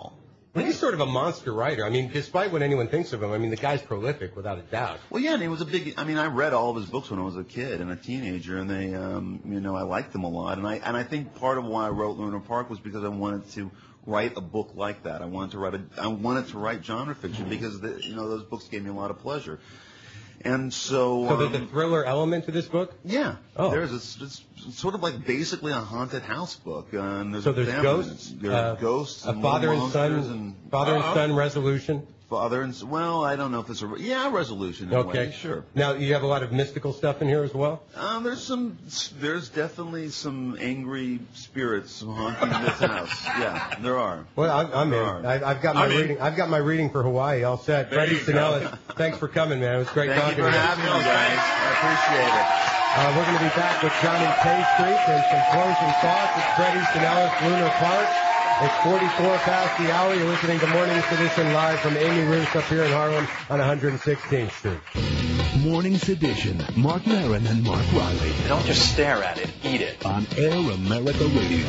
Well, he's sort of a monster writer. I mean, despite what anyone thinks of him, I mean, the guy's prolific without a doubt. Well, yeah, and he was a big. I mean, I read all of his books when I was a kid and a teenager, and they, um, you know, I liked them a lot. And I and I think part of why I wrote Lunar Park was because I wanted to write a book like that. I wanted to write a. I wanted to write genre fiction because the, you know those books gave me a lot of pleasure. And so. So um, there's a thriller element to this book? Yeah. Oh. There's a, it's, it's sort of like basically a haunted house book. Uh, and there's So there's family. ghosts? There's uh, ghosts. A and father and monsters son. And, Father and uh-huh. son resolution. Father and s- well, I don't know if it's a re- yeah a resolution. In a Okay. way, sure. Now you have a lot of mystical stuff in here as well. Um, there's some. There's definitely some angry spirits haunting this house. Yeah, there are. Well, I'm, I'm There in. are. I, I've got my I'm in. reading. I've got my reading for Hawaii all set. There Freddie you go. Sinellis, thanks for coming, man. It was great Thank talking you for to you. having me, guys. I appreciate it. Uh, we're going to be back with Johnny K Street and some closing thoughts. It's Freddie Sinellis, Lunar Park. It's forty-four past the hour. You're listening to Morning's Edition live from Amy Roos up here in Harlem on one hundred sixteenth Street. Morning's Edition. Mark Maron and Mark Riley. Don't just stare at it, eat it. On Air America Radio.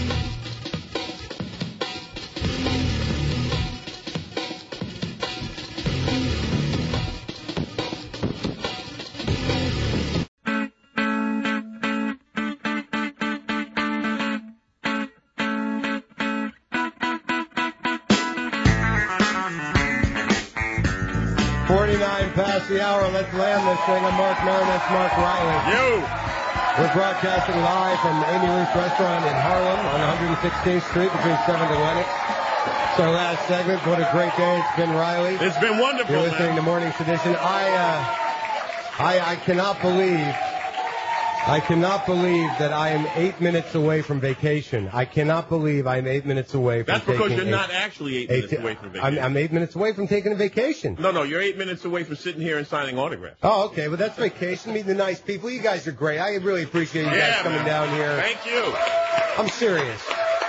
forty-nine past the hour. Let's land this thing. I'm Mark Maron. That's Mark Riley. You. We're broadcasting live from Amy Roos Restaurant in Harlem on one hundred sixteenth Street between seventh and Lenox. It's our last segment. What a great day it's been, Riley. It's been wonderful, You're listening man. to Morning's Edition. I, uh, I, I cannot believe, I cannot believe that I am eight minutes away from vacation. I cannot believe I am eight minutes away from That's taking because you're a- not actually eight eight- minutes away from vacation. I'm, I'm eight minutes away from taking a vacation. No, no, you're eight minutes away from sitting here and signing autographs. Oh, okay. Well, that's vacation. Meeting the nice people. You guys are great. I really appreciate you Yeah, guys coming man. down here. Thank you. I'm serious.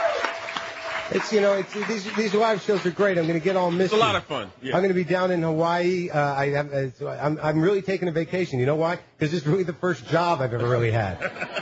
It's, you know, it's, these these live shows are great. I'm going to get all missed. It's a lot of fun. Yeah. I'm going to be down in Hawaii. Uh, I have, uh, so I'm I'm really taking a vacation. You know why? Because this is really the first job I've ever really had.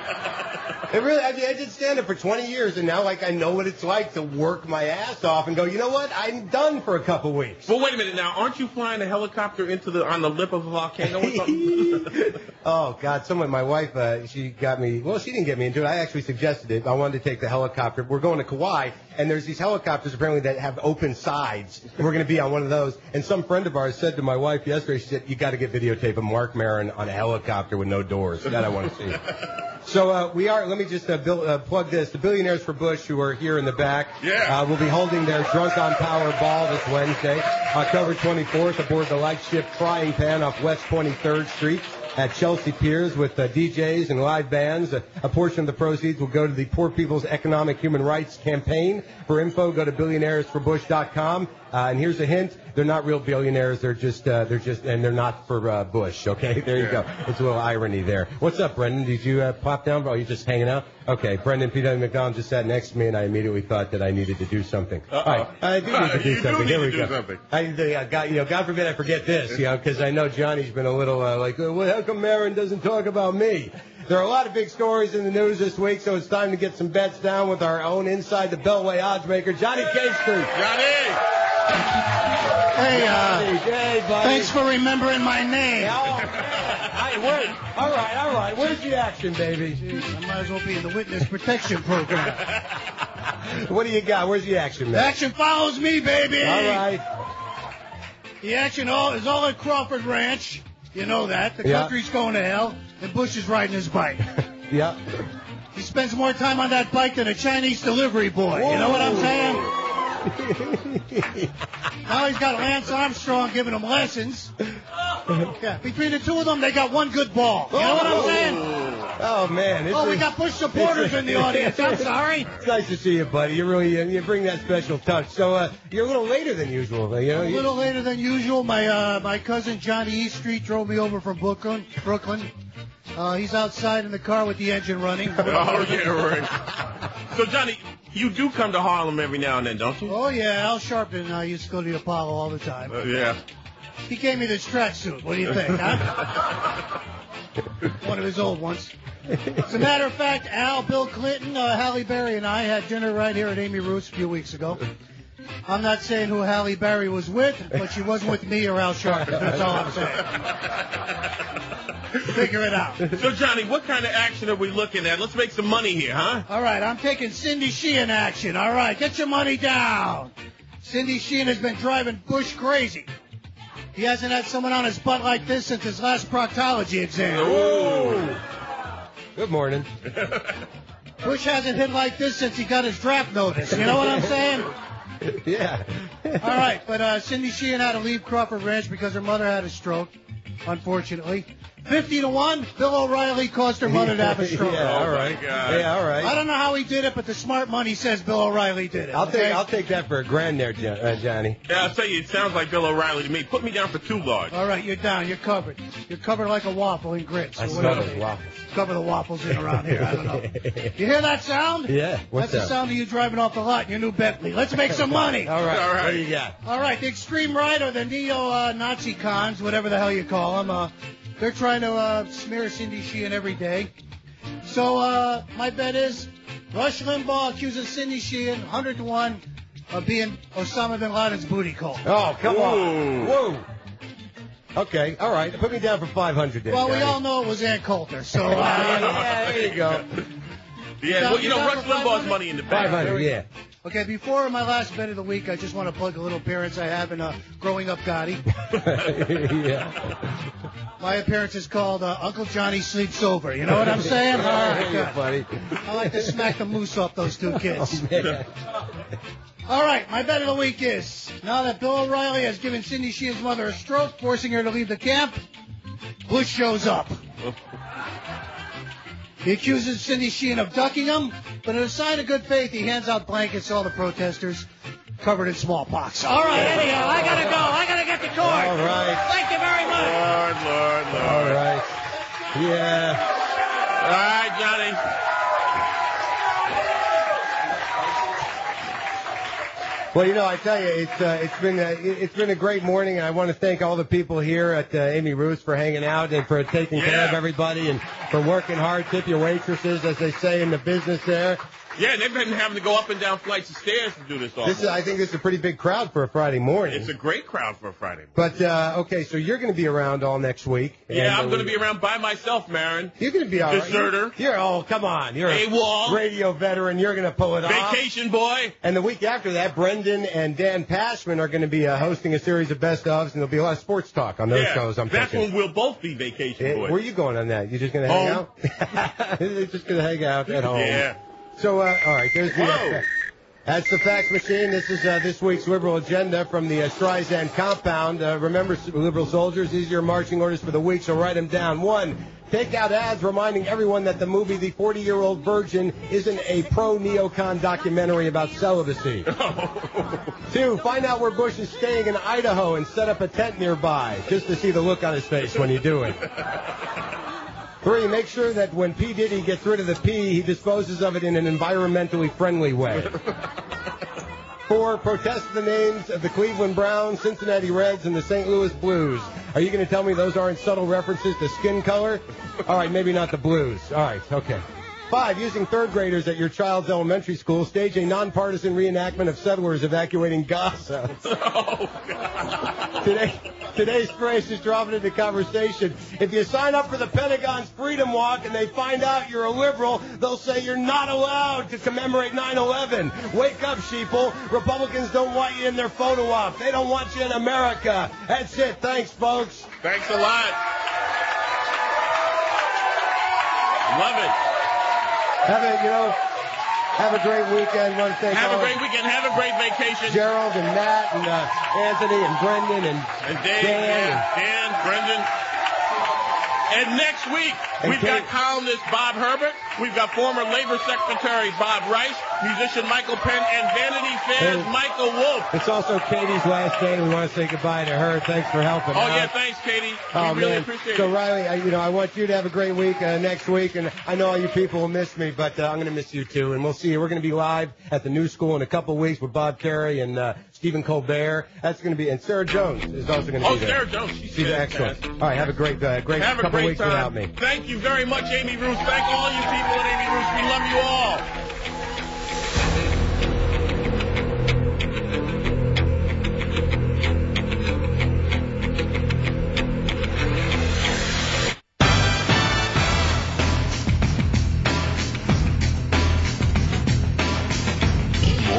It really, I, mean, I did stand up for twenty years, and now, like, I know what it's like to work my ass off and go, you know what? I'm done for a couple weeks. Well, wait a minute now. Aren't you flying a helicopter into the on the lip of a volcano or something? Oh, God, someone, my wife, uh, she got me, well, she didn't get me into it. I actually suggested it. I wanted to take the helicopter. We're going to Kauai, and there's these helicopters apparently that have open sides. And we're going to be on one of those. And some friend of ours said to my wife yesterday, she said, you got to get videotape of Mark Maron on a helicopter with no doors. That I want to see. So uh, we are, let me just uh, bill, uh, plug this. The Billionaires for Bush, who are here in the back, Yeah. uh, will be holding their Drunk on Power ball this Wednesday, October twenty-fourth, aboard the Lightship Frying Pan off West twenty-third Street at Chelsea Piers with uh, D Js and live bands. A, a portion of the proceeds will go to the Poor People's Economic Human Rights Campaign. For info, go to billionaires for bush dot com. Uh, and here's a hint: they're not real billionaires. They're just, uh, they're just, and they're not for uh, Bush. Okay, there you go. It's a little irony there. What's up, Brendan? Did you uh, pop down? Or are you just hanging out? Okay, Brendan P. W. McDonald just sat next to me, and I immediately thought that I needed to do something. Uh-oh. All right, I do need to do You do something. need Here to we do go. something. I, uh, God, you know, God forbid I forget this, you know, because I know Johnny's been a little uh, like, well, how come Maron doesn't talk about me? There are a lot of big stories in the news this week, so it's time to get some bets down with our own Inside the Beltway oddsmaker, Johnny K Street. Johnny! Hey, uh, Hey, buddy. thanks for remembering my name. Oh, man. Hey, wait. All right, all right. Where's the action, baby? Jeez, I might as well be in the witness protection program. What do you got? Where's the action, The man? action follows me, baby. All right. The action all is all at Crawford Ranch. You know that. The Yeah. country's going to hell, and Bush is riding his bike. Yeah. He spends more time on that bike than a Chinese delivery boy. You know what I'm saying? Now he's got Lance Armstrong giving him lessons. Yeah, between the two of them, they got one good ball. You know what I'm saying? Oh, man. It's Oh, we a- got Bush supporters in the audience. I'm sorry. It's nice to see you, buddy. You really uh, you bring that special touch. So uh, you're a little later than usual. You know, A little later than usual. My uh, my cousin Johnny E Street drove me over from Brooklyn. Brooklyn. Uh, he's outside in the car with the engine running. Oh, yeah, right. So, Johnny, you do come to Harlem every now and then, don't you? Oh yeah, Al Sharpton and I used to go to the Apollo all the time. Uh, yeah. He gave me this tracksuit. What do you think, huh? One of his old ones. As a matter of fact, Al, Bill Clinton, uh, Halle Berry, and I had dinner right here at Amy Roos a few weeks ago. I'm not saying who Halle Berry was with, but she wasn't with me or Al Sharpton. That's all I'm saying. Figure it out. So, Johnny, what kind of action are we looking at? Let's make some money here, huh? All right, I'm taking Cindy Sheehan action. All right, get your money down. Cindy Sheehan has been driving Bush crazy. He hasn't had someone on his butt like this since his last proctology exam. Ooh. Good morning. Bush hasn't hit like this since he got his draft notice. You know what I'm saying? Yeah. All right, but uh, Cindy Sheehan had to leave Crawford Ranch because her mother had a stroke, unfortunately. fifty to one, Bill O'Reilly caused her mother to have a stroke. Yeah, all right. Yeah, all right. I don't know how he did it, but the smart money says Bill O'Reilly did it. I'll okay? take I'll take that for a grand there, Jo- uh, Johnny. Yeah, I'll tell you, it sounds like Bill O'Reilly to me. Put me down for two large. All right, you're down. You're covered. You're covered like a waffle in grits. I or smell whatever those they- waffles. Cover the waffles in around here. I don't know. You hear that sound? Yeah. What's That's the that? sound of you driving off the lot in your new Bentley. Let's make some money. All right. All right. What do you got? All right, the extreme right or the neo-Nazi uh, cons, whatever the hell you call them, uh, they're trying to uh, smear Cindy Sheehan every day. So uh, my bet is Rush Limbaugh accuses Cindy Sheehan one hundred to one of being Osama bin Laden's booty call. Oh, come Ooh. on. Whoa. Okay. All right. Put me down for five hundred there, Well, we Johnny. all know it was Ann Coulter, so... Uh, yeah, there you go. Yeah, well, you know, Rush Limbaugh's money in the bank. five hundred, yeah. Okay, before my last bet of the week, I just want to plug a little appearance I have in uh, Growing Up Gotti. Yeah. My appearance is called uh, Uncle Johnny Sleeps Over. You know what I'm saying? All right, Yeah, good. buddy. I like to smack the moose off those two kids. Oh, man. All right, my bet of the week is, now that Bill O'Reilly has given Cindy Sheehan's mother a stroke, forcing her to leave the camp, Bush shows up. He accuses Cindy Sheehan of ducking him, but in a sign of good faith, he hands out blankets to all the protesters covered in smallpox. All right, anyhow, I gotta go. I gotta get to court. All right. Thank you very much. Lord, Lord, Lord. All right. Yeah. All right, Johnny. Well, you know, I tell you, it's uh, it's been a, it's been a great morning, and I want to thank all the people here at uh, Amy Roos for hanging out and for taking care of everybody and for working hard. Tip your waitresses, as they say in the business there. Yeah, they've been having to go up and down flights of stairs to do this all This is, I think this is a pretty big crowd for a Friday morning. It's a great crowd for a Friday morning. But uh, okay, so you're going to be around all next week. Yeah, and, I'm uh, going to be around by myself, Marin. You're going to be all right. Deserter. You're, you're oh, come on. You're AWOL. a radio veteran. You're going to pull it off. Vacation boy. And the week after that, Brendan and Dan Pashman are going to be uh, hosting a series of best ofs, and there'll be a lot of sports talk on those yeah, shows. I'm that's thinking. when we'll both be vacation Eh, boys. where are you going on that? You just going to hang Home. out? You're just going to hang out at home. Yeah. So, uh, all right, there's the. Whoa. Uh, That's the fax machine. This is uh, this week's liberal agenda from the uh, Streisand compound. Uh, remember, liberal soldiers, these are your marching orders for the week, so write them down. One, take out ads reminding everyone that the movie The forty-Year-Old Virgin isn't a pro-neocon documentary about celibacy. Two, find out where Bush is staying in Idaho and set up a tent nearby, just to see the look on his face when you do it. Three, make sure that when P. Diddy gets rid of the P, he disposes of it in an environmentally friendly way. Four, protest the names of the Cleveland Browns, Cincinnati Reds, and the Saint Louis Blues. Are you going to tell me those aren't subtle references to skin color? All right, maybe not the Blues. All right, okay. Five, using third graders at your child's elementary school, stage a nonpartisan reenactment of settlers evacuating Gaza. Oh, God. Today, today's phrase is dropping into conversation. If you sign up for the Pentagon's Freedom Walk and they find out you're a liberal, they'll say you're not allowed to commemorate nine eleven. Wake up, sheeple. Republicans don't want you in their photo op. They don't want you in America. That's it. Thanks, folks. Thanks a lot. Love it. Have a, you know, have a great weekend. Want to thank Have all a great weekend. Have a great vacation. Gerald and Matt and uh, Anthony and Brendan and, And Dave, Dan. Dan, Dan, Brendan. And next week, And we've Kate- got columnist Bob Herbert. We've got former Labor Secretary Bob Rice, musician Michael Penn, and Vanity Fair's Hey. Michael Wolf. It's also Katie's last day. We want to say goodbye to her. Thanks for helping Oh, out. yeah, thanks, Katie. Oh, we really man. appreciate So, it. Riley, I, you know, I want you to have a great week uh, next week, and I know all you people will miss me, but uh, I'm going to miss you too. And we'll see you. We're going to be live at the New School in a couple of weeks with Bob Carey and uh, Stephen Colbert. That's going to be, and Sarah Jones is also going to Oh, be there. Sarah Jones. She's She's excellent. fantastic. All right, have a great, uh, great Have a couple great weeks time. without me. Thank you very much, Amy Roos. Thank all you people at Amy Roos. We love you all.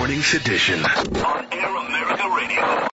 Morning Sedition on Air America Radio.